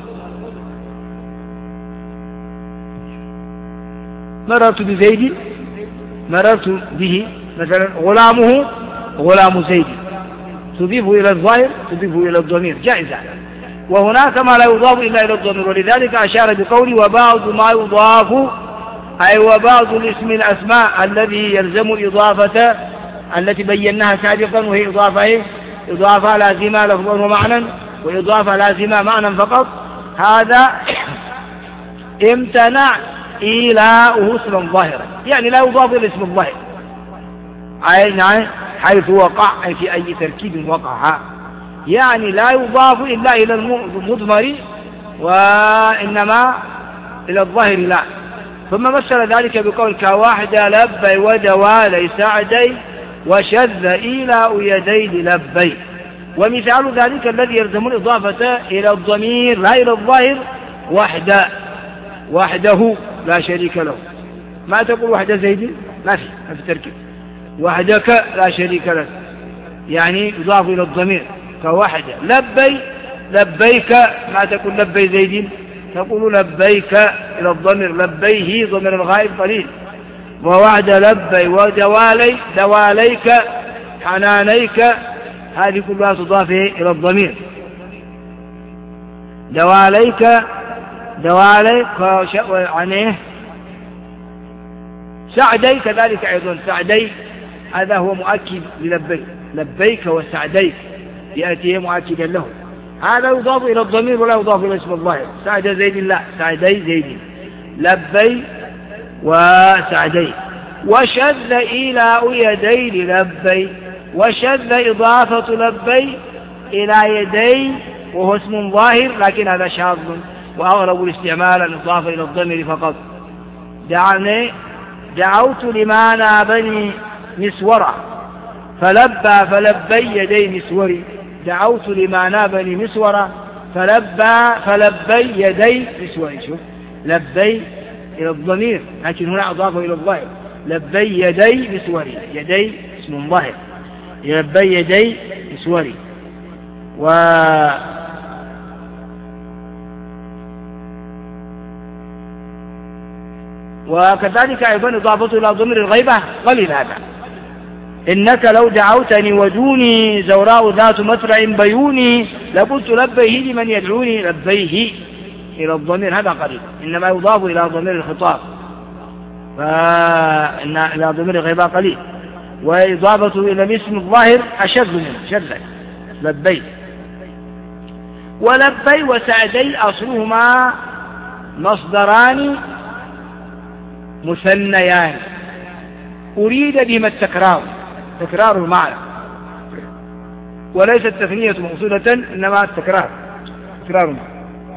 مررت بزيد، مررت به، مثلا غلامه غلام زيد، تضيفه إلى الظاهر تضيفه إلى الضمير جائزة. وهناك ما لا يضاف إلا إلى الضمير، ولذلك أشار بقوله وبعض ما يضاف، أي وبعض الاسم الأسماء الذي يلزم الإضافة التي بيناها سابقا، وهي إضافة إيه؟ إضافة لازمة لفظا ومعنى، وإضافة لازمة معنى فقط. هذا امتنع إيلاؤه اسما ظاهرا، يعني لا يضاف إلى اسم الظاهر أي حيث وقع، أي في أي تركيب وقع، يعني لا يضاف إلا إلى المضمر وإنما إلى الظاهر لا. ثم مثل ذلك بقول كواحد لبي ودوالي سعدي وشذ إيلاء يدي لبي. ومثال ذلك الذي يلزم الإضافة إلى الضمير لا إلى الظاهر وحده، وحده لا شريك له. ما تقول وحده زيد، ما في ما في تركيب. وحدك لا شريك له، يعني يضاف إلى الضمير كوحده. لبي لبيك، ما تقول لبي زيد، تقول لبيك إلى الضمير، لبيه ضمير الغائب قليل. ووعد لبي ودوالي دواليك حنانيك، هذه كلها تضاف إلى الضمير. دواليك دوالي عنه سعدي كذلك أيضا، سعدي هذا هو مؤكد للبيك، لبيك وسعديك يأتي مؤكدا له، هذا يضاف إلى الضمير ولا يضاف إلى اسم الظاهر. سعد زيد لا، سعدي زيد، لبي وسعدي. وشذ إيلاء يدي لبي، وشذ إضافة لبي إلى يدي وهو اسم ظاهر، لكن هذا شاذ وأغلب الاستعمال الإضافة إلى الضمير فقط. دعني دعوت لما نابني مسورة فلبى فلبي يدي مسوري، دعوت لما نابني مسورة فلبى فلبي يدي مسوري. شوف لبي إلى الضمير لكن هنا أضافه إلى الظاهر، لبي يدي مسوري، يدي اسم ظاهر، لبي يدي مسوري. و وكذلك أيضا إضافته إلى ضمير الغيبة قليل هذا. إنك لو دعوتني ودوني زوراء ذات مترع بيوني لقلت لبيه لمن يدعوني، لبيه إلى الضمير هذا قريب، إنما يضاف إلى ضمير الخطاب، فإن إلى ضمير الغيبة قليل، وإضافته إلى الاسم الظاهر أشد منه شدة. لبي ولبي وسعدي أصلهما مصدران مثنيان أريد بهما التكرار، تكرار المعنى، وليس التثنية مقصودة إنما التكرار، تكرار المعنى.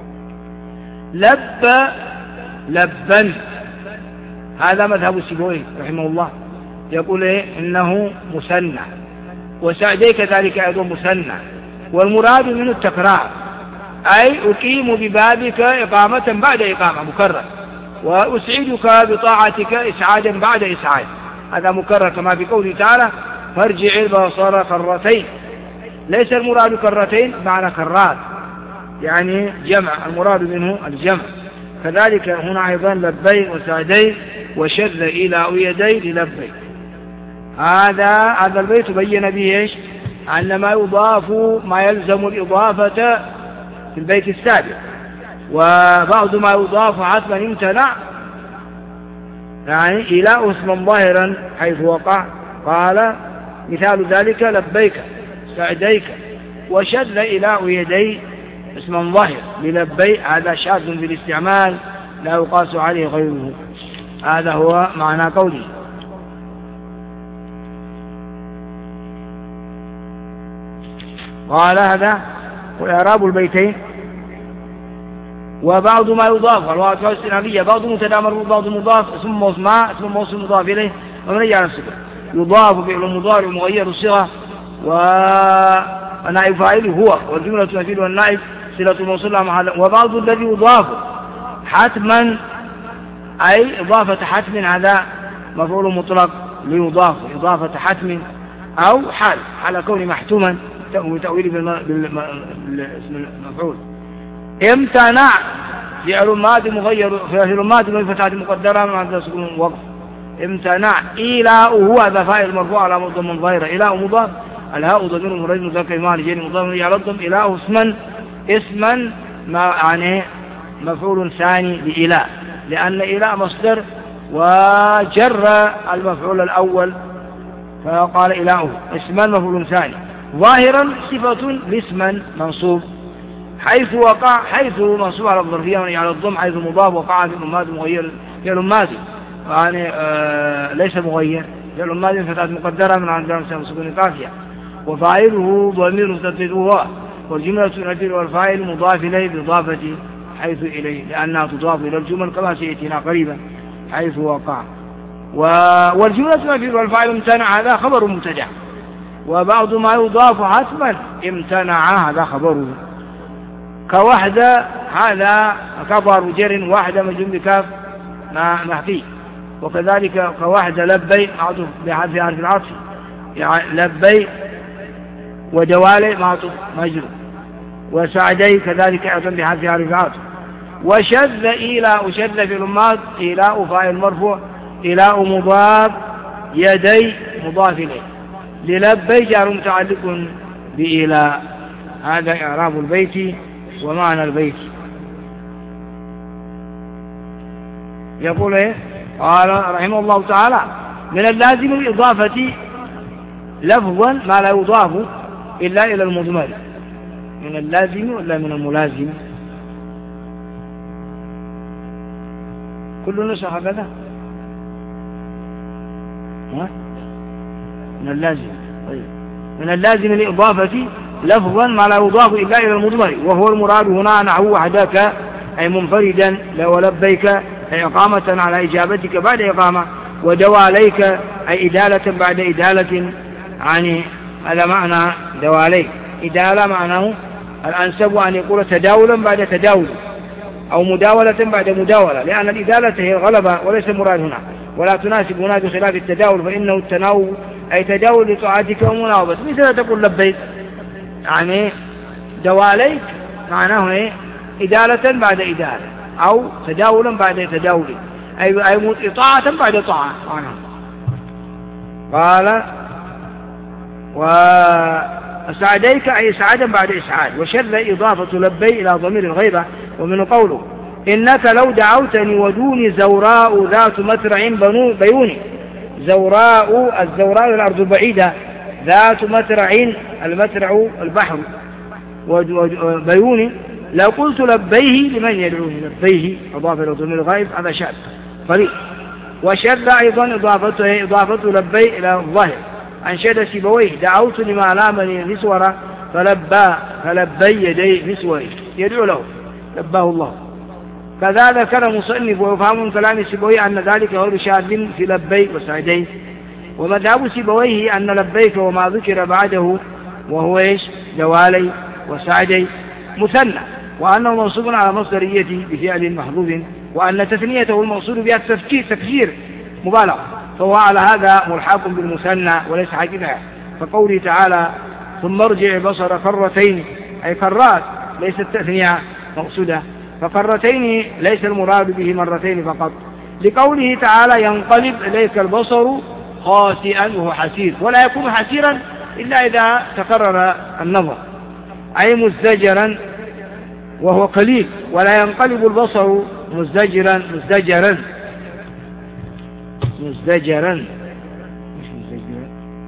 لب لبا هذا مذهب السيبويه رحمه الله، يقول إيه إنه مثنى، وسعدي كذلك أيضا مثنى، والمراد منه التكرار، أي أقيم ببابك إقامة بعد إقامة مكرر، وأسعدك بطاعتك إسعادا بعد إسعاد، هذا مكرر كما في قوله تعالى فارجع البصر كرتين، ليس المراد كرتين معنى كرات يعني جمع، المراد منه الجمع. كذلك هنا أيضا لبي وسعدي وشذ إلى ويدي للبي. هذا هذا البيت بين به إيش؟ أن ما يضاف ما يلزم الإضافة في البيت السابق، وبعض ما يضاف حتما امتنع، يعني إلى اسما ظاهرا حيث وقع، قال مثال ذلك لبيك سعديك، وشذ إلى ويدي اسما ظاهر للبي، هذا شاذ في الاستعمال لا يقاس عليه غيره. هذا هو معنى قوله. قال هذا وإعراب البيتين. وبعض ما يضاف الواقع الاستنافية بعض متدامر بعض مضاف، اسم موصماء اسم موصم مضاف إليه ومن على الصفة، يضاف فعل المضارع مغير الصيغة ونائب فاعله هو، والجملة تمثيل والنائب صلة الموصول لها محل. وبعض الذي يضاف حتما أي إضافة حتم، هذا مفعول مطلق ليضاف إضافة حتم أو حال على كون محتوما وتأويله بالاسم المفعول. امتنع فعل ماضي مغير فعل ماضي بفتحة مقدرة من عند سكون وقف. امتنع إيلاؤه هذا فاعل مرفوع على ضم ظاهرة، إيلاء مضاف، الهاء ضمير مريض مذكر معنى جيل مضاف على الضم، إيلاؤه اسما اسما ما يعني مفعول ثاني لإيلاء، لأن إيلاء مصدر وجر المفعول الأول فقال إيلاؤه اسما مفعول ثاني، ظاهرا صفة لاسما منصوب حيث وقع، حيث منصوب على الظرفية على الضم، حيث مضاف وقع في الماضي مغير فعل ماضي يعني آه ليس مغير فعل ماضي فتاة مقدرة من عند سكون قافية، وفاعله ضمير مستتر هو، والجملة تنفيذ والفاعل مضاف إليه بإضافة حيث إليه، لأنها تضاف إلى الجمل كما سيأتينا قريبا حيث وقع. والجملة تنفيذ والفاعل امتنع هذا خبر مبتدع، وبعض ما يضاف حتما امتنع هذا خبره، كوحدة هذا كبر جر واحدة مجرور بكاف محفي، وكذلك كوحدة لبي معطوف بحذف حرف العطف يعني لبي، ودوالي معطوف مجرور، وسعدي كذلك أيضا بحذف حرف العطف. وشذ إيلاء شذ في الأمات إيلاء فاعل مرفوع، إيلاء مضاف، يدي مضاف إليه، للبي جار متعلق بإيلاء. هذا إعراب البيت ومعنى البيت. يقول إيه؟ قال رحمه الله تعالى من اللازم الإضافة لفظا ما لا يضاف إلا إلى المضمر. من اللازم ولا من الملازم؟ كل نسخ هكذا ها؟ من اللازم. طيب من اللازم الإضافة لفظا ما لا يضاف إلا إلى المضمر، وهو المراد هنا نحو وحدك أي منفردا ولبيك أي إقامة على إجابتك بعد إقامة، ودواليك أي إدالة بعد إدالة، يعني هذا معنى دواليك. إدالة معناه الأنسب أن يقول تداولا بعد تداول أو مداولة بعد مداولة، لأن الإدالة هي الغلبة وليس المراد هنا، ولا تناسب هنا بخلاف التداول، فإنه التناوب أي تداول لطاعتك ومناوبة، مثل تقول لبيك يعني دواليك معناه إيه؟ إدالة بعد إدالة أو تداولا بعد تداول، أي أي طاعة بعد طاعة. قال وسعديك أي إسعادا بعد إسعاد. وشذ إضافة لبي إلى ضمير الغيبة، ومن قوله إنك لو دعوتني ودوني زوراء ذات مترع بيون. زوراء الزوراء الأرض البعيدة، ذات مترع المترع البحر بيون، لو قلت لبيه لمن يدعوني. لبيه أضاف إلى ضمير الغائب، هذا شاذ قليل. وشذ أيضا إضافته إضافته لبي إلى الظاهر. أنشد سيبويه دعوت لما لامني نسورة فلبى فلبي يدي نسوره، يدعو له لباه الله. كذا ذكر مصنف ويفهم من كلام سيبويه أن ذلك غير شاذ في لبي وسعدين. ومذهب سيبويه أن لبيك وما ذكر بعده وهو إيش دوالي وسعدي مثنى، وأنه منصوب على مصدريته بفعل محذوف، وأن تثنيته المقصود بها التفكير تكثير مبالغ، فهو على هذا ملحق بالمثنى وليس حقيقة. فقوله تعالى ثم ارجع البصر كرتين، أي كرات ليست التثنية مقصودة، فكرتين ليس المراد به مرتين فقط. لقوله تعالى ينقلب إليك البصر خاسئا وهو حسير، ولا يكون حسيرا إلا إذا تكرر النظر، أي مزدجرا وهو قليل، ولا ينقلب البصر مزدجرا مزدجرا مزدجرا مش مزدجرا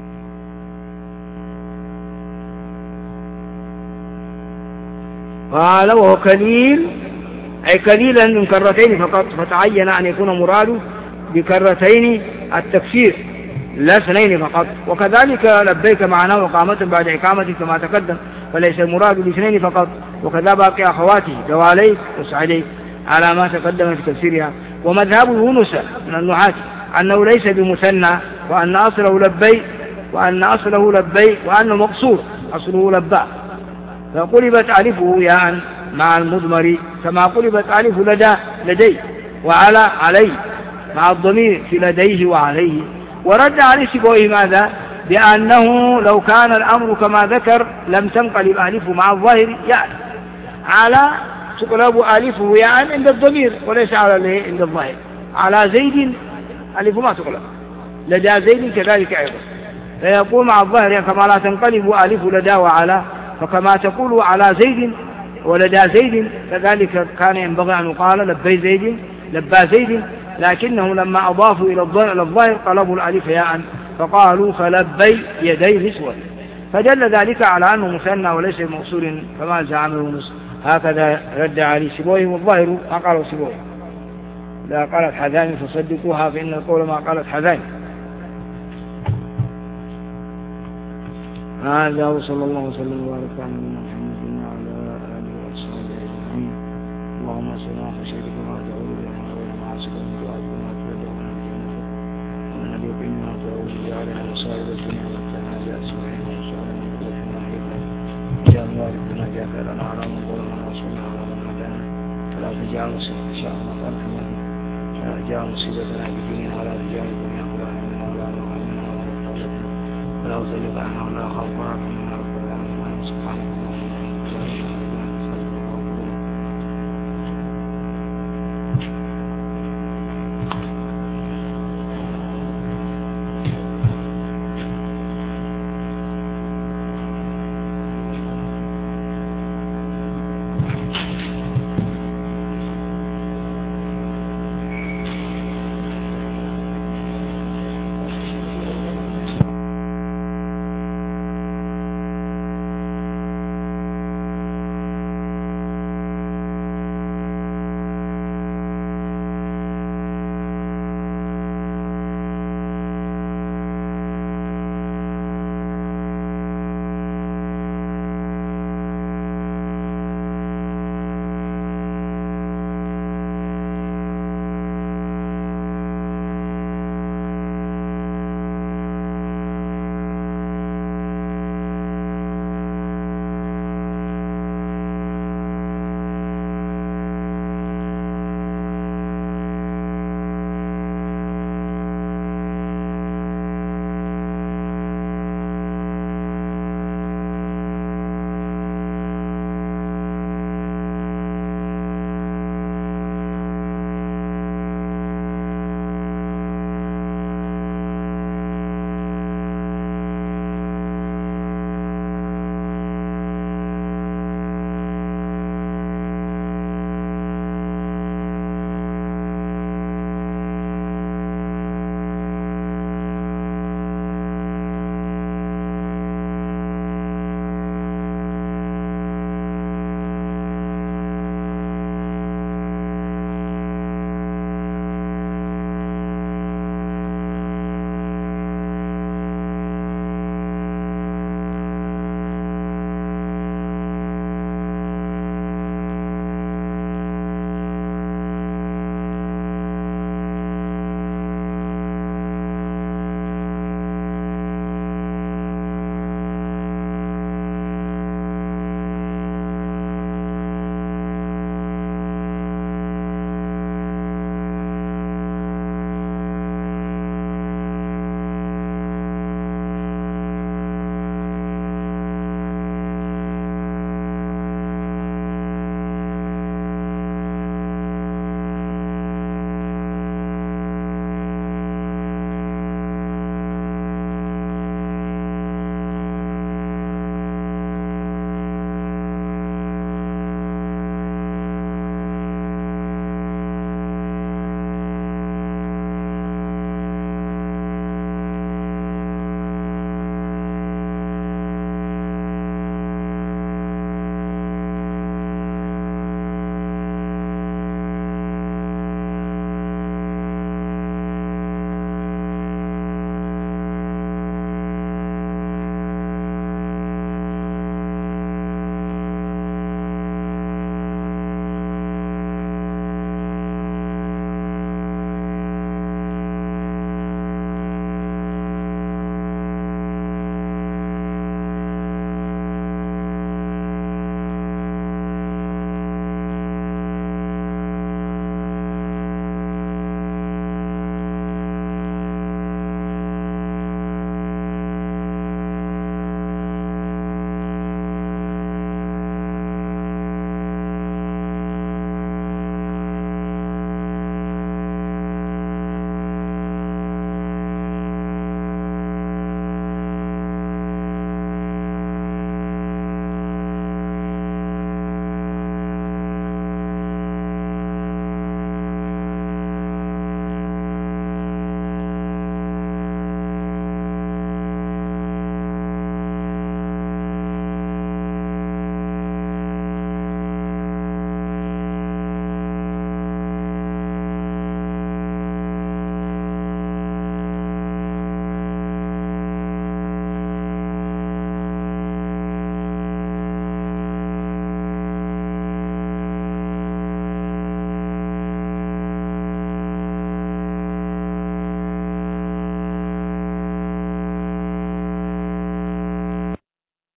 قال وهو قليل، أي قليلا من كرتين فقط، فتعين أن يكون مراده بكرتين التكفير لا اثنين فقط. وكذلك لبيك معناه إقامة بعد إقامة كما تقدم، فليس المراد باثنين فقط. وكذا باقي أخواته دواليك وسعديك على ما تقدم في تفسيرها. ومذهب يونس من النحاة أنه ليس بمثنى، وأن أصله لبي وأن أصله لبي وأنه مقصور أصله لباء، فقلبت ألفه ياء مع المضمر كما قلبت ألف لدى لدي وعلى علي مع الضمير في لديه وعليه. ورد عليه سيبويه ماذا؟ بأنه لو كان الأمر كما ذكر لم تنقلب ألفه مع الظاهر ياء، على تقلب ألفه ياء عند الضمير وليس على عند الظاهر. على زيد ألف ما تقلب، لدى زيد كذلك أيضا، فيقول مع الظاهر يعني كما لا تنقلب ألف لدى وعلى، فكما تقول على زيد ولدى زيد كذلك كان ينبغي أن يقال لبي زيد لبى زيد، لكنهم لما أضافوا إلى الظاهر قلبوا الألف ياء فقالوا فلبي يدي نسوة، فدل ذلك على أنه مثنى وليس موصول كما زعمه يونس. هكذا رد عليه سيبويه، والظاهر ما قاله سيبويه. لا قالت حذان فصدقوها فإن القول ما قالت حذان. هذا وصلى الله وسلم وبارك على نبينا محمد وعلى آله وصحبه أجمعين. اللهم صل على خشيتك وما تعود لنا ولا معاصيك من دعائك وما تبلغنا بجنتك ومن اليقين ما تعود به علينا مصائب الدنيا ومتعنا بأسماعنا وأبصارنا وقوتنا وحيدنا واجعل والدنا جافرنا على من ظلمنا وانصرنا على من عادانا ولا تجعل مصيبتنا في شأننا ولا تجعل مصيبتنا في ديننا ولا تجعل الدنيا أكبر همنا ولا مبلغ علمنا ولا مبلغ علمنا ولا تزغ عنا ولا خوفنا